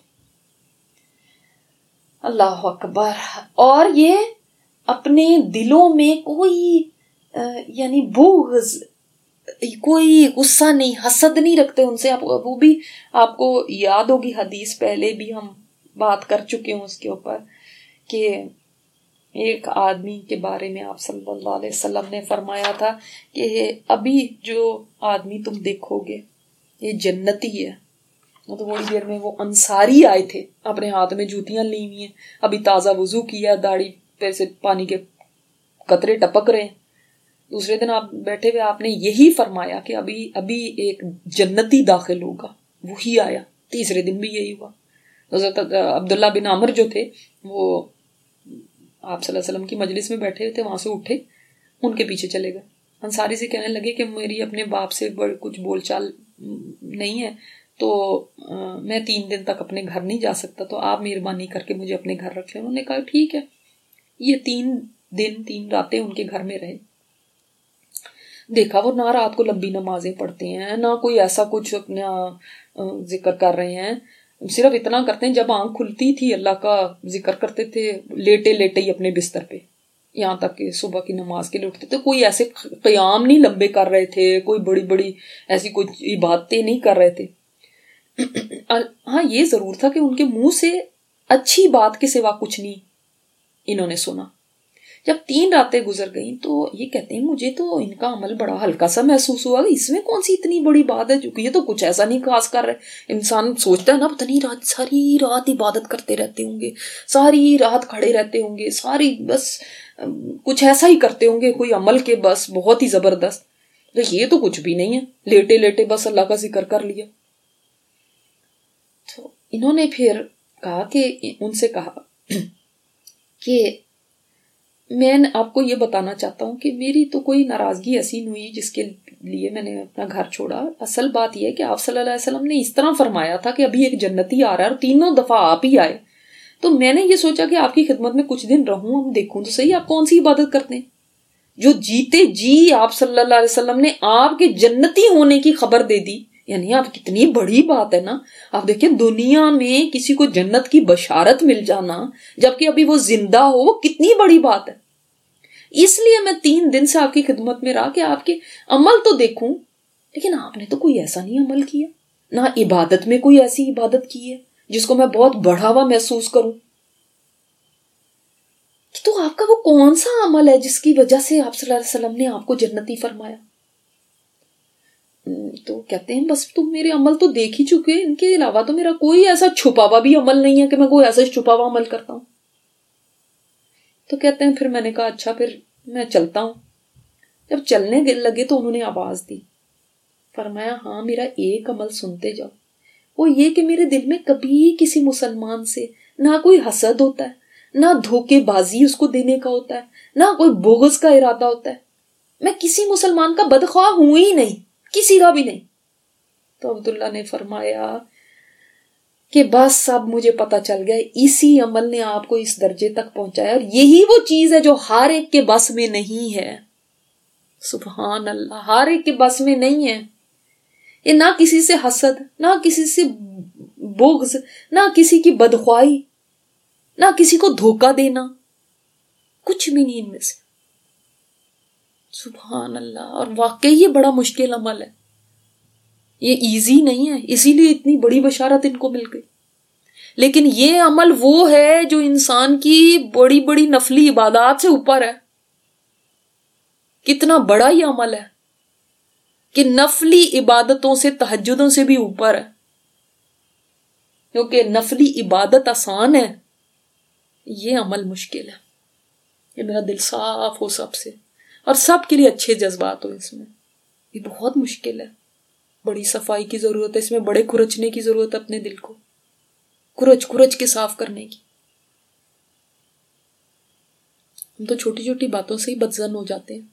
Speaker 1: اللہ اکبر. اور یہ اپنے دلوں میں کوئی یعنی بغض, کوئی غصہ نہیں, حسد نہیں رکھتے ان سے. وہ بھی آپ کو یاد ہوگی حدیث, پہلے بھی ہم بات کر چکے ہوں اس کے اوپر, کہ ایک آدمی کے بارے میں آپ صلی اللہ علیہ وسلم نے فرمایا تھا کہ ابھی جو آدمی تم دیکھو گے یہ جنتی ہے. تو تھوڑی دیر میں وہ انصاری آئے تھے, اپنے ہاتھ میں جوتیاں لی ہوئی ہیں, ابھی تازہ وضو کیا, داڑھی پہ سے پانی کے قطرے ٹپک رہے ہیں. دوسرے دن آپ بیٹھے ہوئے آپ نے یہی فرمایا کہ ابھی ایک جنتی داخل ہوگا, وہی آیا. تیسرے دن بھی یہی ہوا. حضرت عبداللہ بن عمر جو تھے وہ آپ صلی اللہ علیہ وسلم کی مجلس میں بیٹھے ہوئے تھے, وہاں سے اٹھے, ان کے پیچھے چلے گئے. انصاری سے کہنے لگے کہ میری اپنے باپ سے کچھ بول چال نہیں ہے, تو میں 3 دن تک اپنے گھر نہیں جا سکتا, تو آپ مہربانی کر کے مجھے اپنے گھر رکھ لیں. انہوں نے کہا ٹھیک ہے. یہ 3 دن 3 راتیں ان کے گھر میں رہے. دیکھا وہ نہ رات کو لمبی نمازیں پڑھتے ہیں, نہ کوئی ایسا کچھ اپنا ذکر کر رہے ہیں, صرف اتنا کرتے ہیں جب آنکھ کھلتی تھی اللہ کا ذکر کرتے تھے, لیٹے لیٹے ہی اپنے بستر پہ, یہاں تک کہ صبح کی نماز کے لیے اٹھتے تھے. کوئی ایسے قیام نہیں لمبے کر رہے تھے, کوئی بڑی بڑی ایسی کوئی عبادتیں نہیں کر رہے تھے. ہاں یہ ضرور تھا کہ ان کے منہ سے اچھی بات کے سوا کچھ نہیں انہوں نے سنا. جب 3 راتیں گزر گئیں تو یہ کہتے ہیں مجھے تو ان کا عمل بڑا ہلکا سا محسوس ہوا, اس میں کون سی اتنی بڑی بات ہے, چونکہ یہ تو کچھ ایسا نہیں خاص کر رہے. انسان سوچتا ہے نا پتہ نہیں ساری رات عبادت کرتے رہتے ہوں گے, ساری رات کھڑے رہتے ہوں گے, ساری بس کچھ ایسا ہی کرتے ہوں گے, کوئی عمل کے بس بہت ہی زبردست. یہ تو کچھ بھی نہیں ہے, لیٹے لیٹے بس اللہ کا ذکر کر لیا. تو انہوں نے پھر کہا کہ ان سے کہا کہ میں آپ کو یہ بتانا چاہتا ہوں کہ میری تو کوئی ناراضگی ایسی نہیں ہوئی جس کے لیے میں نے اپنا گھر چھوڑا. اصل بات یہ ہے کہ آپ صلی اللہ علیہ وسلم نے اس طرح فرمایا تھا کہ ابھی ایک جنتی آ رہا ہے اور 3 دفعہ آپ ہی آئے, تو میں نے یہ سوچا کہ آپ کی خدمت میں کچھ دن رہوں, ہم دیکھوں تو صحیح آپ کون سی عبادت کرتے ہیں. جو جیتے جی آپ صلی اللہ علیہ وسلم نے آپ کے جنتی ہونے کی خبر دے دی, یعنی آپ کتنی بڑی بات ہے نا. آپ دیکھیں دنیا میں کسی کو جنت کی بشارت مل جانا جبکہ ابھی وہ زندہ ہو, وہ کتنی بڑی بات ہے. اس لیے میں 3 دن سے آپ کی خدمت میں رہا کہ آپ کے عمل تو دیکھوں, لیکن آپ نے تو کوئی ایسا نہیں عمل کیا, نہ عبادت میں کوئی ایسی عبادت کی ہے جس کو میں بہت بڑھا ہوا محسوس کروں. تو آپ کا وہ کون سا عمل ہے جس کی وجہ سے آپ صلی اللہ علیہ وسلم نے آپ کو جنتی فرمایا؟ تو کہتے ہیں بس تم میرے عمل تو دیکھ ہی چکے, ان کے علاوہ تو میرا کوئی ایسا چھپا ہوا بھی عمل نہیں ہے کہ میں کوئی ایسا چھپا ہوا عمل کرتا ہوں. تو کہتے ہیں پھر میں نے کہا اچھا پھر میں چلتا ہوں. جب چلنے لگے تو انہوں نے آواز دی, فرمایا ہاں میرا ایک عمل سنتے جاؤ, وہ یہ کہ میرے دل میں کبھی کسی مسلمان سے نہ کوئی حسد ہوتا ہے, نہ دھوکے بازی اس کو دینے کا ہوتا ہے, نہ کوئی بغض کا ارادہ ہوتا ہے. میں کسی مسلمان کا بدخواہ ہوں ہی نہیں, کسی کا بھی نہیں. تو عبداللہ نے فرمایا کہ بس اب مجھے پتا چل گیا, اسی عمل نے آپ کو اس درجے تک پہنچایا, اور یہی وہ چیز ہے جو ہر ایک کے بس میں نہیں ہے. سبحان اللہ, ہر ایک کے بس میں نہیں ہے. یہ نہ کسی سے حسد, نہ کسی سے بغض, نہ کسی کی بدخواہی, نہ کسی کو دھوکہ دینا, کچھ بھی نہیں ان میں سے. سبحان اللہ. اور واقعی یہ بڑا مشکل عمل ہے, یہ ایزی نہیں ہے, اسی لیے اتنی بڑی بشارت ان کو مل گئی. لیکن یہ عمل وہ ہے جو انسان کی بڑی بڑی نفلی عبادات سے اوپر ہے. کتنا بڑا یہ عمل ہے کہ نفلی عبادتوں سے, تہجدوں سے بھی اوپر ہے. کیونکہ نفلی عبادت آسان ہے, یہ عمل مشکل ہے. یہ میرا دل صاف ہو سب سے. اور سب کے لیے اچھے جذبات ہو اس میں. یہ بہت مشکل ہے. بڑی صفائی کی ضرورت ہے اس میں, بڑے کھرچنے کی ضرورت ہے اپنے دل کو, کھرچ کے صاف کرنے کی. ہم تو چھوٹی چھوٹی باتوں سے ہی بدظن ہو جاتے ہیں.